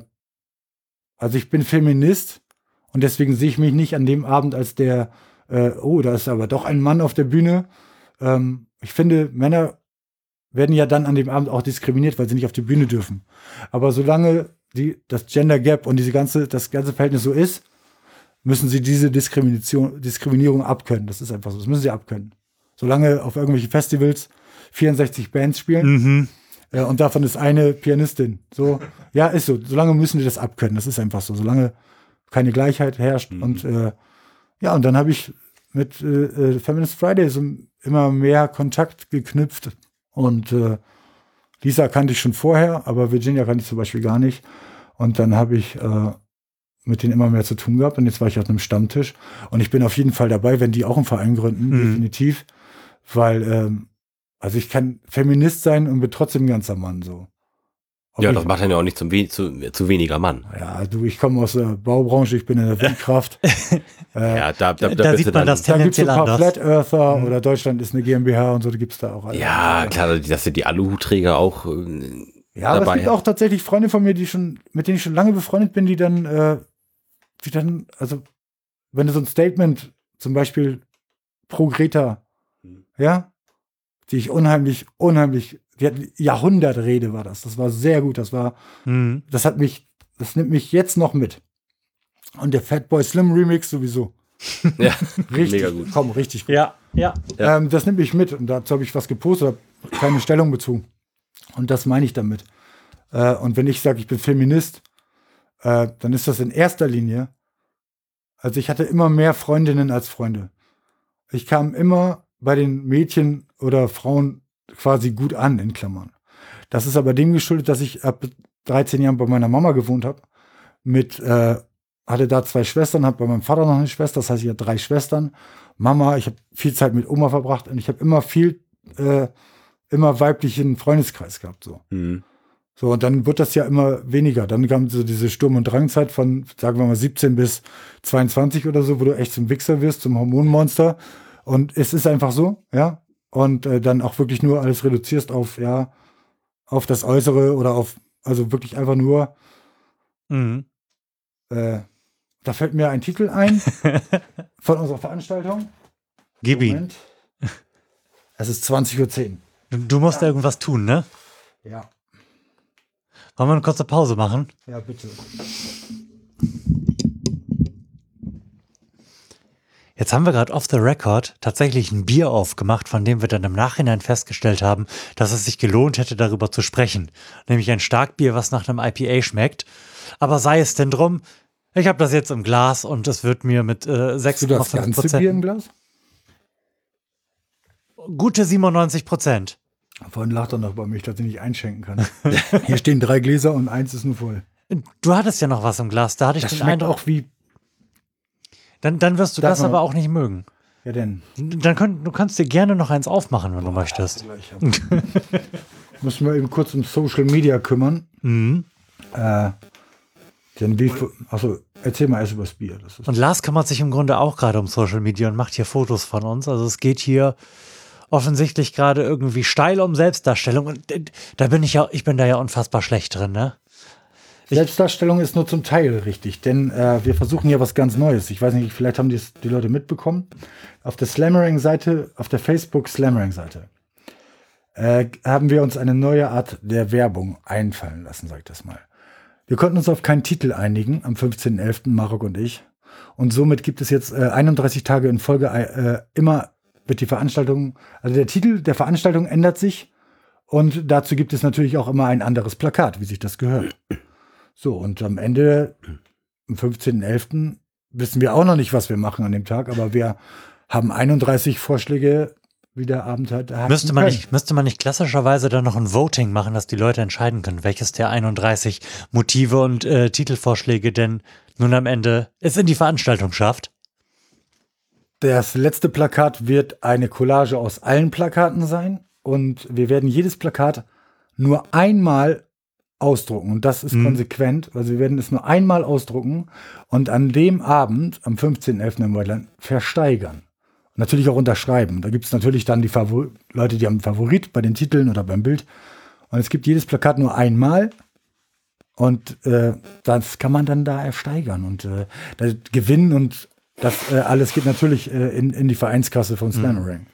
[SPEAKER 1] also ich bin Feminist und deswegen sehe ich mich nicht an dem Abend als der, äh, oh, da ist aber doch ein Mann auf der Bühne. Ähm, ich finde, Männer werden ja dann an dem Abend auch diskriminiert, weil sie nicht auf die Bühne dürfen. Aber solange die, das Gender Gap und diese ganze, das ganze Verhältnis so ist, müssen sie diese Diskrimination, Diskriminierung abkönnen. Das ist einfach so. Das müssen sie abkönnen. Solange auf irgendwelchen Festivals vierundsechzig Bands spielen
[SPEAKER 3] Mhm.
[SPEAKER 1] äh, und davon ist eine Pianistin. So, ja, ist so. Solange müssen die das abkönnen. Das ist einfach so. Solange keine Gleichheit herrscht.
[SPEAKER 2] Mhm.
[SPEAKER 1] Und äh, ja, und dann habe ich mit äh, äh, Feminist Friday so immer mehr Kontakt geknüpft. Und äh, Lisa kannte ich schon vorher, aber Virginia kannte ich zum Beispiel gar nicht. Und dann habe ich äh, mit denen immer mehr zu tun gehabt. Und jetzt war ich auf einem Stammtisch. Und ich bin auf jeden Fall dabei, wenn die auch einen Verein gründen,
[SPEAKER 3] Mhm.
[SPEAKER 1] definitiv. Weil, ähm, also ich kann Feminist sein und bin trotzdem ein ganzer Mann so. Ob
[SPEAKER 2] Ja,
[SPEAKER 1] ich,
[SPEAKER 2] das macht dann ja auch nicht zum we zu, zu weniger Mann.
[SPEAKER 1] Ja, du, ich komme aus der Baubranche, ich bin in der Windkraft. äh,
[SPEAKER 2] Ja, da, da, da,
[SPEAKER 3] Da
[SPEAKER 2] bist
[SPEAKER 3] sieht
[SPEAKER 2] du
[SPEAKER 3] man
[SPEAKER 2] dann,
[SPEAKER 3] das
[SPEAKER 1] Da gibt es
[SPEAKER 3] tendenziell
[SPEAKER 1] ein paar
[SPEAKER 3] anders.
[SPEAKER 1] Flat Earther
[SPEAKER 3] Mhm.
[SPEAKER 1] oder Deutschland ist eine GmbH und so, da gibt es da auch alle.
[SPEAKER 2] Ja, klar, dass sind die Aluhutträger auch äh,
[SPEAKER 1] Ja, aber
[SPEAKER 2] dabei.
[SPEAKER 1] es gibt auch tatsächlich Freunde von mir, die schon, mit denen ich schon lange befreundet bin, die dann, äh, die dann, also, wenn du so ein Statement, zum Beispiel pro Greta,
[SPEAKER 2] Mhm.
[SPEAKER 1] ja, die ich unheimlich, unheimlich, die hat Jahrhundertrede war das. Das war sehr gut. Das war,
[SPEAKER 3] Mhm.
[SPEAKER 1] das hat mich, das nimmt mich jetzt noch mit. Und der Fatboy Slim Remix sowieso.
[SPEAKER 2] Ja,
[SPEAKER 1] Richtig,
[SPEAKER 2] mega gut.
[SPEAKER 1] komm, richtig gut.
[SPEAKER 3] Ja, ja.
[SPEAKER 2] Ja.
[SPEAKER 1] Ähm, das nimmt mich mit. Und dazu habe ich was gepostet, habe keine Stellung bezogen. Und das meine ich damit. Äh, und wenn ich sage, ich bin Feminist, äh, dann ist das in erster Linie, also ich hatte immer mehr Freundinnen als Freunde. Ich kam immer bei den Mädchen oder Frauen quasi gut an, in Klammern. Das ist aber dem geschuldet, dass ich ab dreizehn Jahren bei meiner Mama gewohnt habe. Mit, äh, hatte da zwei Schwestern, habe bei meinem Vater noch eine Schwester, das heißt, ich hatte drei Schwestern. Mama, ich habe viel Zeit mit Oma verbracht und ich habe immer viel, äh, immer weiblichen Freundeskreis gehabt, so.
[SPEAKER 2] Mhm.
[SPEAKER 1] So, und dann wird das ja immer weniger. Dann kam so diese Sturm- und Drangzeit von, sagen wir mal, siebzehn bis zweiundzwanzig oder so, wo du echt zum Wichser wirst, zum Hormonmonster. Und es ist einfach so, ja. Und äh, dann auch wirklich nur alles reduzierst auf, ja, auf das Äußere oder auf, also wirklich einfach nur,
[SPEAKER 3] Mhm.
[SPEAKER 1] äh, da fällt mir ein Titel ein von unserer Veranstaltung.
[SPEAKER 3] Gib ihn.
[SPEAKER 1] Moment. Es ist zwanzig Uhr zehn.
[SPEAKER 3] Du, du musst irgendwas tun, ne?
[SPEAKER 1] Ja,
[SPEAKER 3] Wollen wir eine kurze Pause machen?
[SPEAKER 1] ja, bitte.
[SPEAKER 3] Jetzt haben wir gerade off the record tatsächlich ein Bier aufgemacht, von dem wir dann im Nachhinein festgestellt haben, dass es sich gelohnt hätte, darüber zu sprechen. Nämlich ein Starkbier, was nach einem I P A schmeckt. Aber sei es denn drum, ich habe das jetzt im Glas und es wird mir mit äh, sechs
[SPEAKER 1] Du
[SPEAKER 3] Komma
[SPEAKER 1] das
[SPEAKER 3] fünf
[SPEAKER 1] ganze Bier im
[SPEAKER 3] Prozent.
[SPEAKER 1] Glas?
[SPEAKER 3] Gute siebenundneunzig Prozent.
[SPEAKER 1] Vorhin lacht er noch bei mir, dass ich nicht einschenken kann. Hier stehen drei Gläser und eins ist nur voll.
[SPEAKER 3] Du hattest ja noch was im Glas, da hatte ich
[SPEAKER 1] Das
[SPEAKER 3] den
[SPEAKER 1] schmeckt
[SPEAKER 3] Eindruck.
[SPEAKER 1] auch wie,
[SPEAKER 3] Dann, dann wirst du
[SPEAKER 1] Darf
[SPEAKER 3] das
[SPEAKER 1] man-
[SPEAKER 3] aber auch nicht mögen.
[SPEAKER 1] ja denn.
[SPEAKER 3] Dann könnt, du kannst dir gerne noch eins aufmachen, wenn du möchtest.
[SPEAKER 1] Gleich hab- Müssen wir eben kurz um Social Media kümmern.
[SPEAKER 3] Mhm.
[SPEAKER 1] Äh, denn wie, achso, erzähl mal erst über das Bier. Das ist,
[SPEAKER 3] Und Lars kümmert sich im Grunde auch gerade um Social Media und macht hier Fotos von uns. Also es geht hier offensichtlich gerade irgendwie steil um Selbstdarstellung. Und äh, da bin ich ja, ich bin da ja unfassbar schlecht drin, ne?
[SPEAKER 1] Selbstdarstellung ist nur zum Teil richtig, denn äh, wir versuchen ja was ganz Neues. Ich weiß nicht, vielleicht haben die, die Leute mitbekommen. Auf der Slammering-Seite, auf der Facebook-Slammering-Seite, äh, haben wir uns eine neue Art der Werbung einfallen lassen, sag ich das mal. Wir konnten uns auf keinen Titel einigen, am fünfzehnten elften Marok und ich. Und somit gibt es jetzt äh, einunddreißig Tage in Folge äh, immer wird die Veranstaltung, also der Titel der Veranstaltung ändert sich und dazu gibt es natürlich auch immer ein anderes Plakat, wie sich das gehört. So, und am Ende, am fünfzehnten elften wissen wir auch noch nicht, was wir machen an dem Tag, aber wir haben einunddreißig Vorschläge wie der Abend halt heißen
[SPEAKER 3] Müsste man,
[SPEAKER 1] kann.
[SPEAKER 3] nicht, müsste man nicht klassischerweise dann noch ein Voting machen, dass die Leute entscheiden können, welches der einunddreißig Motive und äh, Titelvorschläge denn nun am Ende es in die Veranstaltung schafft?
[SPEAKER 1] Das letzte Plakat wird eine Collage aus allen Plakaten sein und wir werden jedes Plakat nur einmal ausdrucken und das ist
[SPEAKER 3] Mhm.
[SPEAKER 1] konsequent, also wir werden es nur einmal ausdrucken und an dem Abend, am fünfzehnten elften im Waldland, versteigern. Und natürlich auch unterschreiben. Da gibt es natürlich dann die Favor- Leute, die haben einen Favorit bei den Titeln oder beim Bild und es gibt jedes Plakat nur einmal und äh, das kann man dann da ersteigern und äh, das gewinnen und das äh, alles geht natürlich äh, in, in die Vereinskasse von Slammering.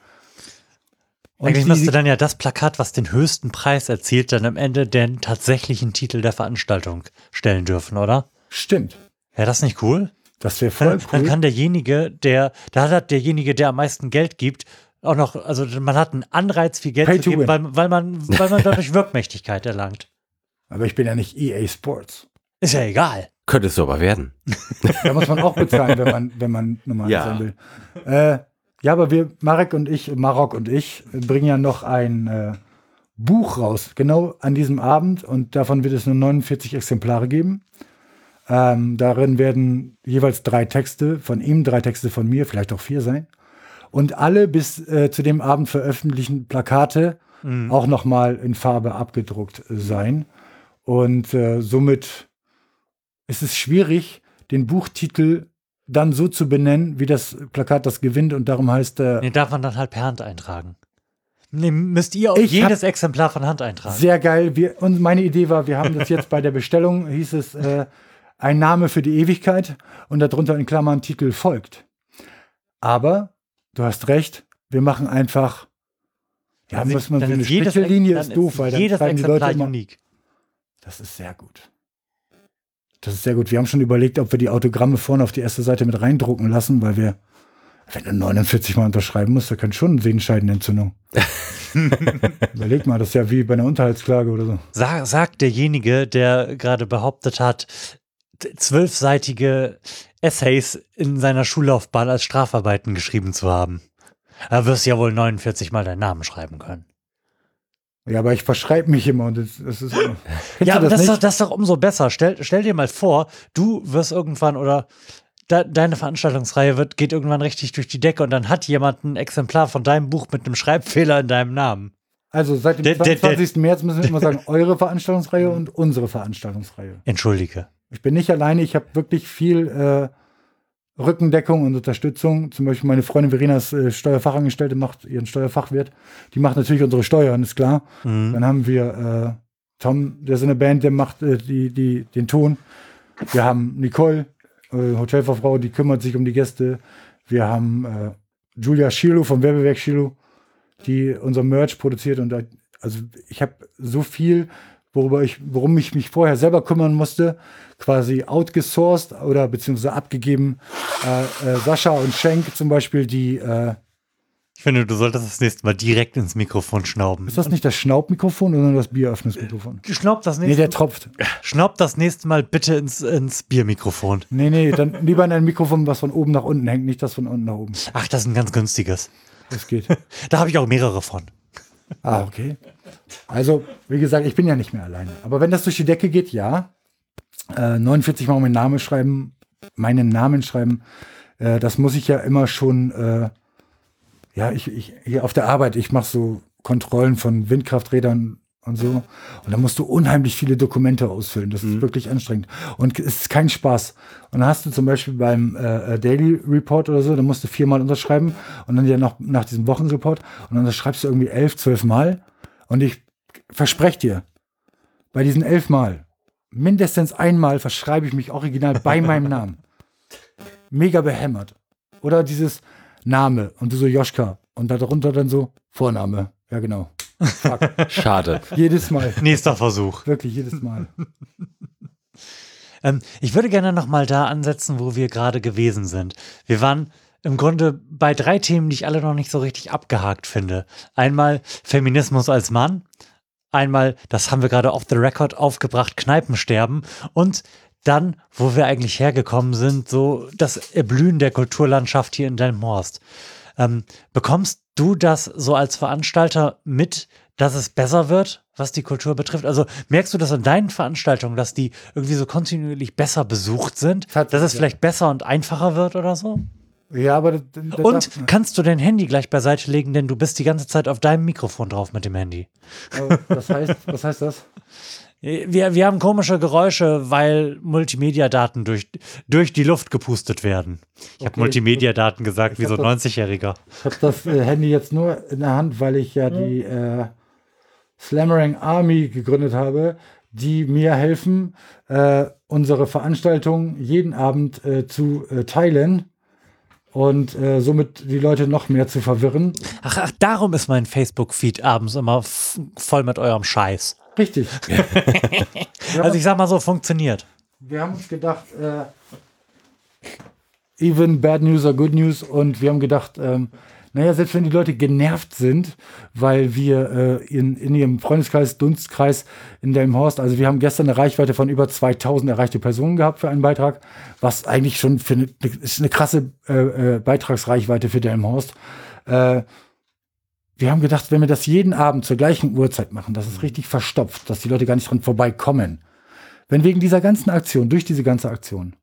[SPEAKER 1] Und
[SPEAKER 3] Eigentlich
[SPEAKER 1] die-
[SPEAKER 3] müsste dann ja das Plakat, was den höchsten Preis erzielt, dann am Ende den tatsächlichen Titel der Veranstaltung stellen dürfen, oder?
[SPEAKER 1] Stimmt.
[SPEAKER 3] Wäre das nicht cool?
[SPEAKER 1] Das wäre voll
[SPEAKER 3] Dann, dann
[SPEAKER 1] cool.
[SPEAKER 3] kann derjenige, der, da hat derjenige, der am meisten Geld gibt, auch noch, also man hat einen Anreiz, viel Geld
[SPEAKER 1] Pay
[SPEAKER 3] zu
[SPEAKER 1] to
[SPEAKER 3] geben,
[SPEAKER 1] win.
[SPEAKER 3] weil, weil, man, weil man dadurch Wirkmächtigkeit erlangt.
[SPEAKER 1] Aber ich bin ja nicht E A Sports.
[SPEAKER 3] Ist ja egal.
[SPEAKER 2] Könntest du aber werden.
[SPEAKER 1] Da muss man auch bezahlen, wenn man, wenn man normal
[SPEAKER 2] Ja.
[SPEAKER 1] sein will. Äh, ja, aber wir, Marek und ich, Marok und ich, äh, bringen ja noch ein äh, Buch raus, genau an diesem Abend. Und davon wird es nur neunundvierzig Exemplare geben. Ähm, darin werden jeweils drei Texte von ihm, drei Texte von mir, vielleicht auch vier sein. Und alle bis äh, zu dem Abend veröffentlichten Plakate
[SPEAKER 3] Mhm.
[SPEAKER 1] auch nochmal in Farbe abgedruckt äh, sein. Und äh, somit ist es schwierig, den Buchtitel dann so zu benennen, wie das Plakat das gewinnt. Und darum heißt er
[SPEAKER 3] Den darf man dann halt per Hand eintragen. Nee, müsst ihr auch
[SPEAKER 1] Ich
[SPEAKER 3] jedes Exemplar von Hand eintragen.
[SPEAKER 1] sehr geil. Wir, und meine Idee war, wir haben das jetzt bei der Bestellung, hieß es, äh, ein Name für die Ewigkeit und darunter in Klammern Titel folgt. Aber, du hast recht, wir machen einfach, ja,
[SPEAKER 3] Dann
[SPEAKER 1] muss man
[SPEAKER 3] dann
[SPEAKER 1] so eine
[SPEAKER 3] ist jedes
[SPEAKER 1] Strichelinie
[SPEAKER 3] Ex-
[SPEAKER 1] ist
[SPEAKER 3] dann
[SPEAKER 1] doof, weil dann
[SPEAKER 3] jedes
[SPEAKER 1] schreiben die
[SPEAKER 3] Exemplar
[SPEAKER 1] Leute immer,
[SPEAKER 3] unique.
[SPEAKER 1] das ist sehr gut. Das ist sehr gut. Wir haben schon überlegt, ob wir die Autogramme vorne auf die erste Seite mit reindrucken lassen, weil wir, wenn du neunundvierzig Mal unterschreiben musst, da kann schon eine Sehenscheidenentzündung. Überleg mal, das ist ja wie bei einer Unterhaltsklage oder so.
[SPEAKER 3] Sag, sagt derjenige, der gerade behauptet hat, d- zwölfseitige Essays in seiner Schullaufbahn als Strafarbeiten geschrieben zu haben. Da wirst du ja wohl neunundvierzig Mal deinen Namen schreiben können.
[SPEAKER 1] Ja, aber ich verschreibe mich immer und das, das ist. Kennst
[SPEAKER 3] Ja,
[SPEAKER 1] du
[SPEAKER 3] aber das,
[SPEAKER 1] das
[SPEAKER 3] ist doch,
[SPEAKER 1] nicht?
[SPEAKER 3] das ist doch umso besser. Stell, stell dir mal vor, du wirst irgendwann oder de, deine Veranstaltungsreihe wird, geht irgendwann richtig durch die Decke und dann hat jemand ein Exemplar von deinem Buch mit einem Schreibfehler in deinem Namen.
[SPEAKER 1] Also seit dem
[SPEAKER 3] Der- der- der-
[SPEAKER 1] zweiundzwanzigsten März müssen wir immer sagen, eure Veranstaltungsreihe und unsere Veranstaltungsreihe.
[SPEAKER 3] Entschuldige.
[SPEAKER 1] Ich bin nicht alleine, ich habe wirklich viel äh, Rückendeckung und Unterstützung. Zum Beispiel meine Freundin Verena ist äh, Steuerfachangestellte, macht ihren Steuerfachwirt. Die macht natürlich unsere Steuern, ist klar.
[SPEAKER 3] Mhm.
[SPEAKER 1] Dann haben wir äh, Tom, der ist in der Band, der macht äh, die, die, den Ton. Wir haben Nicole, äh, Hotelfachfrau, die kümmert sich um die Gäste. Wir haben äh, Julia Schilo vom Werbewerk Schilo, die unser Merch produziert. Und da, also ich habe so viel, worüber ich, worum ich mich vorher selber kümmern musste, quasi outgesourced oder beziehungsweise abgegeben. Äh, äh, Sascha und Schenk zum Beispiel, die äh,
[SPEAKER 3] Ich finde, du solltest das nächste Mal direkt ins Mikrofon schnauben.
[SPEAKER 1] ist das nicht das Schnaubmikrofon oder das Bieröffnungsmikrofon?
[SPEAKER 3] Schnaub das
[SPEAKER 1] Nee,
[SPEAKER 3] nächste,
[SPEAKER 1] der tropft.
[SPEAKER 3] schnaub das nächste Mal bitte ins, ins Biermikrofon.
[SPEAKER 1] Nee, nee, dann lieber in ein Mikrofon, was von oben nach unten hängt, nicht das von unten nach oben.
[SPEAKER 3] Ach, das ist ein ganz günstiges.
[SPEAKER 1] Das geht.
[SPEAKER 3] Da habe ich auch mehrere von.
[SPEAKER 1] Ah, okay. Also, wie gesagt, ich bin ja nicht mehr alleine. Aber wenn das durch die Decke geht, ja. Äh, neunundvierzig Mal meinen Namen schreiben, meinen Namen schreiben, äh, das muss ich ja immer schon, äh, ja, ich, ich, hier auf der Arbeit, ich mache so Kontrollen von Windkrafträdern und so. Und da musst du unheimlich viele Dokumente ausfüllen. Das ist wirklich anstrengend. Und es ist kein Spaß. Und dann hast du zum Beispiel beim äh, Daily Report oder so, da musst du viermal unterschreiben und dann ja noch nach diesem Wochenreport und dann schreibst du irgendwie elf, zwölf Mal. Und ich verspreche dir, bei diesen elf Mal, mindestens einmal verschreibe ich mich original bei meinem Namen. Mega behämmert. Oder dieses Name und du so Joschka und darunter dann so Vorname. Ja, genau. Fuck.
[SPEAKER 2] Schade.
[SPEAKER 1] Jedes Mal.
[SPEAKER 3] Nächster Versuch.
[SPEAKER 1] Wirklich jedes Mal.
[SPEAKER 3] Ähm, ich würde gerne noch mal da ansetzen, wo wir gerade gewesen sind. Wir waren im Grunde bei drei Themen, die ich alle noch nicht so richtig abgehakt finde. Einmal Feminismus als Mann. Einmal, das haben wir gerade off the record aufgebracht, Kneipensterben. Und dann, wo wir eigentlich hergekommen sind, so das Erblühen der Kulturlandschaft hier in Delmenhorst. Ähm, bekommst du das so als Veranstalter mit, dass es besser wird, was die Kultur betrifft? Also merkst du das an deinen Veranstaltungen, dass die irgendwie so kontinuierlich besser besucht sind? Dass es vielleicht besser und einfacher wird oder so?
[SPEAKER 1] Ja, aber das, das
[SPEAKER 3] Und
[SPEAKER 1] darf-
[SPEAKER 3] kannst du dein Handy gleich beiseite legen, denn du bist die ganze Zeit auf deinem Mikrofon drauf mit dem Handy.
[SPEAKER 1] äh, was heißt, was heißt das?
[SPEAKER 3] Wir, wir haben komische Geräusche, weil Multimedia-Daten durch, durch die Luft gepustet werden. Ich habe
[SPEAKER 1] Okay.
[SPEAKER 3] Multimedia-Daten gesagt,
[SPEAKER 1] Ich
[SPEAKER 3] wie
[SPEAKER 1] hab
[SPEAKER 3] so ein
[SPEAKER 1] das-
[SPEAKER 3] neunzig-Jähriger.
[SPEAKER 1] Ich habe das äh, Handy jetzt nur in der Hand, weil ich ja die äh, Slammering Army gegründet habe, die mir helfen, äh, unsere Veranstaltung jeden Abend äh, zu äh, teilen und äh, somit die Leute noch mehr zu verwirren.
[SPEAKER 3] Ach, ach, darum ist mein Facebook-Feed abends immer f- voll mit eurem Scheiß.
[SPEAKER 1] Richtig.
[SPEAKER 3] Also ich sag mal so, funktioniert.
[SPEAKER 1] Wir haben uns gedacht, äh, even bad news are good news, und wir haben gedacht, ähm, naja, selbst wenn die Leute genervt sind, weil wir äh, in, in ihrem Freundeskreis, Dunstkreis in Delmenhorst, also wir haben gestern eine Reichweite von über zweitausend erreichte Personen gehabt für einen Beitrag, was eigentlich schon für eine, ist eine krasse äh, äh, Beitragsreichweite für Delmenhorst. Äh, wir haben gedacht, wenn wir das jeden Abend zur gleichen Uhrzeit machen, das ist richtig verstopft, dass die Leute gar nicht dran vorbeikommen. Wenn wegen dieser ganzen Aktion, durch diese ganze Aktion,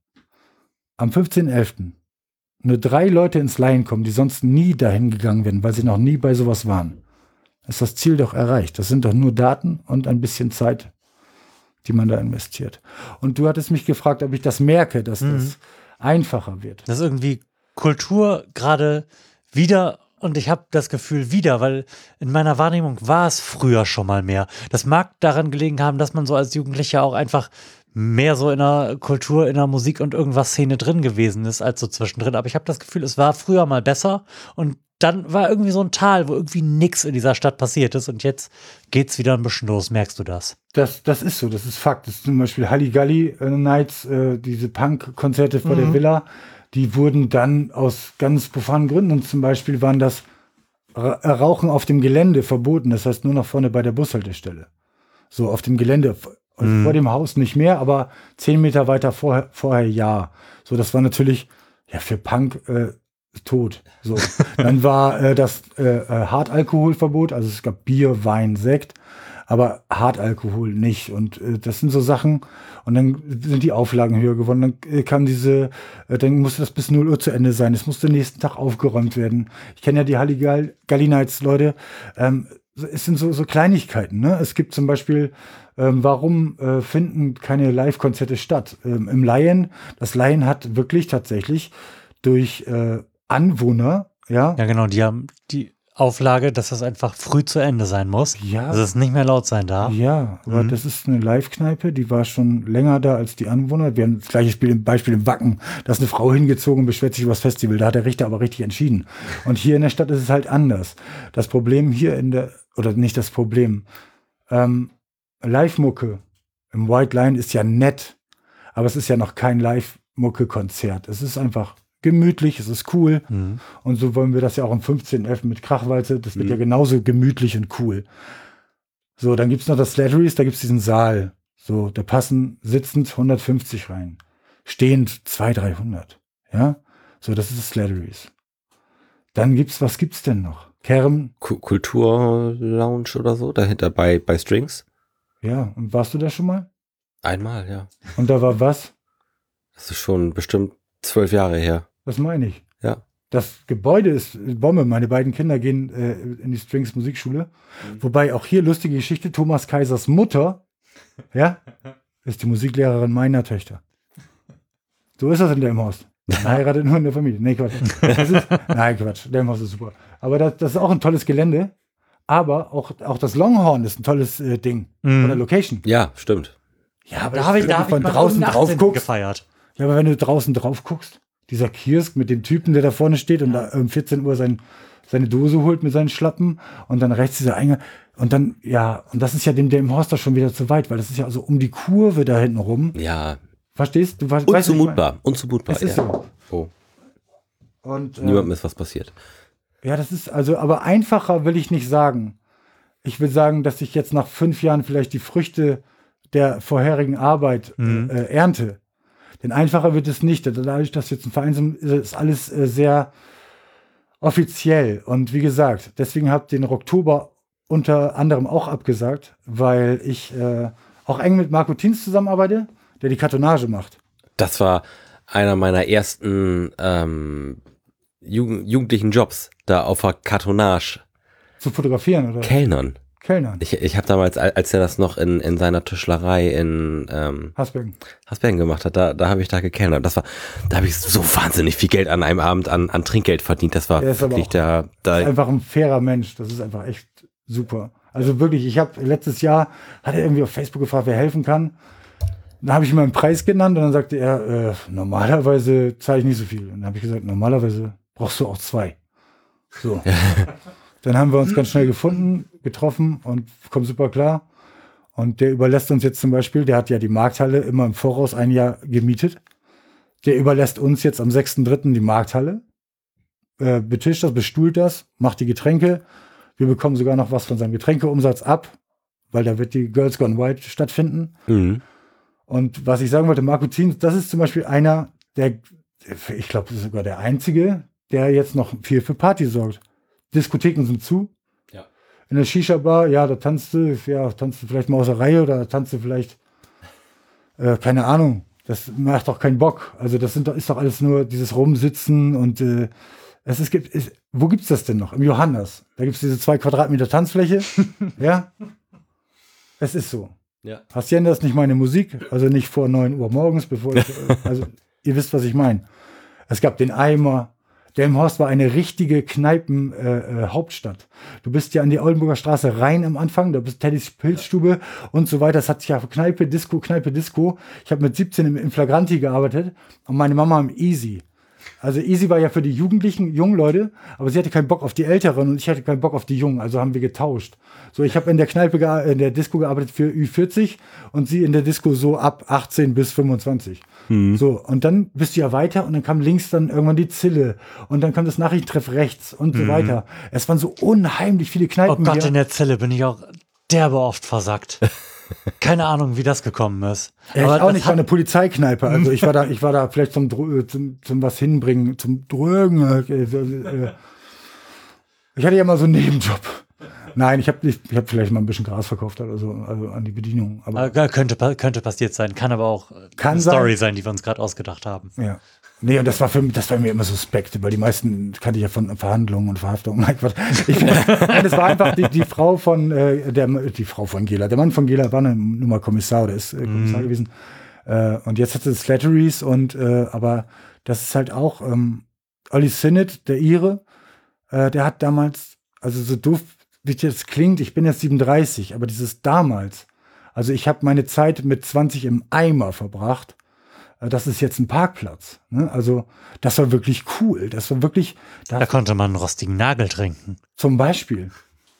[SPEAKER 1] am fünfzehnten elften nur drei Leute ins Laien kommen, die sonst nie dahin gegangen wären, weil sie noch nie bei sowas waren, ist das Ziel doch erreicht. Das sind doch nur Daten und ein bisschen Zeit, die man da investiert. Und du hattest mich gefragt, ob ich das merke, dass
[SPEAKER 3] Mhm.
[SPEAKER 1] das einfacher wird.
[SPEAKER 3] Das ist irgendwie Kultur gerade wieder, und ich habe das Gefühl wieder, weil in meiner Wahrnehmung war es früher schon mal mehr. Das mag daran gelegen haben, dass man so als Jugendlicher auch einfach mehr so in der Kultur, in der Musik und irgendwas Szene drin gewesen ist, als so zwischendrin. Aber ich habe das Gefühl, es war früher mal besser, und dann war irgendwie so ein Tal, wo irgendwie nichts in dieser Stadt passiert ist, und jetzt geht's wieder ein bisschen los. Merkst du das?
[SPEAKER 1] Das, das ist so, das ist Fakt. Das ist zum Beispiel Halligalli äh, Nights, äh, diese Punk-Konzerte vor der Villa, die wurden dann aus ganz profanen Gründen, und zum Beispiel waren das Ra- Rauchen auf dem Gelände verboten, das heißt nur noch vorne bei der Bushaltestelle. So auf dem Gelände, v- vor dem Haus nicht mehr, aber zehn Meter weiter vorher, vorher ja. So, das war natürlich ja für Punk äh, tot. So, dann war äh, das äh, äh, Hartalkoholverbot, also es gab Bier, Wein, Sekt, aber Hartalkohol nicht. Und äh, das sind so Sachen. Und dann sind die Auflagen höher geworden. Dann äh, kam diese, äh, dann musste das bis null Uhr zu Ende sein. Es musste nächsten Tag aufgeräumt werden. Ich kenne ja die Halligalli Nights, Leute. Ähm, so- es sind so, so Kleinigkeiten. Ne? Es gibt zum Beispiel, ähm, warum äh, finden keine Live-Konzerte statt? Ähm, Im Lion, das Lion hat wirklich tatsächlich durch äh, Anwohner, ja,
[SPEAKER 3] Ja, genau, die haben die Auflage, dass das einfach früh zu Ende sein muss.
[SPEAKER 1] Ja.
[SPEAKER 3] Dass es nicht mehr laut sein darf.
[SPEAKER 1] Ja, aber
[SPEAKER 3] Mhm.
[SPEAKER 1] das ist eine Live-Kneipe, die war schon länger da als die Anwohner. Wir haben das gleiche Spiel, Beispiel im Wacken. Da ist eine Frau hingezogen und beschwert sich über das Festival. Da hat der Richter aber richtig entschieden. Und hier in der Stadt ist es halt anders. Das Problem hier in der, oder nicht das Problem, ähm, Live-Mucke im White Line ist ja nett, aber es ist ja noch kein Live-Mucke-Konzert. Es ist einfach gemütlich, es ist cool.
[SPEAKER 3] Mhm.
[SPEAKER 1] Und so wollen wir das ja auch am fünfzehnten elften mit Krachwalze. Das wird ja genauso gemütlich und cool. So, dann gibt's noch das Slattery's, da gibt's diesen Saal. So, da passen sitzend hundertfünfzig rein. Stehend zweihundert, dreihundert. Ja? So, das ist das Slattery's. Dann gibt's, was gibt's denn noch? Kerm,
[SPEAKER 2] Ku- Kulturlounge oder so, dahinter bei, bei Strings.
[SPEAKER 1] ja. Und warst du da schon mal?
[SPEAKER 2] Einmal, ja.
[SPEAKER 1] Und da war was?
[SPEAKER 2] Das ist schon bestimmt zwölf Jahre her.
[SPEAKER 1] Das meine ich.
[SPEAKER 2] Ja.
[SPEAKER 1] Das Gebäude ist Bombe. Meine beiden Kinder gehen äh, in die Strings Musikschule. Wobei auch hier lustige Geschichte. Thomas Kaisers Mutter, ja, ist die Musiklehrerin meiner Töchter. So ist das in Delmenhorst. Man heiratet nur in der Familie. Nee, Quatsch. Das ist, nein, Quatsch. Delmenhorst ist super. Aber das, das ist auch ein tolles Gelände. Aber auch, auch das Longhorn ist ein tolles äh, Ding.
[SPEAKER 3] Mhm.
[SPEAKER 1] Von der Location.
[SPEAKER 2] Ja, stimmt.
[SPEAKER 1] Ja, aber
[SPEAKER 3] Da habe ich,
[SPEAKER 1] wenn
[SPEAKER 3] da
[SPEAKER 1] du
[SPEAKER 3] hab ich
[SPEAKER 1] von
[SPEAKER 3] mal
[SPEAKER 1] draußen
[SPEAKER 3] irgendeinen
[SPEAKER 1] drauf
[SPEAKER 3] achtzehnten
[SPEAKER 1] guckst.
[SPEAKER 3] gefeiert.
[SPEAKER 1] Ja, aber wenn du draußen drauf guckst, dieser Kiosk mit dem Typen, der da vorne steht und da um vierzehn Uhr sein, seine Dose holt mit seinen Schlappen und dann rechts dieser Eingang und dann, ja, und das ist ja dem Delmenhorster schon wieder zu weit, weil das ist ja also um die Kurve da hinten rum.
[SPEAKER 2] Ja.
[SPEAKER 1] Verstehst du? Weißt, weißt, was ich
[SPEAKER 2] Unzumutbar. Unzumutbar.
[SPEAKER 1] meine? Es ist
[SPEAKER 2] ja.
[SPEAKER 1] so.
[SPEAKER 2] Oh.
[SPEAKER 1] Und, äh,
[SPEAKER 2] Niemandem ist was passiert.
[SPEAKER 1] ja, das ist also, aber einfacher will ich nicht sagen. Ich will sagen, dass ich jetzt nach fünf Jahren vielleicht die Früchte der vorherigen Arbeit
[SPEAKER 3] Mhm.
[SPEAKER 1] äh, ernte. Denn einfacher wird es nicht. Dadurch, dass wir jetzt ein Verein sind, ist alles äh, sehr Offiziell. Und wie gesagt, deswegen habe ich den Rocktober unter anderem auch abgesagt, weil ich äh, auch eng mit Marco Thiens zusammenarbeite, der die Kartonage macht.
[SPEAKER 2] Das war einer meiner ersten ähm, Jugend- jugendlichen Jobs, da auf der Kartonage.
[SPEAKER 1] Zu fotografieren, oder?
[SPEAKER 2] Kellnern.
[SPEAKER 1] Kellnern.
[SPEAKER 2] Ich, ich habe damals, als er das noch in, in seiner Tischlerei in ähm,
[SPEAKER 1] Hasbergen.
[SPEAKER 2] Hasbergen gemacht hat, da, da habe ich da gekellnert. Das war, da habe ich so wahnsinnig viel Geld an einem Abend an, an Trinkgeld verdient. Das war
[SPEAKER 1] Der ist aber
[SPEAKER 2] wirklich
[SPEAKER 1] auch-
[SPEAKER 2] der,
[SPEAKER 1] Das ist
[SPEAKER 2] da,
[SPEAKER 1] einfach ein fairer Mensch. Das ist einfach echt super. Also wirklich, ich habe letztes Jahr, hat er irgendwie auf Facebook gefragt, wer helfen kann. Dann habe ich ihm einen Preis genannt und dann sagte er, äh, normalerweise zahle ich nicht so viel. Und dann habe ich gesagt, normalerweise brauchst du auch zwei. So. Dann haben wir uns ganz schnell gefunden, getroffen und kommen super klar. Und der überlässt uns jetzt zum Beispiel, der hat ja die Markthalle immer im Voraus ein Jahr gemietet. Der überlässt uns jetzt am sechsten dritten die Markthalle, äh, betischt das, bestuhlt das, macht die Getränke. Wir bekommen sogar noch was von seinem Getränkeumsatz ab, weil da wird die Girls Gone Wild stattfinden.
[SPEAKER 2] mhm.
[SPEAKER 1] Und was ich sagen wollte, Marco Thiens, das ist zum Beispiel einer, der, ich glaube, das ist sogar der Einzige, der jetzt noch viel für Party sorgt. Diskotheken sind zu.
[SPEAKER 2] Ja.
[SPEAKER 1] In der Shisha-Bar, ja, da tanzt du, ja, tanzt du vielleicht mal aus der Reihe oder da tanzt du vielleicht, äh, keine Ahnung. Das macht doch keinen Bock. Also das sind doch, ist doch alles nur dieses Rumsitzen und äh, es ist, gibt, ist, wo gibt's das denn noch? Im Johannes. Da gibt's diese zwei Quadratmeter Tanzfläche. Ja. Es ist so.
[SPEAKER 2] Ja.
[SPEAKER 1] Hacienda ist nicht meine Musik, also nicht vor neun Uhr morgens, bevor ich, also ihr wisst, was ich meine. Es gab den Eimer. Delmenhorst war eine richtige Kneipen-Hauptstadt. Du bist ja an die Oldenburger Straße rein am Anfang, da bist Teddys Pilzstube und so weiter. Das hat sich ja Kneipe, Disco, Kneipe, Disco. Ich habe mit siebzehn im, im Flagranti gearbeitet und meine Mama im Easy. Also Easy war ja für die Jugendlichen, jungen Leute, aber sie hatte keinen Bock auf die Älteren und ich hatte keinen Bock auf die Jungen, also haben wir getauscht. So, ich habe in der Kneipe, gea- in der Disco gearbeitet für Ü vierzig und sie in der Disco so ab achtzehn bis fünfundzwanzig. So, und dann bist du ja weiter und dann kam links dann irgendwann die Zille und dann kam das Nachrichtentreff rechts und so weiter. Es waren so unheimlich viele
[SPEAKER 3] Oh
[SPEAKER 1] Kneipen
[SPEAKER 3] Gott, in
[SPEAKER 1] hier.
[SPEAKER 3] der Zelle bin ich auch derbe oft versackt. Keine Ahnung, wie das gekommen ist.
[SPEAKER 1] Ja, ich auch
[SPEAKER 3] das
[SPEAKER 1] nicht, war
[SPEAKER 3] hat-
[SPEAKER 1] eine Polizeikneipe. Also ich war da, ich war da vielleicht zum, Dro- zum, zum was hinbringen, zum Drögen. äh, äh, Ich hatte ja mal so einen Nebenjob. Nein, ich habe ich hab vielleicht mal ein bisschen Gras verkauft oder so, also an die Bedienung. Aber
[SPEAKER 3] Äh, könnte, pa- könnte passiert sein, kann aber auch äh,
[SPEAKER 1] Kann
[SPEAKER 3] eine
[SPEAKER 1] sein.
[SPEAKER 3] Story sein, die wir uns gerade ausgedacht haben.
[SPEAKER 1] ja. Nee, und das war für mich, das war mir immer suspekt, weil die meisten kannte ich ja von Verhandlungen und Verhaftungen. Nein, Quatsch. Ich, nein, das war einfach die, die Frau von äh, der die Frau von Gela. Der Mann von Gela war nun mal Kommissar oder ist äh, Kommissar gewesen. Äh, und jetzt hat sie Slatteries und äh, aber das ist halt auch ähm, Olli Sinnett, der Ire, äh, der hat damals, also so doof wie das klingt, ich bin jetzt siebenunddreißig, aber dieses damals, also ich habe meine Zeit mit zwanzig im Eimer verbracht. Das ist jetzt ein Parkplatz. Ne? Also das war wirklich cool. Das war wirklich,
[SPEAKER 3] Da
[SPEAKER 1] da
[SPEAKER 3] konnte man einen rostigen Nagel trinken.
[SPEAKER 1] zum Beispiel.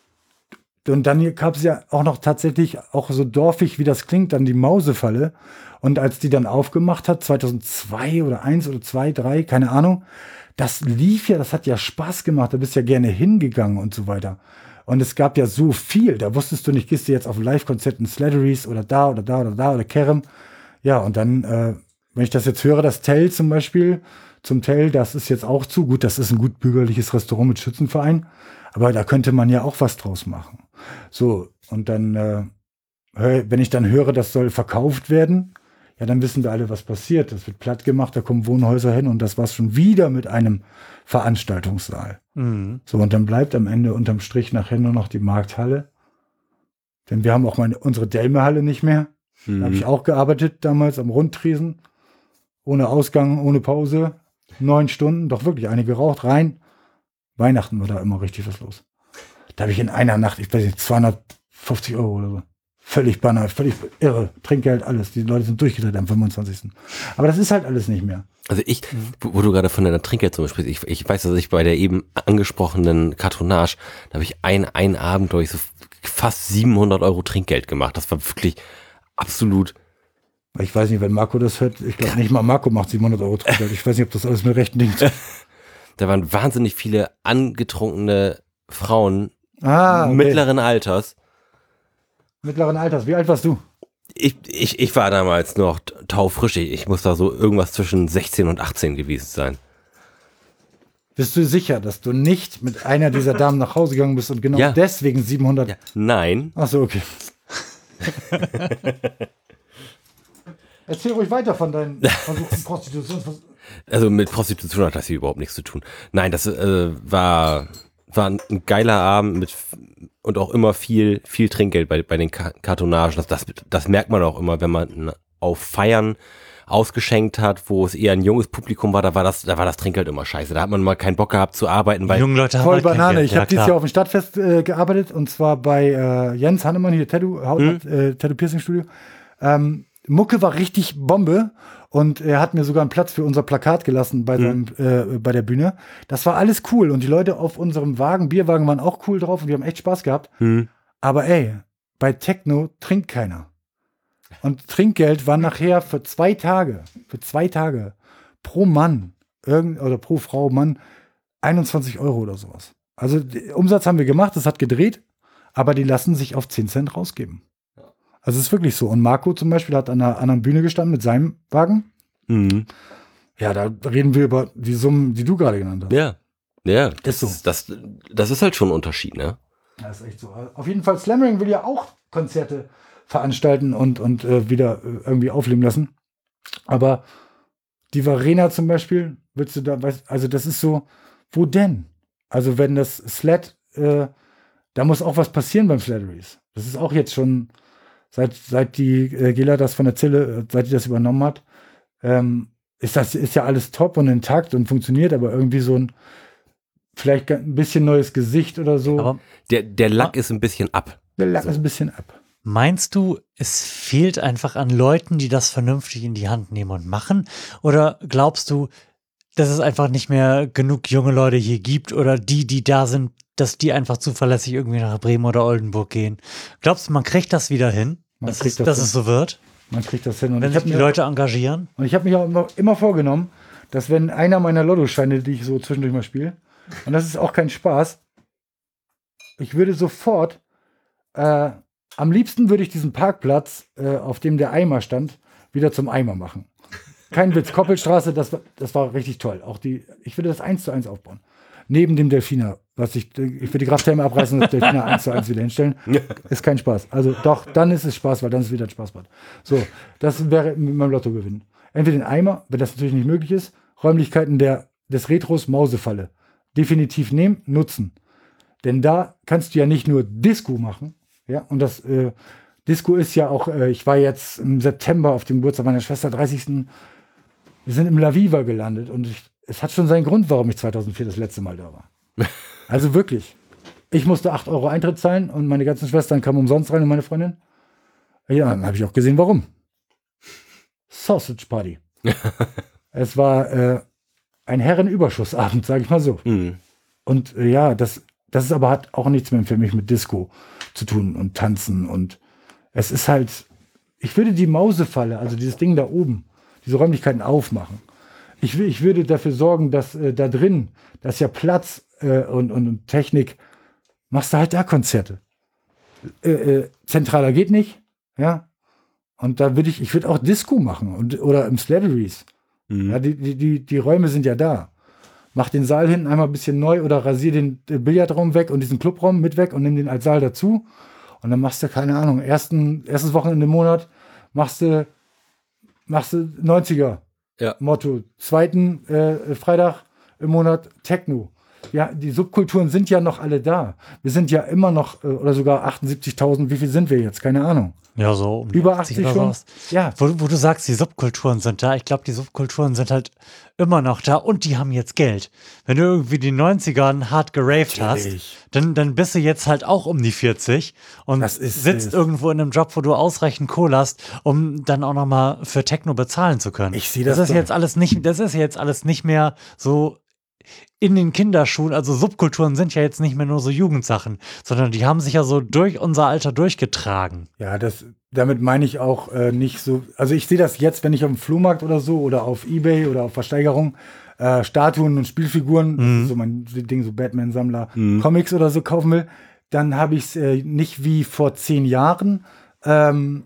[SPEAKER 1] Und dann gab es ja auch noch tatsächlich, auch so dorfig, wie das klingt, dann die Mausefalle. Und als die dann aufgemacht hat, zweitausendzwei oder eins oder zwei, drei, keine Ahnung, das lief ja, das hat ja Spaß gemacht. Da bist ja gerne hingegangen und so weiter. Und es gab ja so viel. Da wusstest du nicht, gehst du jetzt auf ein Live-Konzert in Slatteries oder da oder da oder da oder Kerem. Ja, und dann, äh, wenn ich das jetzt höre, das Tell zum Beispiel, zum Tell, das ist jetzt auch zu gut. Das ist ein gut bürgerliches Restaurant mit Schützenverein. Aber da könnte man ja auch was draus machen. So, und dann, äh, hör- wenn ich dann höre, das soll verkauft werden, ja, dann wissen wir alle, was passiert. Das wird platt gemacht, da kommen Wohnhäuser hin und das war's schon wieder mit einem Veranstaltungssaal.
[SPEAKER 3] Mhm.
[SPEAKER 1] So, und dann bleibt am Ende unterm Strich nachher nur noch die Markthalle. Denn wir haben auch meine, unsere Delme-Halle nicht mehr. Da habe ich auch gearbeitet damals am Rundtresen. Ohne Ausgang, ohne Pause. Neun Stunden, doch wirklich eine geraucht, rein. Weihnachten war da immer richtig was los. Da habe ich in einer Nacht, ich weiß nicht, zweihundertfünfzig Euro oder so. Völlig banal, völlig irre. Trinkgeld, alles. Die Leute sind durchgedreht am fünfundzwanzigsten Aber das ist halt alles nicht mehr.
[SPEAKER 2] Also ich, wo, wo du gerade von deiner Trinkgeld zum Beispiel, ich, ich weiß, dass ich bei der eben angesprochenen Kartonage, da habe ich ein, einen Abend, glaube ich, so fast siebenhundert Euro Trinkgeld gemacht. Das war wirklich absolut,
[SPEAKER 1] Ich weiß nicht, wenn Marco das hört, ich glaube nicht mal Marco macht siebenhundert Euro Trinkgeld. Ich weiß nicht, ob das alles mit rechten Dingen ist.
[SPEAKER 2] da waren wahnsinnig viele angetrunkene Frauen
[SPEAKER 1] Ah, okay.
[SPEAKER 2] mittleren Alters.
[SPEAKER 1] Mittleren Alters. Wie alt warst du?
[SPEAKER 2] Ich, ich, ich war damals noch taufrisch. Ich, ich muss da so irgendwas zwischen sechzehn und achtzehn gewesen sein.
[SPEAKER 1] Bist du sicher, dass du nicht mit einer dieser Damen nach Hause gegangen bist und genau
[SPEAKER 2] Ja.
[SPEAKER 1] deswegen siebenhundert?
[SPEAKER 2] Ja. Nein.
[SPEAKER 1] Ach so, okay. Erzähl ruhig weiter von deinen versuchten Prostitutions...
[SPEAKER 2] Also mit Prostitution hat das hier überhaupt nichts zu tun. Nein, das äh, war, war ein geiler Abend mit und auch immer viel, viel Trinkgeld bei, bei den Ka- Kartonagen. Das, das, das merkt man auch immer, wenn man auf Feiern ausgeschenkt hat, wo es eher ein junges Publikum war, da war das, da war das Trinkgeld immer scheiße. Da hat man mal keinen Bock gehabt zu arbeiten,
[SPEAKER 3] Die
[SPEAKER 2] weil
[SPEAKER 3] jungen Leute haben
[SPEAKER 1] Voll
[SPEAKER 3] halt kein
[SPEAKER 1] Banane.
[SPEAKER 3] Geld.
[SPEAKER 1] Ich
[SPEAKER 3] Ja,
[SPEAKER 1] habe dieses
[SPEAKER 3] klar.
[SPEAKER 1] Jahr auf dem Stadtfest äh, gearbeitet und zwar bei äh, Jens Hannemann, hier Tattoo, Haut, äh, Tattoo Piercing Studio. Ähm, Mucke war richtig Bombe und er hat mir sogar einen Platz für unser Plakat gelassen bei, seinem, äh, bei der Bühne. Das war alles cool und die Leute auf unserem Wagen, Bierwagen waren auch cool drauf und wir haben echt Spaß gehabt.
[SPEAKER 2] hm.
[SPEAKER 1] Aber ey, bei Techno trinkt keiner. Und Trinkgeld war nachher für zwei Tage, für zwei Tage pro Mann irgend, oder pro Frau, Mann, einundzwanzig Euro oder sowas. Also die- Umsatz haben wir gemacht, das hat gedreht, aber die lassen sich auf zehn Cent rausgeben. Also es ist wirklich so. Und Marco zum Beispiel hat an einer anderen Bühne gestanden mit seinem Wagen.
[SPEAKER 2] Mhm.
[SPEAKER 1] Ja, da reden wir über die Summen, die du gerade genannt hast.
[SPEAKER 2] Ja. Ja, das
[SPEAKER 1] so.
[SPEAKER 2] ist, das, das ist halt schon ein Unterschied, ne?
[SPEAKER 1] Das ist echt so. Auf jeden Fall, Slammering will ja auch Konzerte veranstalten und, und äh, wieder äh, irgendwie aufleben lassen. Aber die Varena zum Beispiel, willst du da, weißt, also das ist so, wo denn? Also wenn das Slat, äh, da muss auch was passieren beim Slatteries. Das ist auch jetzt schon, seit, seit die äh, Gela das von der Zille, äh, seit die das übernommen hat, ähm, ist das ist ja alles top und intakt und funktioniert, aber irgendwie so ein, vielleicht ein bisschen neues Gesicht oder so.
[SPEAKER 3] Aber
[SPEAKER 2] Der, der Lack ist ein bisschen ab.
[SPEAKER 1] Der Lack ist ein bisschen ab.
[SPEAKER 3] meinst du, es fehlt einfach an Leuten, die das vernünftig in die Hand nehmen und machen? Oder glaubst du, dass es einfach nicht mehr genug junge Leute hier gibt oder die, die da sind, dass die einfach zuverlässig irgendwie nach Bremen oder Oldenburg gehen? Glaubst du, man kriegt das wieder hin?
[SPEAKER 1] Man
[SPEAKER 3] dass
[SPEAKER 1] kriegt
[SPEAKER 3] es,
[SPEAKER 1] das
[SPEAKER 3] dass
[SPEAKER 1] hin.
[SPEAKER 3] es so wird,
[SPEAKER 1] Man kriegt das hin. Und
[SPEAKER 3] wenn
[SPEAKER 1] ich
[SPEAKER 3] sich
[SPEAKER 1] habe
[SPEAKER 3] die
[SPEAKER 1] mir,
[SPEAKER 3] Leute engagieren?
[SPEAKER 1] und ich hab mich auch immer, immer vorgenommen, dass wenn einer meiner Lottoscheine, die ich so zwischendurch mal spiele, und das ist auch kein Spaß, ich würde sofort, äh, am liebsten würde ich diesen Parkplatz, äh, auf dem der Eimer stand, wieder zum Eimer machen. Kein Witz, Koppelstraße, das war, das war richtig toll. Auch die, ich würde das eins zu eins aufbauen. Neben dem Delfiner, was ich, ich würde die Krafthelme abreißen und das Delfiner eins zu eins wieder hinstellen. Ist kein Spaß. Also doch, dann ist es Spaß, weil dann ist es wieder ein Spaßbad. So, das wäre mit meinem Lottogewinn. Entweder den Eimer, wenn das natürlich nicht möglich ist, Räumlichkeiten der, des Retros Mausefalle. Definitiv nehmen, nutzen. Denn da kannst du ja nicht nur Disco machen, ja, und das äh, Disco ist ja auch, äh, ich war jetzt im September auf dem Geburtstag meiner Schwester, dreißigsten Wir sind im La Viva gelandet und ich, es hat schon seinen Grund, warum ich zweitausendvier das letzte Mal da war. Also wirklich. Ich musste acht Euro Eintritt zahlen und meine ganzen Schwestern kamen umsonst rein und meine Freundin. Ja, dann habe ich auch gesehen, warum. Sausage Party. Es war äh, ein Herrenüberschussabend, sage ich mal so.
[SPEAKER 2] Mhm.
[SPEAKER 1] Und äh, ja, das, das ist aber hat auch nichts mehr für mich mit Disco zu tun und Tanzen. Und es ist halt, ich würde die Mausefalle, also dieses Ding da oben, diese Räumlichkeiten aufmachen. Ich, will- ich würde dafür sorgen, dass äh, da drin, dass ja Platz äh, und, und, und Technik, machst du halt da Konzerte. Äh, äh, zentraler geht nicht, ja. Und da würde ich, ich würde auch Disco machen und, oder im Slatteries.
[SPEAKER 2] Mhm.
[SPEAKER 1] Ja, die, die, die, die Räume sind ja da. Mach den Saal hinten einmal ein bisschen neu oder rasier den äh, Billardraum weg und diesen Clubraum mit weg und nimm den als Saal dazu. Und dann machst du, keine Ahnung, ersten, erstes Wochenende im Monat machst du, machst du neunziger
[SPEAKER 2] Ja.
[SPEAKER 1] Motto. Zweiten äh, Freitag im Monat Techno. Ja, die Subkulturen sind ja noch alle da. Wir sind ja immer noch, äh, oder sogar achtundsiebzigtausend, wie viel sind wir jetzt? Keine Ahnung.
[SPEAKER 3] Ja, so um die
[SPEAKER 1] Über achtzig
[SPEAKER 3] oder
[SPEAKER 1] schon?
[SPEAKER 3] sowas.
[SPEAKER 1] Ja,
[SPEAKER 3] Wo, wo du sagst, die Subkulturen sind da. Ich glaube, die Subkulturen sind halt immer noch da und die haben jetzt Geld. Wenn du irgendwie die neunzigern hart geraved hast,
[SPEAKER 1] Natürlich.
[SPEAKER 3] dann, dann bist du jetzt halt auch um die vierzig und
[SPEAKER 1] Das ist
[SPEAKER 3] sitzt
[SPEAKER 1] es.
[SPEAKER 3] irgendwo in einem Job, wo du ausreichend Kohle hast, um dann auch nochmal für Techno bezahlen zu können.
[SPEAKER 1] Ich sehe das
[SPEAKER 3] Das ist
[SPEAKER 1] doch.
[SPEAKER 3] jetzt alles nicht, das ist jetzt alles nicht mehr so in den Kinderschuhen. Also Subkulturen sind ja jetzt nicht mehr nur so Jugendsachen, sondern die haben sich ja so durch unser Alter durchgetragen.
[SPEAKER 1] Ja, das, damit meine ich auch äh, nicht so. Also ich sehe das jetzt, wenn ich auf dem Flohmarkt oder so oder auf Ebay oder auf Versteigerung äh, Statuen und Spielfiguren, das ist so mein Ding, so Batman-Sammler, Comics oder so kaufen will, dann habe ich es äh, nicht wie vor zehn Jahren ähm,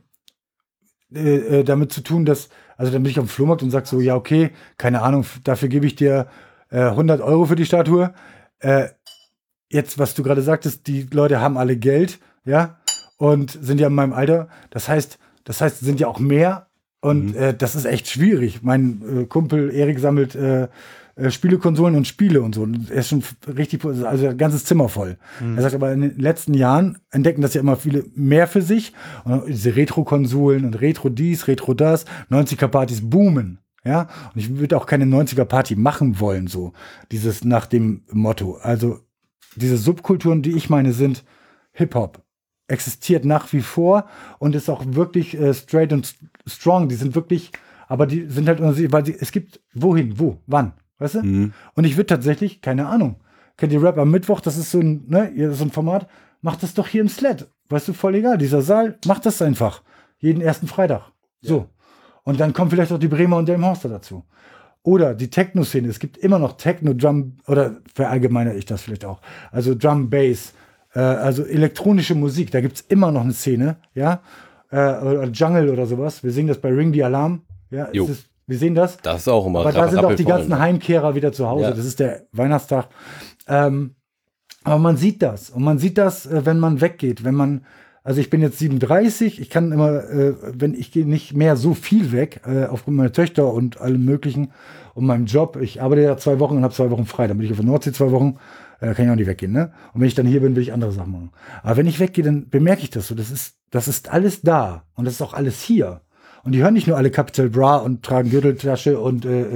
[SPEAKER 1] äh, äh, damit zu tun, dass, also dann bin ich auf dem Flohmarkt und sage so, ja, okay, keine Ahnung, f- dafür gebe ich dir äh, hundert Euro für die Statue. Äh, jetzt, was du gerade sagtest, die Leute haben alle Geld, ja, und sind ja in meinem Alter. Das heißt, das heißt, sind ja auch mehr. Und mhm. äh, das ist echt schwierig. Mein äh, Kumpel Erik sammelt äh, äh, Spielekonsolen und Spiele und so. Und er ist schon richtig, also ein ganzes Zimmer voll. Mhm. Er sagt aber, in den letzten Jahren entdecken das ja immer viele mehr für sich. Und diese Retro-Konsolen und Retro dies, Retro das, neunziger-Partys boomen. Ja, und ich würde auch keine neunziger-Party machen wollen, so. Dieses nach dem Motto. Also, diese Subkulturen, die ich meine, sind Hip-Hop. Existiert nach wie vor und ist auch wirklich äh, straight und strong. Die sind wirklich, aber die sind halt, weil die, es gibt wohin, wo, wann, weißt du? Mhm. Und ich würde tatsächlich, keine Ahnung, kennt ihr Rap am Mittwoch, das ist so ein, ne, so ein Format, macht das doch hier im Sled. Weißt du, voll egal, dieser Saal, macht das einfach. Jeden ersten Freitag. So. Ja. Und dann kommen vielleicht auch die Bremer und Delmhorster dazu. Oder die Techno-Szene, es gibt immer noch Techno, Drum, oder verallgemeinere ich das vielleicht auch. Also Drum, Bass, also elektronische Musik, da gibt es immer noch eine Szene, ja, äh, oder Jungle oder sowas. Wir singen das bei Ring the Alarm, ja, es ist, wir sehen das.
[SPEAKER 2] Das ist auch immer.
[SPEAKER 1] Aber da sind auch die ganzen Heimkehrer wieder zu Hause. Ja. Das ist der Weihnachtstag. Ähm, aber man sieht das und man sieht das, äh, wenn man weggeht, wenn man, also ich bin jetzt siebenunddreißig, ich kann immer, äh, wenn ich gehe nicht mehr so viel weg, äh, aufgrund meiner Töchter und allem Möglichen und meinem Job. Ich arbeite ja zwei Wochen und habe zwei Wochen frei, dann bin ich auf der Nordsee zwei Wochen. Da kann ich auch nicht weggehen, ne? Und wenn ich dann hier bin, will ich andere Sachen machen. Aber wenn ich weggehe, dann bemerke ich das so. Das ist, das ist alles da. Und das ist auch alles hier. Und die hören nicht nur alle Capital Bra und tragen Gürteltasche und, äh,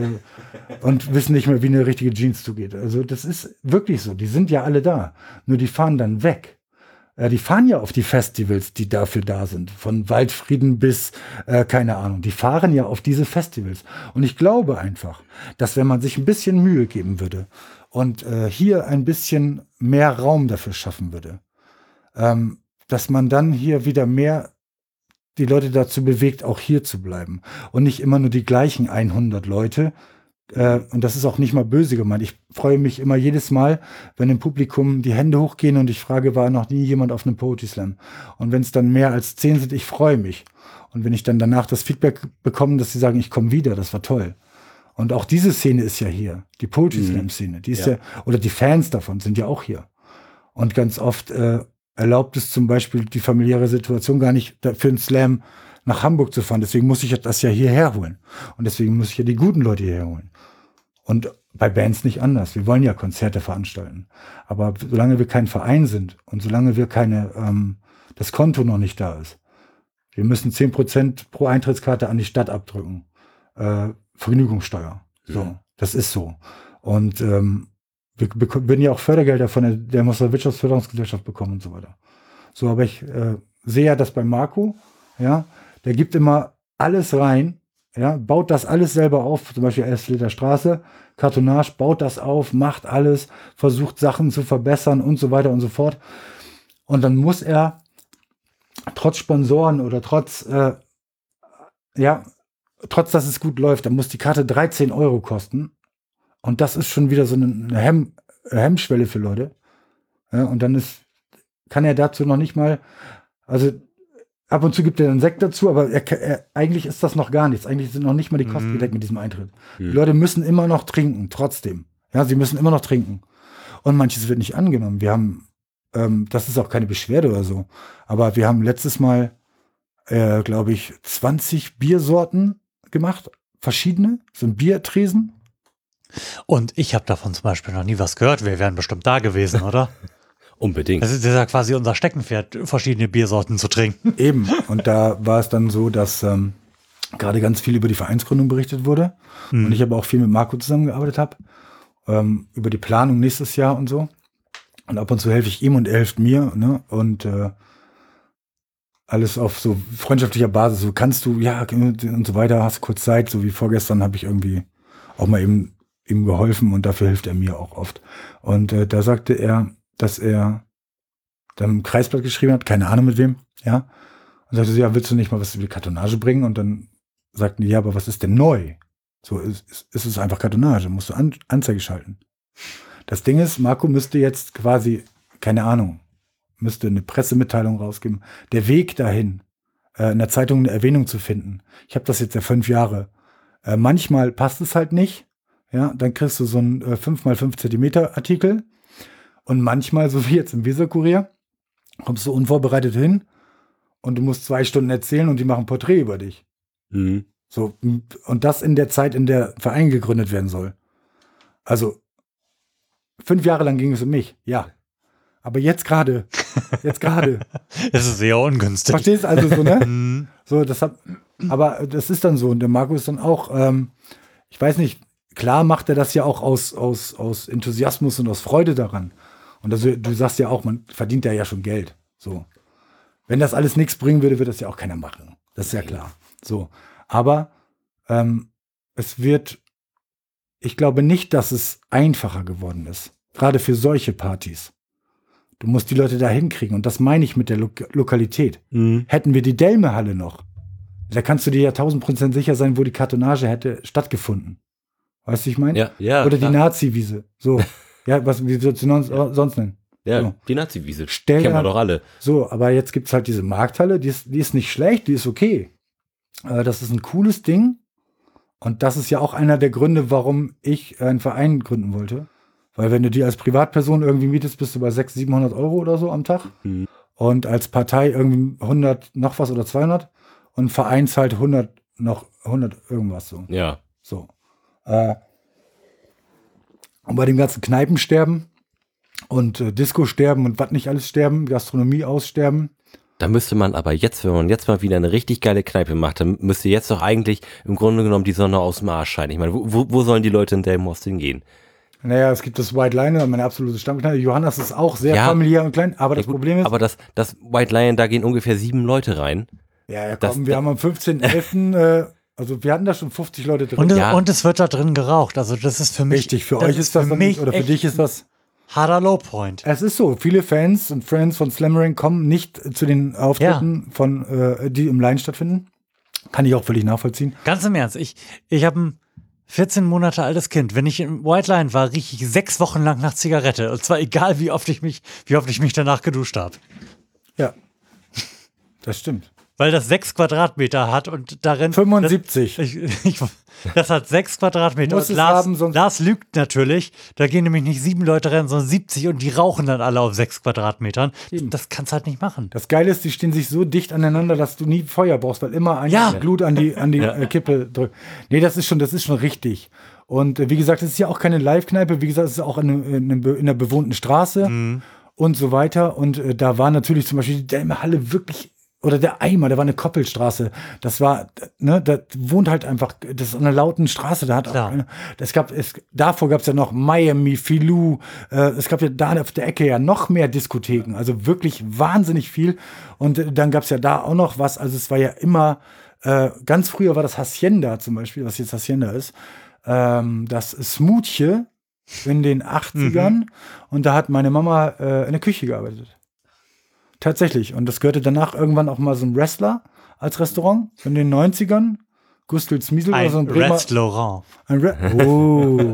[SPEAKER 1] und wissen nicht mehr, wie eine richtige Jeans zugeht. Also das ist wirklich so. Die sind ja alle da. Nur die fahren dann weg. Äh, die fahren ja auf die Festivals, die dafür da sind. Von Waldfrieden bis, äh, keine Ahnung. Die fahren ja auf diese Festivals. Und ich glaube einfach, dass wenn man sich ein bisschen Mühe geben würde, und äh, hier ein bisschen mehr Raum dafür schaffen würde, ähm, dass man dann hier wieder mehr die Leute dazu bewegt, auch hier zu bleiben und nicht immer nur die gleichen hundert Leute. Äh, und das ist auch nicht mal böse gemeint. Ich freue mich immer jedes Mal, wenn im Publikum die Hände hochgehen und ich frage, war noch nie jemand auf einem Poetry Slam? Und wenn es dann mehr als zehn sind, ich freue mich. Und wenn ich dann danach das Feedback bekomme, dass sie sagen, ich komme wieder, das war toll. Und auch diese Szene ist ja hier, die Poetry Slam Szene, die ist ja. ja, oder die Fans davon sind ja auch hier. Und ganz oft äh, erlaubt es zum Beispiel die familiäre Situation gar nicht, für einen Slam nach Hamburg zu fahren. Deswegen muss ich das ja hierher holen. Und deswegen muss ich ja die guten Leute hierher holen. Und bei Bands nicht anders. Wir wollen ja Konzerte veranstalten. Aber solange wir kein Verein sind und solange wir keine, ähm, das Konto noch nicht da ist, wir müssen zehn Prozent pro Eintrittskarte an die Stadt abdrücken. Äh, Vergnügungssteuer. So, ja. Das ist so. Und ähm, wir würden ja auch Fördergelder von der, der Mosler Wirtschaftsförderungsgesellschaft bekommen und so weiter. So, aber ich äh, sehe ja das bei Marco, ja, der gibt immer alles rein, ja, baut das alles selber auf, zum Beispiel Elfleder Straße, Kartonage, baut das auf, macht alles, versucht Sachen zu verbessern und so weiter und so fort. Und dann muss er trotz Sponsoren oder trotz, äh, ja, trotz, dass es gut läuft, dann muss die Karte dreizehn Euro kosten. Und das ist schon wieder so eine Hemm Hemmschwelle für Leute. Ja, und dann ist, kann er dazu noch nicht mal, also ab und zu gibt er einen Sekt dazu, aber er, er, eigentlich ist das noch gar nichts. Eigentlich sind noch nicht mal die Kosten gedeckt mit diesem Eintritt. Mhm. Die Leute müssen immer noch trinken, trotzdem. Ja, sie müssen immer noch trinken. Und manches wird nicht angenommen. Wir haben, ähm, das ist auch keine Beschwerde oder so, aber wir haben letztes Mal, äh, glaube ich, zwanzig Biersorten gemacht, verschiedene, so ein Biertresen.
[SPEAKER 3] Und ich habe davon zum Beispiel noch nie was gehört. Wir wären bestimmt da gewesen, oder?
[SPEAKER 2] Unbedingt.
[SPEAKER 3] Das ist ja quasi unser Steckenpferd, verschiedene Biersorten zu trinken.
[SPEAKER 1] Eben. Und da war es dann so, dass ähm, gerade ganz viel über die Vereinsgründung berichtet wurde. Hm. Und ich aber auch viel mit Marco zusammengearbeitet habe. Ähm, über die Planung nächstes Jahr und so. Und ab und zu helfe ich ihm und er hilft mir. Ne? Und äh, alles auf so freundschaftlicher Basis. So kannst du, ja, und so weiter, hast kurz Zeit. So wie vorgestern habe ich irgendwie auch mal eben ihm geholfen und dafür hilft er mir auch oft. Und äh, da sagte er, dass er dann ein Kreisblatt geschrieben hat, keine Ahnung mit wem, ja. Und sagte so, ja, willst du nicht mal was über die Kartonage bringen? Und dann sagten die, ja, aber was ist denn neu? So, ist, ist, ist es einfach Kartonage, musst du An Anzeige schalten. Das Ding ist, Marco müsste jetzt quasi, keine Ahnung, müsste eine Pressemitteilung rausgeben. Der Weg dahin, äh, in der Zeitung eine Erwähnung zu finden. Ich habe das jetzt ja fünf Jahre. Äh, manchmal passt es halt nicht. Ja, dann kriegst du so einen äh, fünf mal fünf Zentimeter Artikel. Und manchmal, so wie jetzt im Weserkurier, kommst du unvorbereitet hin und du musst zwei Stunden erzählen und die machen ein Porträt über dich.
[SPEAKER 2] Mhm.
[SPEAKER 1] So, und das in der Zeit, in der Verein gegründet werden soll. Also, fünf Jahre lang ging es um mich, ja. Aber jetzt gerade, jetzt gerade.
[SPEAKER 3] Es ist sehr ungünstig.
[SPEAKER 1] Verstehst du also so, ne?
[SPEAKER 3] Mhm.
[SPEAKER 1] So, das hat, aber das ist dann so. Und der Marco ist dann auch, ähm, ich weiß nicht, klar macht er das ja auch aus, aus, aus Enthusiasmus und aus Freude daran. Und also, du sagst ja auch, man verdient ja ja schon Geld. So. Wenn das alles nichts bringen würde, würde das ja auch keiner machen. Das ist ja klar. So. Aber ähm, es wird, ich glaube nicht, dass es einfacher geworden ist. Gerade für solche Partys. Du musst die Leute da hinkriegen. Und das meine ich mit der Lo- Lokalität.
[SPEAKER 2] Mhm.
[SPEAKER 1] Hätten wir die Delme-Halle noch, da kannst du dir ja tausend Prozent sicher sein, wo die Kartonage hätte stattgefunden. Weißt du, ich meine?
[SPEAKER 2] Ja, ja.
[SPEAKER 1] Oder die
[SPEAKER 2] klar.
[SPEAKER 1] Nazi-Wiese. So. Ja, was, wie sollst du sonst, sonst nennen?
[SPEAKER 2] Ja,
[SPEAKER 1] so.
[SPEAKER 2] die Nazi-Wiese.
[SPEAKER 1] Stell
[SPEAKER 2] Kennen wir
[SPEAKER 1] da-
[SPEAKER 2] doch alle.
[SPEAKER 1] So, aber jetzt gibt's halt diese Markthalle, die ist, die ist nicht schlecht, die ist okay. Äh, das ist ein cooles Ding. Und das ist ja auch einer der Gründe, warum ich einen Verein gründen wollte. Weil wenn du die als Privatperson irgendwie mietest, bist du bei sechshundert, siebenhundert Euro oder so am Tag.
[SPEAKER 2] Mhm.
[SPEAKER 1] Und als Partei irgendwie hundert noch was oder zweihundert. Und Verein zahlt hundert noch hundert irgendwas so.
[SPEAKER 2] Ja.
[SPEAKER 1] So. Äh, und bei dem ganzen Kneipensterben und äh, Disco-Sterben und was nicht alles sterben, Gastronomie aussterben.
[SPEAKER 2] Da müsste man aber jetzt, wenn man jetzt mal wieder eine richtig geile Kneipe macht, dann müsste jetzt doch eigentlich im Grunde genommen die Sonne aus dem Arsch scheinen. Ich meine, wo, wo- wo sollen die Leute in Delmenhorst hingehen?
[SPEAKER 1] Naja, es gibt das White Lion, meine absolute Stammkneipe. Johannes ist auch sehr
[SPEAKER 2] Ja.
[SPEAKER 1] familiär und klein, aber das
[SPEAKER 2] Ja, gut,
[SPEAKER 1] Problem ist,
[SPEAKER 2] aber das, das White Lion, da gehen ungefähr sieben Leute rein.
[SPEAKER 1] ja, ja,
[SPEAKER 2] das-
[SPEAKER 1] komm, wir haben am fünfzehnten elften äh, also wir hatten da schon fünfzig Leute drin.
[SPEAKER 3] Und, es-
[SPEAKER 2] Ja.
[SPEAKER 3] und es wird da drin geraucht. Also das ist für mich.
[SPEAKER 1] Richtig, für euch ist das
[SPEAKER 3] für
[SPEAKER 1] dann,
[SPEAKER 3] mich
[SPEAKER 1] oder für
[SPEAKER 3] echt
[SPEAKER 1] dich ist das.
[SPEAKER 3] harter Lowpoint.
[SPEAKER 1] Es ist so, viele Fans und Friends von Slammering kommen nicht zu den Auftritten, von, äh, die im Line stattfinden. Kann ich auch völlig nachvollziehen.
[SPEAKER 3] Ganz im Ernst, ich, ich habe ein vierzehn Monate altes Kind. Wenn ich im White Line war, rieche ich sechs Wochen lang nach Zigarette. Und zwar egal, wie oft ich mich, wie oft ich mich danach geduscht habe.
[SPEAKER 1] Ja, das stimmt.
[SPEAKER 3] Weil das sechs Quadratmeter hat und darin.
[SPEAKER 1] fünfundsiebzig.
[SPEAKER 3] Das, ich, ich, das hat sechs Quadratmeter.
[SPEAKER 1] Muss
[SPEAKER 3] Und
[SPEAKER 1] es
[SPEAKER 3] Lars,
[SPEAKER 1] haben, sonst-
[SPEAKER 3] Lars lügt natürlich. Da gehen nämlich nicht sieben Leute rein, sondern siebzig und die rauchen dann alle auf sechs Quadratmetern. Das kannst du halt nicht machen.
[SPEAKER 1] Das Geile ist, die stehen sich so dicht aneinander, dass du nie Feuer brauchst, weil immer ein
[SPEAKER 3] Ja.
[SPEAKER 1] Glut an die, an die äh, Kippe drückt. Nee, das ist schon, das ist schon richtig. Und äh, wie gesagt, es ist ja auch keine Live-Kneipe. Wie gesagt, es ist auch in, in, in einer bewohnten Straße und so weiter. Und äh, da war natürlich zum Beispiel die Delme-Halle wirklich, oder der Eimer, da war eine Koppelstraße. Das war, ne, da wohnt halt einfach, das ist eine lauten Straße, da hat auch
[SPEAKER 3] Klar.
[SPEAKER 1] eine, das gab, es, davor gab es ja noch Miami, Filou, äh, es gab ja da auf der Ecke ja noch mehr Diskotheken, also wirklich wahnsinnig viel. Und äh, dann gab es ja da auch noch was, also es war ja immer, äh, ganz früher war das Hacienda zum Beispiel, was jetzt Hacienda ist, ähm, das Smoothie in den achtzigern und da hat meine Mama äh, in der Küche gearbeitet. Tatsächlich. Und das gehörte danach irgendwann auch mal so ein Wrestler als Restaurant in den neunzigern. Gustl Smiesel oder
[SPEAKER 3] Ein
[SPEAKER 1] so ein Bremer.
[SPEAKER 3] Restaurant.
[SPEAKER 1] Ein Re oh.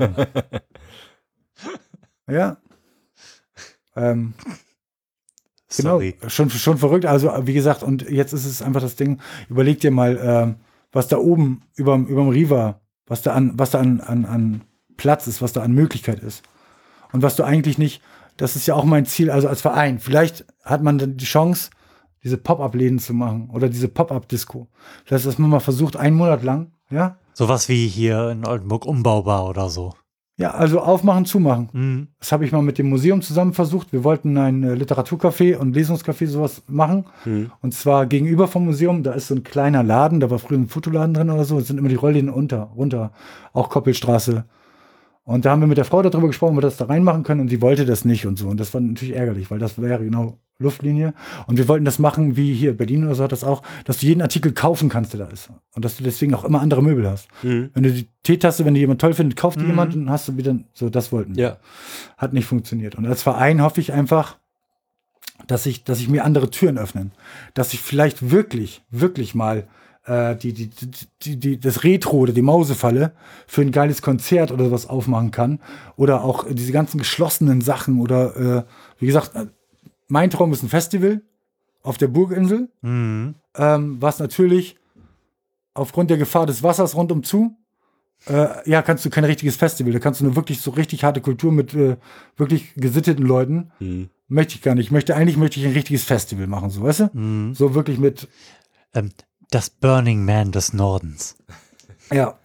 [SPEAKER 1] Ja. Ähm, genau.
[SPEAKER 3] Sorry.
[SPEAKER 1] Schon, schon verrückt. Also, wie gesagt, und jetzt ist es einfach das Ding, überleg dir mal, ähm, was da oben überm, überm Riva, was da an, was da an, an, an Platz ist, was da an Möglichkeit ist. Und was du eigentlich nicht, das ist ja auch mein Ziel, also als Verein. Vielleicht hat man dann die Chance, diese Pop-Up-Läden zu machen oder diese Pop-Up-Disco. Vielleicht, dass man mal versucht, einen Monat lang, ja?
[SPEAKER 3] Sowas wie hier in Oldenburg umbaubar oder so.
[SPEAKER 1] Ja, also aufmachen, zumachen.
[SPEAKER 3] Mhm.
[SPEAKER 1] Das habe ich mal mit dem Museum zusammen versucht. Wir wollten ein äh, Literaturcafé und Lesungscafé sowas machen.
[SPEAKER 2] Mhm.
[SPEAKER 1] Und zwar gegenüber vom Museum, da ist so ein kleiner Laden, da war früher ein Fotoladen drin oder so, es sind immer die Rollläden unter, runter, auch Koppelstraße. Und da haben wir mit der Frau darüber gesprochen, ob wir das da reinmachen können und sie wollte das nicht und so. Und das war natürlich ärgerlich, weil das wäre genau Luftlinie. Und wir wollten das machen, wie hier Berlin oder so hat das auch, dass du jeden Artikel kaufen kannst, der da ist. Und dass du deswegen auch immer andere Möbel hast.
[SPEAKER 2] Mhm.
[SPEAKER 1] Wenn du die Teetasse, wenn die jemand toll findet, kauft die
[SPEAKER 3] Mhm.
[SPEAKER 1] jemand und hast du wieder, so, das wollten wir.
[SPEAKER 2] Ja.
[SPEAKER 1] Hat nicht funktioniert. Und als Verein hoffe ich einfach, dass ich, dass ich mir andere Türen öffnen. Dass ich vielleicht wirklich, wirklich mal äh, die, die, die, die, das Retro oder die Mausefalle für ein geiles Konzert oder sowas aufmachen kann. Oder auch diese ganzen geschlossenen Sachen. Oder äh, wie gesagt, äh, mein Traum ist ein Festival auf der Burginsel,
[SPEAKER 3] Mhm.
[SPEAKER 1] ähm, was natürlich aufgrund der Gefahr des Wassers rundum zu Äh, ja, kannst du kein richtiges Festival. Da kannst du nur wirklich so richtig harte Kultur mit äh, wirklich gesitteten Leuten.
[SPEAKER 2] Mhm.
[SPEAKER 1] Möchte ich gar nicht. Ich möchte, eigentlich möchte ich ein richtiges Festival machen, so, weißt du?
[SPEAKER 3] Mhm.
[SPEAKER 1] So wirklich mit,
[SPEAKER 3] Ähm, das Burning Man des Nordens.
[SPEAKER 1] ja.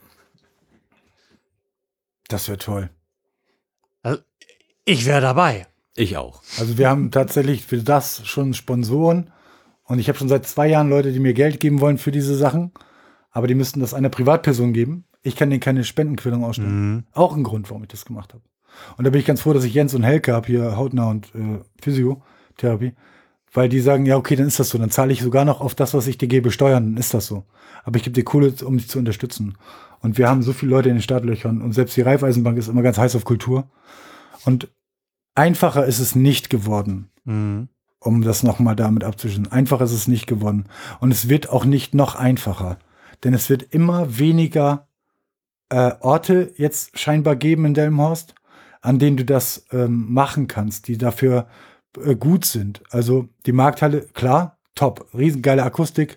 [SPEAKER 1] Das wäre toll.
[SPEAKER 3] Also, ich wäre dabei.
[SPEAKER 2] Ich auch.
[SPEAKER 1] Also wir haben tatsächlich für das schon Sponsoren. Und ich habe schon seit zwei Jahren Leute, die mir Geld geben wollen für diese Sachen. Aber die müssten das einer Privatperson geben. Ich kann denen keine Spendenquittung ausstellen.
[SPEAKER 3] Mhm.
[SPEAKER 1] Auch ein Grund, warum ich das gemacht habe. Und da bin ich ganz froh, dass ich Jens und Helke habe, hier hautnah und äh, Physiotherapie. Weil die sagen, ja, okay, dann ist das so. Dann zahle ich sogar noch auf das, was ich dir gebe, Steuern. Dann ist das so. Aber ich gebe dir Kohle, um dich zu unterstützen. Und wir haben so viele Leute in den Startlöchern. Und selbst die Raiffeisenbank ist immer ganz heiß auf Kultur. Und einfacher ist es nicht geworden,
[SPEAKER 3] Mhm.
[SPEAKER 1] um das nochmal damit abzuschließen. Einfacher ist es nicht geworden. Und es wird auch nicht noch einfacher. Denn es wird immer weniger äh, Orte jetzt scheinbar geben in Delmenhorst, an denen du das ähm, machen kannst, die dafür äh, gut sind. Also die Markthalle, klar, top, riesengeile Akustik,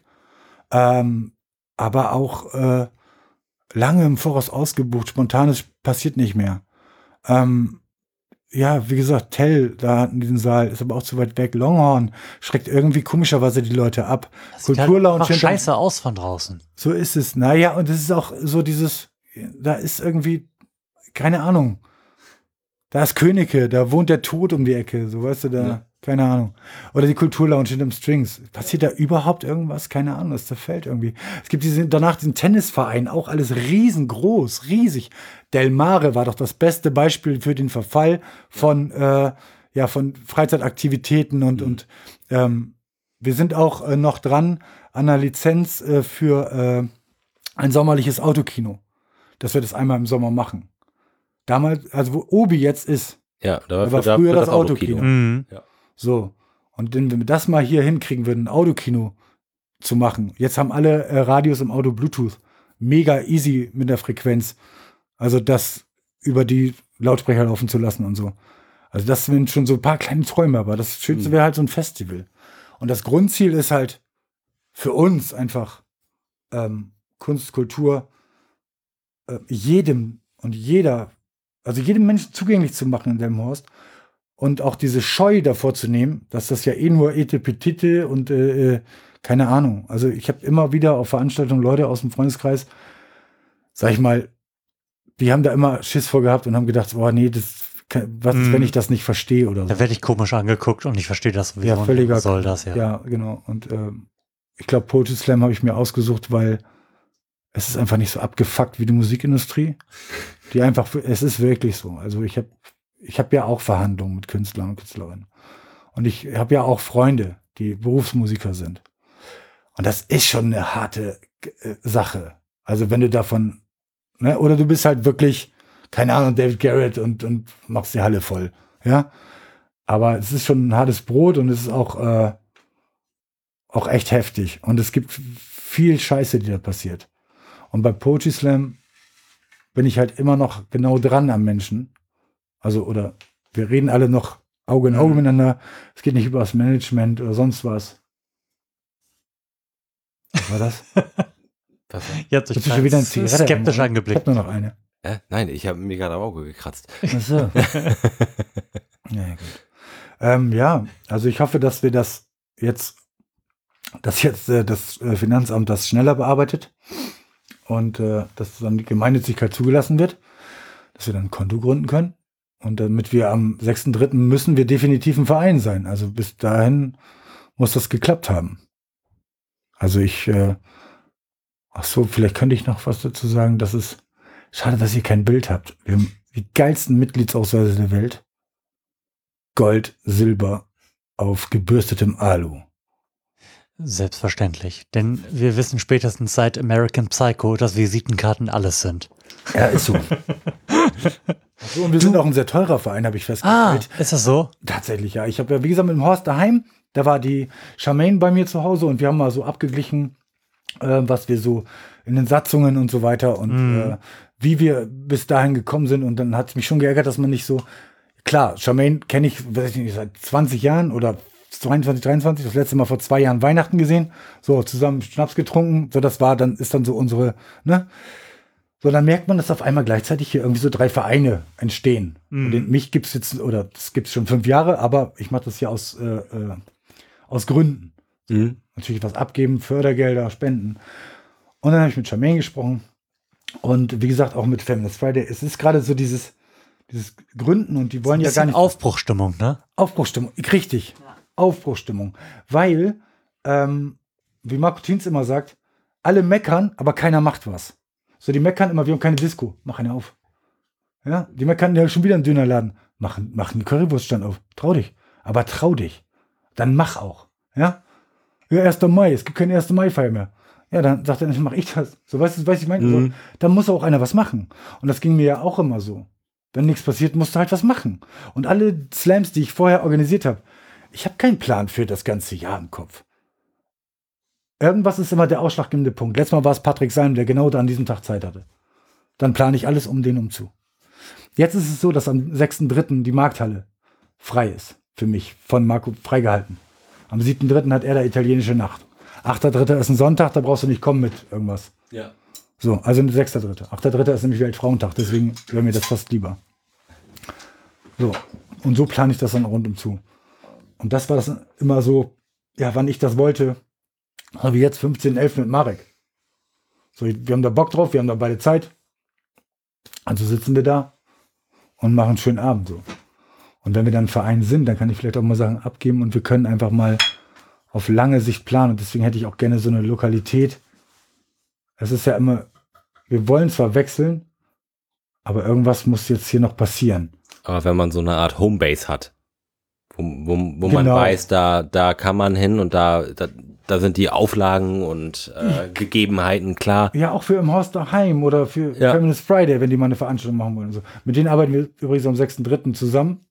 [SPEAKER 1] ähm, aber auch äh, lange im Voraus ausgebucht, spontanes passiert nicht mehr. Ähm, ja, wie gesagt, Tell, da hatten diesen Saal, ist aber auch zu weit weg. Longhorn schreckt irgendwie komischerweise die Leute ab.
[SPEAKER 3] Das sieht halt
[SPEAKER 1] Kulturlounge
[SPEAKER 3] einfach
[SPEAKER 1] hinterm-
[SPEAKER 3] scheiße aus von draußen.
[SPEAKER 1] So ist es. Naja, und es ist auch so dieses, da ist irgendwie, keine Ahnung. Da ist Königke, da wohnt der Tod um die Ecke, so weißt du, da,
[SPEAKER 2] Ja.
[SPEAKER 1] keine Ahnung. Oder die Kulturlounge hinterm Strings. Passiert da überhaupt irgendwas? Keine Ahnung, das zerfällt irgendwie. Es gibt diese, danach diesen Tennisverein, auch alles riesengroß, riesig. Del Mare war doch das beste Beispiel für den Verfall von, äh, ja, von Freizeitaktivitäten und, und ähm, wir sind auch äh, noch dran an einer Lizenz äh, für äh, ein sommerliches Autokino. Dass wir das einmal im Sommer machen. Damals, also wo Obi jetzt ist,
[SPEAKER 2] Ja, da war,
[SPEAKER 1] Da war
[SPEAKER 2] für- da-
[SPEAKER 1] früher
[SPEAKER 2] für
[SPEAKER 1] das Autokino.
[SPEAKER 3] Mhm.
[SPEAKER 1] so. Und wenn wir das mal hier hinkriegen würden, ein Autokino zu machen. Jetzt haben alle äh, Radios im Auto Bluetooth. Mega easy mit der Frequenz. Also das über die Lautsprecher laufen zu lassen und so. Also das sind schon so ein paar kleine Träume, aber das Schönste
[SPEAKER 2] Mhm.
[SPEAKER 1] wäre halt so ein Festival. Und das Grundziel ist halt für uns einfach ähm, Kunst, Kultur, äh, jedem und jeder, also jedem Menschen zugänglich zu machen in Delmenhorst und auch diese Scheu davor zu nehmen, dass das ja eh nur Etepetite und äh, äh, keine Ahnung. Also ich habe immer wieder auf Veranstaltungen Leute aus dem Freundeskreis, sag ich mal, die haben da immer Schiss vor gehabt und haben gedacht, boah, nee, das, kann- was ist,
[SPEAKER 3] Mhm.
[SPEAKER 1] wenn ich das nicht verstehe oder so.
[SPEAKER 3] Da werde ich komisch angeguckt und ich verstehe das sowieso.
[SPEAKER 1] Ja, völliger
[SPEAKER 3] Was soll das ja?
[SPEAKER 1] Ja, genau. Und ähm, ich glaube, Poetry Slam habe ich mir ausgesucht, weil es ist einfach nicht so abgefuckt wie die Musikindustrie. Die einfach, es ist wirklich so. Also ich habe ich hab ja auch Verhandlungen mit Künstlern und Künstlerinnen. Und ich habe ja auch Freunde, die Berufsmusiker sind. Und das ist schon eine harte äh, Sache. Also wenn du davon, ne, oder du bist halt wirklich, keine Ahnung, David Garrett und, und machst die Halle voll. Ja. Aber es ist schon ein hartes Brot und es ist auch, äh, auch echt heftig. Und es gibt viel Scheiße, die da passiert. Und bei Poetry Slam bin ich halt immer noch genau dran am Menschen. Also, oder wir reden alle noch Auge in Auge miteinander. Es geht nicht über das Management oder sonst was. Was war das?
[SPEAKER 2] Was?
[SPEAKER 3] Ihr habt euch
[SPEAKER 1] Willst du schon wieder eine
[SPEAKER 3] ganz
[SPEAKER 1] Zigarette
[SPEAKER 3] skeptisch
[SPEAKER 1] anmachen? Ich
[SPEAKER 3] angeblickt.
[SPEAKER 1] hab nur noch eine.
[SPEAKER 2] Äh, nein, ich habe mir gerade am Auge gekratzt.
[SPEAKER 1] Ach so. Ja, gut. Ähm, ja, also ich hoffe, dass wir das jetzt, dass jetzt äh, das äh, Finanzamt das schneller bearbeitet und äh, dass dann die Gemeinnützigkeit zugelassen wird, dass wir dann ein Konto gründen können. Und damit wir am sechsten dritten müssen wir definitiv ein Verein sein. Also bis dahin muss das geklappt haben. Also ich, äh, ach so, vielleicht könnte ich noch was dazu sagen. Das ist schade, dass ihr kein Bild habt. Wir haben die geilsten Mitgliedsausweise der Welt. Gold, Silber auf gebürstetem Alu.
[SPEAKER 3] Selbstverständlich. Denn wir wissen spätestens seit American Psycho, dass Visitenkarten alles sind.
[SPEAKER 1] Ja, ist so. So, und wir sind auch ein sehr teurer Verein, habe ich
[SPEAKER 3] Ah,
[SPEAKER 1] festgestellt.
[SPEAKER 3] ist das so?
[SPEAKER 1] Tatsächlich, ja. Ich habe ja, wie gesagt, mit dem Horst daheim, da war die Charmaine bei mir zu Hause und wir haben mal so abgeglichen, äh, was wir so in den Satzungen und so weiter und
[SPEAKER 3] Mhm.
[SPEAKER 1] äh, wie wir bis dahin gekommen sind. Und dann hat es mich schon geärgert, dass man nicht so, klar, Charmaine kenne ich, weiß ich nicht, seit zwanzig Jahren oder zweiundzwanzig, dreiundzwanzig, das letzte Mal vor zwei Jahren Weihnachten gesehen, so zusammen Schnaps getrunken, so das war, dann ist dann so unsere, ne? So, dann merkt man, dass auf einmal gleichzeitig hier irgendwie so drei Vereine entstehen.
[SPEAKER 3] Mhm.
[SPEAKER 1] Und den, mich gibt's jetzt, oder das gibt's schon fünf Jahre, aber ich mache das ja aus, äh, äh, aus Gründen.
[SPEAKER 2] Mhm.
[SPEAKER 1] Natürlich was abgeben, Fördergelder, Spenden. Und dann habe ich mit Charmaine gesprochen. Und wie gesagt, auch mit Feminist Friday. Es ist gerade so dieses, dieses Gründen und die wollen ja gar nicht.
[SPEAKER 3] Aufbruchstimmung, ne?
[SPEAKER 1] Aufbruchstimmung, richtig. Ja. Aufbruchstimmung. Weil, ähm, wie Marco Thiens immer sagt, alle meckern, aber keiner macht was. So, die meckern immer, wir haben keine Disco. Mach eine auf. Ja, die meckern ja schon wieder einen Dönerladen. Mach, mach einen Currywurststand auf. Trau dich. Aber trau dich. Dann mach auch. Ja? Ja, erster Mai. Es gibt keine erste Mai-Feier mehr. Ja, dann sagt er, dann mach ich das. So, weißt du, weiß ich meine?
[SPEAKER 2] Mhm.
[SPEAKER 1] So, dann muss auch einer was machen. Und das ging mir ja auch immer so. Wenn nichts passiert, musst du halt was machen. Und alle Slams, die ich vorher organisiert habe, ich habe keinen Plan für das ganze Jahr im Kopf. Irgendwas ist immer der ausschlaggebende Punkt. Letztes Mal war es Patrick Salm, der genau da an diesem Tag Zeit hatte. Dann plane ich alles um den umzu. Jetzt ist es so, dass am sechsten dritten die Markthalle frei ist. Für mich, von Marco freigehalten. Am siebten dritten hat er da italienische Nacht. achter dritter ist ein Sonntag, da brauchst du nicht kommen mit irgendwas.
[SPEAKER 2] Ja.
[SPEAKER 1] So, also sechster dritter achter dritter ist nämlich Weltfrauentag, deswegen wäre mir das fast lieber. So, und so plane ich das dann rundum zu. Und das war das immer so, ja, wann ich das wollte, wie jetzt fünfzehn elf mit Marek. So, wir haben da Bock drauf, wir haben da beide Zeit. Also sitzen wir da und machen einen schönen Abend so. Und wenn wir dann ein Verein sind, dann kann ich vielleicht auch mal Sachen abgeben und wir können einfach mal auf lange Sicht planen. Und deswegen hätte ich auch gerne so eine Lokalität. Es ist ja immer, wir wollen zwar wechseln, aber irgendwas muss jetzt hier noch passieren.
[SPEAKER 2] Aber wenn man so eine Art Homebase hat, wo, wo, wo man
[SPEAKER 1] Genau.
[SPEAKER 2] weiß, da, da kann man hin und da, da, da sind die Auflagen und äh, Gegebenheiten klar.
[SPEAKER 1] Ja, auch für im Haus daheim oder für
[SPEAKER 2] Ja.
[SPEAKER 1] Feminist Friday, wenn die mal eine Veranstaltung machen wollen. Und so. Mit denen arbeiten wir übrigens am sechsten dritten zusammen.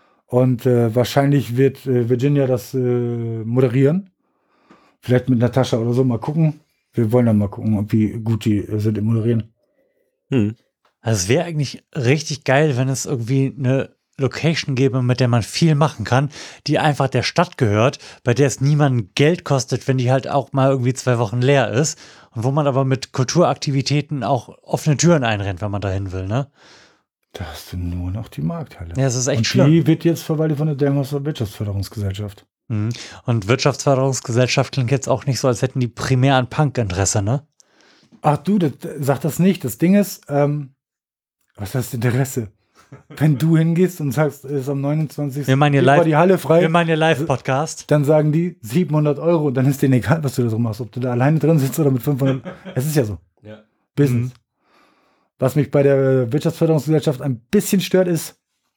[SPEAKER 1] Und äh, wahrscheinlich wird äh, Virginia das äh, moderieren. Vielleicht mit Natascha oder so, mal gucken. Wir wollen dann mal gucken, ob wie gut die äh, sind im Moderieren.
[SPEAKER 2] Hm.
[SPEAKER 3] Also es wäre eigentlich richtig geil, wenn es irgendwie eine Location gäbe, mit der man viel machen kann, die einfach der Stadt gehört, bei der es niemanden Geld kostet, wenn die halt auch mal irgendwie zwei Wochen leer ist und wo man aber mit Kulturaktivitäten auch offene Türen einrennt, wenn man dahin will, ne?
[SPEAKER 1] Da hast du nur noch die Markthalle.
[SPEAKER 3] Ja, das ist echt
[SPEAKER 1] Und
[SPEAKER 3] schlimm.
[SPEAKER 1] die wird jetzt verwaltet von der Delmhauser Wirtschaftsförderungsgesellschaft.
[SPEAKER 3] Mhm. Und Wirtschaftsförderungsgesellschaft klingt jetzt auch nicht so, als hätten die primär an Punk-Interesse, ne?
[SPEAKER 1] Ach du, das, sag das nicht. Das Ding ist, ähm, was heißt Interesse? Wenn du hingehst und sagst, es ist am neunundzwanzigsten
[SPEAKER 3] Wir meinen hier
[SPEAKER 1] Februar
[SPEAKER 3] live,
[SPEAKER 1] die Halle frei,
[SPEAKER 3] wir meinen hier Live-Podcast.
[SPEAKER 1] dann sagen die siebenhundert Euro und dann ist denen egal, was du da so machst. Ob du da alleine drin sitzt oder mit fünfhundert. Es ist ja so.
[SPEAKER 2] Ja.
[SPEAKER 1] Business.
[SPEAKER 3] Mhm.
[SPEAKER 1] Was mich bei der Wirtschaftsförderungsgesellschaft ein bisschen stört, ist,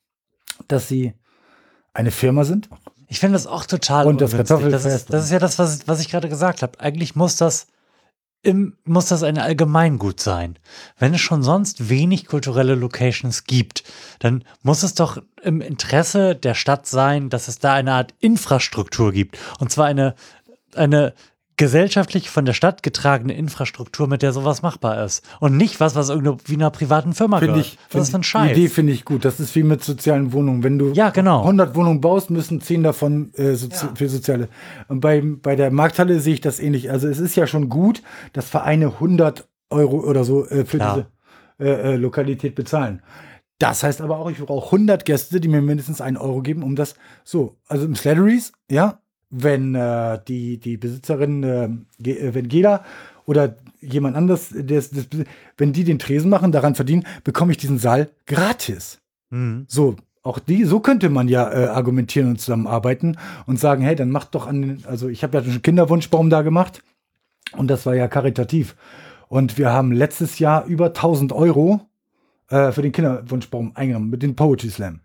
[SPEAKER 1] dass sie eine Firma sind.
[SPEAKER 3] Ich finde das auch total
[SPEAKER 1] Und das
[SPEAKER 3] ungünstig.
[SPEAKER 1] Kartoffelfest.
[SPEAKER 3] Das ist, das ist ja das, was, was ich gerade gesagt habe. Eigentlich muss das im, muss das ein Allgemeingut sein. Wenn es schon sonst wenig kulturelle Locations gibt, dann muss es doch im Interesse der Stadt sein, dass es da eine Art Infrastruktur gibt. Und zwar eine, eine gesellschaftlich von der Stadt getragene Infrastruktur, mit der sowas machbar ist. Und nicht was, was irgendwie wie einer privaten Firma
[SPEAKER 1] Finde
[SPEAKER 3] gehört.
[SPEAKER 1] ich,
[SPEAKER 3] Das ist
[SPEAKER 1] find
[SPEAKER 3] ein
[SPEAKER 1] ich-
[SPEAKER 3] Scheiß.
[SPEAKER 1] Die Idee finde ich gut. Das ist wie mit sozialen Wohnungen. Wenn du
[SPEAKER 3] Ja, genau.
[SPEAKER 1] hundert Wohnungen baust, müssen zehn davon äh, sozi
[SPEAKER 3] Ja.
[SPEAKER 1] für soziale. Und bei, bei der Markthalle sehe ich das ähnlich. Also es ist ja schon gut, dass Vereine hundert Euro oder so äh, für
[SPEAKER 3] Ja.
[SPEAKER 1] diese äh, äh, Lokalität bezahlen. Das heißt aber auch, ich brauche hundert Gäste, die mir mindestens einen Euro geben, um das so. Also im Slatteries, ja, wenn äh, die, die Besitzerin, äh, Ge- äh, wenn Gela oder jemand anderes, des, des, wenn die den Tresen machen, daran verdienen, bekomme ich diesen Saal gratis.
[SPEAKER 3] Mhm.
[SPEAKER 1] So, auch die, so könnte man ja äh, argumentieren und zusammenarbeiten und sagen, hey, dann macht doch an den, also ich habe ja schon einen Kinderwunschbaum da gemacht und das war ja karitativ. Und wir haben letztes Jahr über tausend Euro äh, für den Kinderwunschbaum eingenommen mit dem Poetry Slam.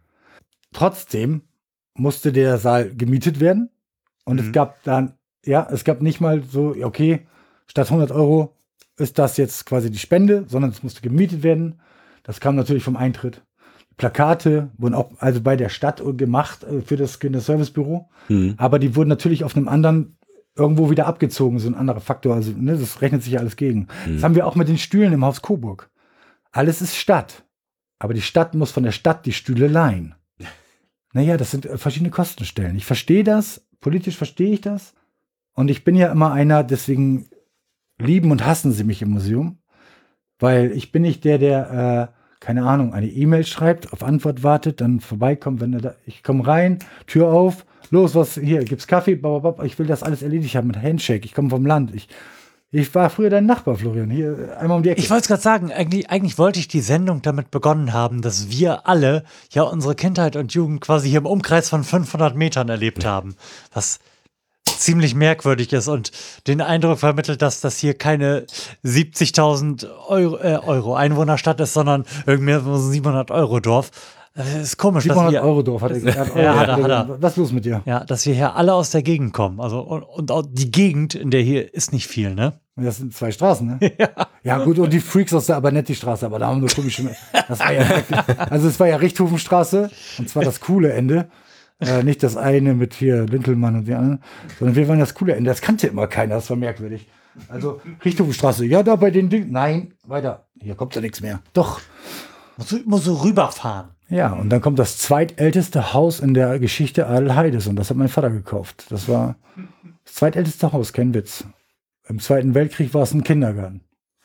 [SPEAKER 1] Trotzdem musste der Saal gemietet werden und
[SPEAKER 3] Mhm.
[SPEAKER 1] es gab dann, ja, es gab nicht mal so, okay, statt hundert Euro ist das jetzt quasi die Spende, sondern es musste gemietet werden. Das kam natürlich vom Eintritt. Plakate wurden auch also bei der Stadt gemacht äh, für das Kinderservicebüro,
[SPEAKER 2] Hm.
[SPEAKER 1] aber die wurden natürlich auf einem anderen irgendwo wieder abgezogen, so ein anderer Faktor. Also ne, das rechnet sich ja alles gegen.
[SPEAKER 2] Hm.
[SPEAKER 1] Das haben wir auch mit den Stühlen im Haus Coburg. Alles ist Stadt, aber die Stadt muss von der Stadt die Stühle leihen. Naja, das sind äh, verschiedene Kostenstellen. Ich verstehe das, politisch verstehe ich das. Und ich bin ja immer einer, deswegen lieben und hassen sie mich im Museum. Weil ich bin nicht der, der, äh, keine Ahnung, eine E-Mail schreibt, auf Antwort wartet, dann vorbeikommt, wenn er da, ich komme rein, Tür auf, los, was, hier, gibt's Kaffee, bababab, ich will das alles erledigt haben mit Handshake, ich komme vom Land, ich, ich war früher dein Nachbar, Florian, hier, einmal um die Ecke.
[SPEAKER 3] Ich wollte es gerade sagen, eigentlich, eigentlich wollte ich die Sendung damit begonnen haben, dass wir alle ja unsere Kindheit und Jugend quasi hier im Umkreis von fünfhundert Metern erlebt haben, was ziemlich merkwürdig ist und den Eindruck vermittelt, dass das hier keine siebzigtausend Euro, äh, Euro Einwohnerstadt ist, sondern irgendwie so ein siebenhundert-Euro-Dorf. Das ist komisch, dass
[SPEAKER 1] siebenhundert
[SPEAKER 3] wir,
[SPEAKER 1] Euro Dorf, hat er gesagt.
[SPEAKER 3] Ja, hat er, hat er.
[SPEAKER 1] Was ist los mit dir?
[SPEAKER 3] ja, dass wir hier alle aus der Gegend kommen. Also, und, und auch die Gegend, in der hier ist nicht viel, ne?
[SPEAKER 1] Das sind zwei Straßen, ne? Ja. Ja, gut, und die Freaks aus der Abernetti-Straße, aber da haben wir komische. Das war ja wirklich, also es war ja Richthofenstraße, und zwar das coole Ende. Äh, nicht das eine mit hier Lintelmann und die anderen, sondern wir waren das coole Ende. Das kannte immer keiner, das war merkwürdig. Also Richthofenstraße, ja, da bei den Dingen. Nein, weiter. Hier kommt ja nichts mehr. Doch.
[SPEAKER 3] Muss, muss so rüberfahren.
[SPEAKER 1] Ja, und dann kommt das zweitälteste Haus in der Geschichte Adelheides, und das hat mein Vater gekauft. Das war das zweitälteste Haus, kein Witz. Im Zweiten Weltkrieg war es ein Kindergarten.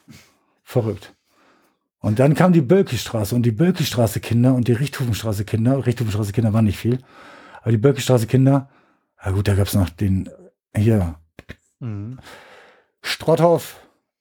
[SPEAKER 1] Verrückt. Und dann kam die Bölkestraße, und die Bölkestraße Kinder und die Richthofenstraße Kinder, Richthofenstraße Kinder waren nicht viel, aber die Bölkestraße Kinder, na gut, da gab es noch den, hier,
[SPEAKER 3] Mhm.
[SPEAKER 1] Strotthoff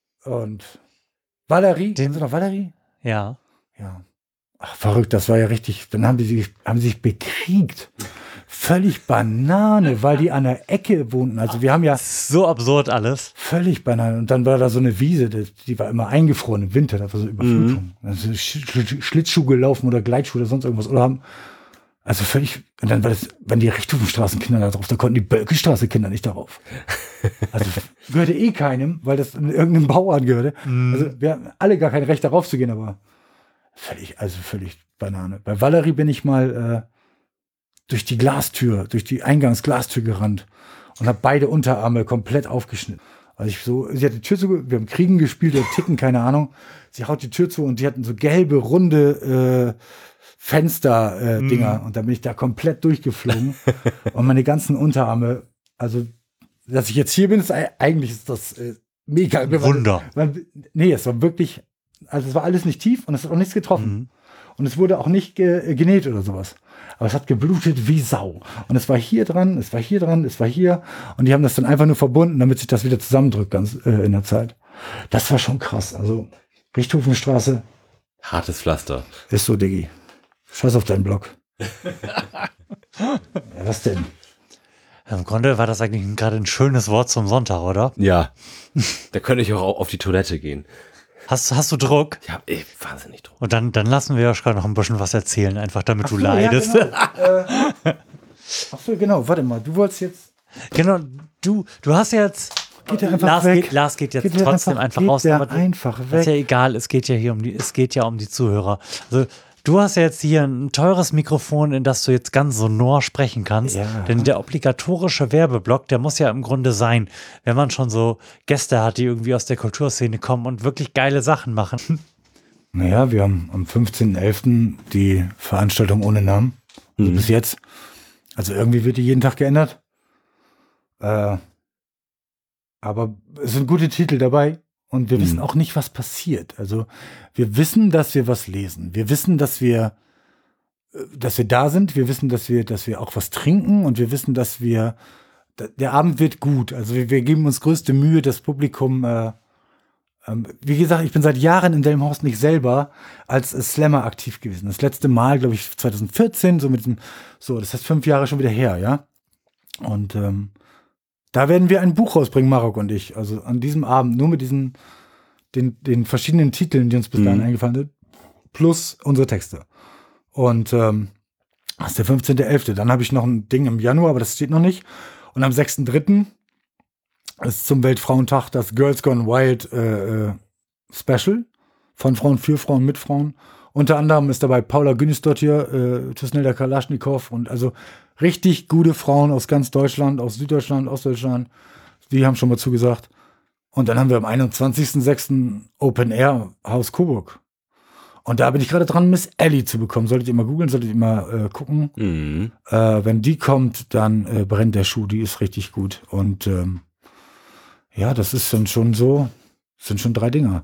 [SPEAKER 1] und Valerie.
[SPEAKER 3] Den-
[SPEAKER 1] Kennst du noch Valerie?
[SPEAKER 3] Ja.
[SPEAKER 1] Ja. Ach, verrückt, das war ja richtig, dann haben die sich, haben sie sich bekriegt. Völlig Banane, weil die an der Ecke wohnten. Also wir haben ja
[SPEAKER 3] So absurd alles.
[SPEAKER 1] völlig Banane. Und dann war da so eine Wiese, die, die war immer eingefroren im Winter, da war so Überflutung. Also Sch- Sch- Schlittschuh gelaufen oder Gleitschuh oder sonst irgendwas. Oder haben, also völlig, und dann war das, wenn die Richthofenstraßenkinder da drauf, da konnten die Bölkestraße-Kinder nicht darauf. Also gehörte eh keinem, weil das in irgendeinem Bauern gehörte. Also wir haben alle gar kein Recht darauf zu gehen, aber völlig, also völlig Banane. Bei Valerie bin ich mal äh, durch die Glastür, durch die Eingangsglastür gerannt und habe beide Unterarme komplett aufgeschnitten. Also ich so, sie hat die Tür zu, wir haben Kriegen gespielt oder Ticken, keine Ahnung. Sie haut die Tür zu und die hatten so gelbe, runde äh, Fenster-Dinger. Äh, und dann bin ich da komplett durchgeflogen. Und meine ganzen Unterarme, also, dass ich jetzt hier bin, ist ei- eigentlich ist das äh, mega.
[SPEAKER 3] Wunder.
[SPEAKER 1] Weil, nee, es war wirklich, also es war alles nicht tief und es hat auch nichts getroffen. Und es wurde auch nicht ge genäht oder sowas. Aber es hat geblutet wie Sau. Und es war hier dran, es war hier dran, es war hier. Und die haben das dann einfach nur verbunden, damit sich das wieder zusammendrückt ganz äh, in der Zeit. Das war schon krass. Also Richthofenstraße
[SPEAKER 2] Hartes Pflaster.
[SPEAKER 1] ist so, Diggi. Scheiß auf deinen Blog. Ja, was denn?
[SPEAKER 3] Im Grunde war das eigentlich gerade ein schönes Wort zum Sonntag, oder?
[SPEAKER 2] Ja. Da könnte ich auch auf die Toilette gehen.
[SPEAKER 3] Hast, hast du Druck?
[SPEAKER 2] Ich habe eh wahnsinnig Druck.
[SPEAKER 3] Und dann, dann lassen wir Joschka noch ein bisschen was erzählen, einfach damit du
[SPEAKER 1] Ach so, ja,
[SPEAKER 3] leidest.
[SPEAKER 1] genau. äh, ach so, genau. Warte mal. Du wolltest jetzt.
[SPEAKER 3] Genau, du, du hast jetzt.
[SPEAKER 1] Geht der einfach
[SPEAKER 3] Lars,
[SPEAKER 1] weg?
[SPEAKER 3] Geht, Lars geht jetzt
[SPEAKER 1] Geht der
[SPEAKER 3] trotzdem
[SPEAKER 1] einfach-
[SPEAKER 3] einfach,
[SPEAKER 1] geht
[SPEAKER 3] raus.
[SPEAKER 1] der
[SPEAKER 3] aber du-
[SPEAKER 1] einfach
[SPEAKER 3] Das ist ja
[SPEAKER 1] weg?
[SPEAKER 3] egal, es geht ja hier um die, es geht ja um die Zuhörer. Also du hast ja jetzt hier ein teures Mikrofon, in das du jetzt ganz sonor sprechen kannst.
[SPEAKER 1] Ja.
[SPEAKER 3] Denn der obligatorische Werbeblock, der muss ja im Grunde sein, wenn man schon so Gäste hat, die irgendwie aus der Kulturszene kommen und wirklich geile Sachen machen.
[SPEAKER 1] Naja, wir haben am fünfzehnten elften die Veranstaltung ohne Namen. Also bis jetzt. Also irgendwie wird die jeden Tag geändert. Äh, aber es sind gute Titel dabei. Und wir wissen auch nicht, was passiert. Also wir wissen, dass wir was lesen. Wir wissen, dass wir, äh, dass wir da sind. Wir wissen, dass wir, dass wir auch was trinken. Und wir wissen, dass wir, da- der Abend wird gut. Also wir, wir geben uns größte Mühe, das Publikum, äh, ähm, wie gesagt, ich bin seit Jahren in Delmenhorst nicht selber als Slammer aktiv gewesen. Das letzte Mal, glaube ich, zwanzig vierzehn, so mit diesem, so, das heißt fünf Jahre schon wieder her, ja. Und ähm, da werden wir ein Buch rausbringen, Marok und ich. Also an diesem Abend, nur mit diesen, den, den verschiedenen Titeln, die uns bis dahin eingefallen sind, plus unsere Texte. Und ähm, das ist der fünfzehnten elften Dann habe ich noch ein Ding im Januar, aber das steht noch nicht. Und am sechsten dritten ist zum Weltfrauentag das Girls Gone Wild äh, äh, Special von Frauen für Frauen mit Frauen. Unter anderem ist dabei Paula Günnisdottir, äh, Tusnelda Kalaschnikow und also richtig gute Frauen aus ganz Deutschland, aus Süddeutschland, Ostdeutschland. Die haben schon mal zugesagt. Und dann haben wir am einundzwanzigsten sechsten Open Air Haus Coburg. Und da bin ich gerade dran, Miss Ellie zu bekommen. Solltet ihr mal googeln, solltet ihr mal äh, gucken.
[SPEAKER 2] Mhm.
[SPEAKER 1] Äh, wenn die kommt, dann äh, brennt der Schuh. Die ist richtig gut. Und ähm, ja, das ist dann schon so, das sind schon drei Dinger.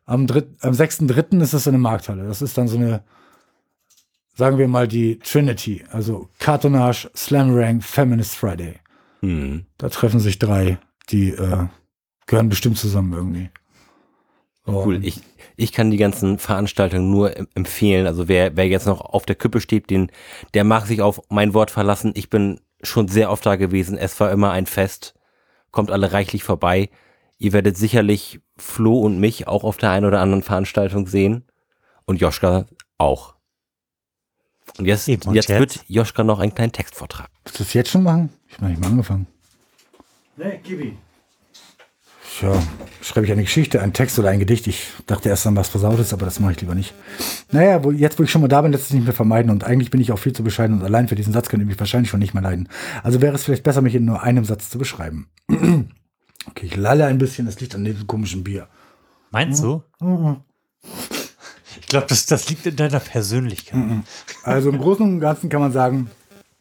[SPEAKER 1] Am, dritt, am sechsten dritten ist es in der Markthalle. Das ist dann so eine, sagen wir mal, die Trinity. Also Cartonnage, Slamrank, Feminist Friday.
[SPEAKER 2] Hm.
[SPEAKER 1] Da treffen sich drei, die äh, gehören bestimmt zusammen irgendwie. So.
[SPEAKER 2] Cool, ich, ich kann die ganzen Veranstaltungen nur empfehlen. Also wer, wer jetzt noch auf der Kippe steht, den, der mag sich auf mein Wort verlassen. Ich bin schon sehr oft da gewesen. Es war immer ein Fest. Kommt alle reichlich vorbei. Ihr werdet sicherlich Flo und mich auch auf der einen oder anderen Veranstaltung sehen. Und Joschka auch. Und jetzt,
[SPEAKER 3] Eben, und
[SPEAKER 2] jetzt,
[SPEAKER 3] jetzt
[SPEAKER 2] wird Joschka noch einen kleinen Text vortragen.
[SPEAKER 1] Willst du das jetzt schon machen? Ich habe noch nicht mal angefangen.
[SPEAKER 3] Nee, gib ihn.
[SPEAKER 1] Ja, schreibe ich eine Geschichte, einen Text oder ein Gedicht. Ich dachte erst an was Versautes, aber das mache ich lieber nicht. Naja, wo, jetzt wo ich schon mal da bin, lässt es nicht mehr vermeiden. Und eigentlich bin ich auch viel zu bescheiden und allein für diesen Satz könnt ihr mich wahrscheinlich schon nicht mehr leiden. Also wäre es vielleicht besser, mich in nur einem Satz zu beschreiben. Okay, ich lalle ein bisschen, das liegt an diesem komischen Bier.
[SPEAKER 3] Meinst du? Ich glaube, das, das liegt in deiner Persönlichkeit.
[SPEAKER 1] Also im Großen und Ganzen kann man sagen,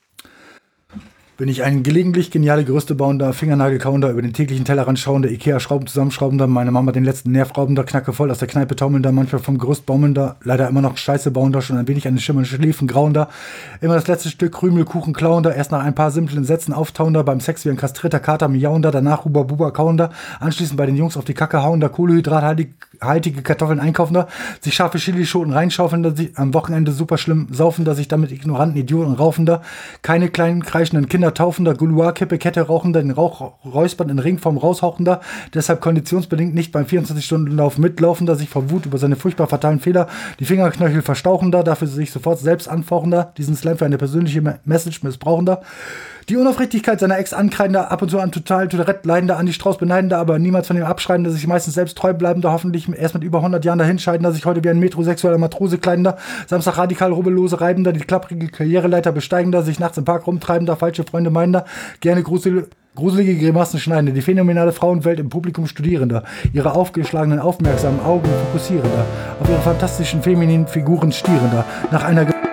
[SPEAKER 1] bin ich ein gelegentlich geniale Gerüste bauender, Fingernagelkauender, über den täglichen Tellerrand schauender, Ikea-Schrauben zusammenschraubender, meine Mama den letzten Nervraubender, Knacke voll aus der Kneipe taumelnder, manchmal vom Gerüst baumelnder, leider immer noch Scheiße bauender, schon ein wenig an den schimmernden Schläfen grauender, immer das letzte Stück Krümelkuchen klauender, erst nach ein paar simplen Sätzen auftauender, beim Sex wie ein kastrierter Kater miauender, danach Huba Buba kauender, anschließend bei den Jungs auf die Kacke hauender, kohlehydrathaltige Kartoffeln einkaufender, sich scharfe Chilischoten reinschaufelnder, sich am Wochenende super schlimm saufender, sich damit ignoranten Idioten raufender, keine kleinen kreischenden Kinder taufender, Gouloir-Kippe, Kette rauchender, den Rauch räuspern in Ringform raushauchender, deshalb konditionsbedingt nicht beim vierundzwanzig-Stunden-Lauf mitlaufender, sich vor Wut über seine furchtbar fatalen Fehler, die Fingerknöchel verstauchender, dafür sich sofort selbst anfauchender, diesen Slam für eine persönliche Message missbrauchender, die Unaufrichtigkeit seiner Ex ankreidender, ab und zu an total Tourette leidender, Andi Strauß beneidender, aber niemals von ihm abschreibender, sich meistens selbst treu bleibender, hoffentlich erst mit über hundert Jahren dahinscheidender, sich heute wie ein metrosexueller Matrose kleidender, Samstag radikal rubbellose reibender, die klapprige Karriereleiter besteigender, sich nachts im Park rumtreibender, falsche Freunde meinender, gerne grusel gruselige Grimassen schneidender, die phänomenale Frauenwelt im Publikum studierender, ihre aufgeschlagenen, aufmerksamen Augen fokussierender, auf ihre fantastischen femininen Figuren stierender, nach einer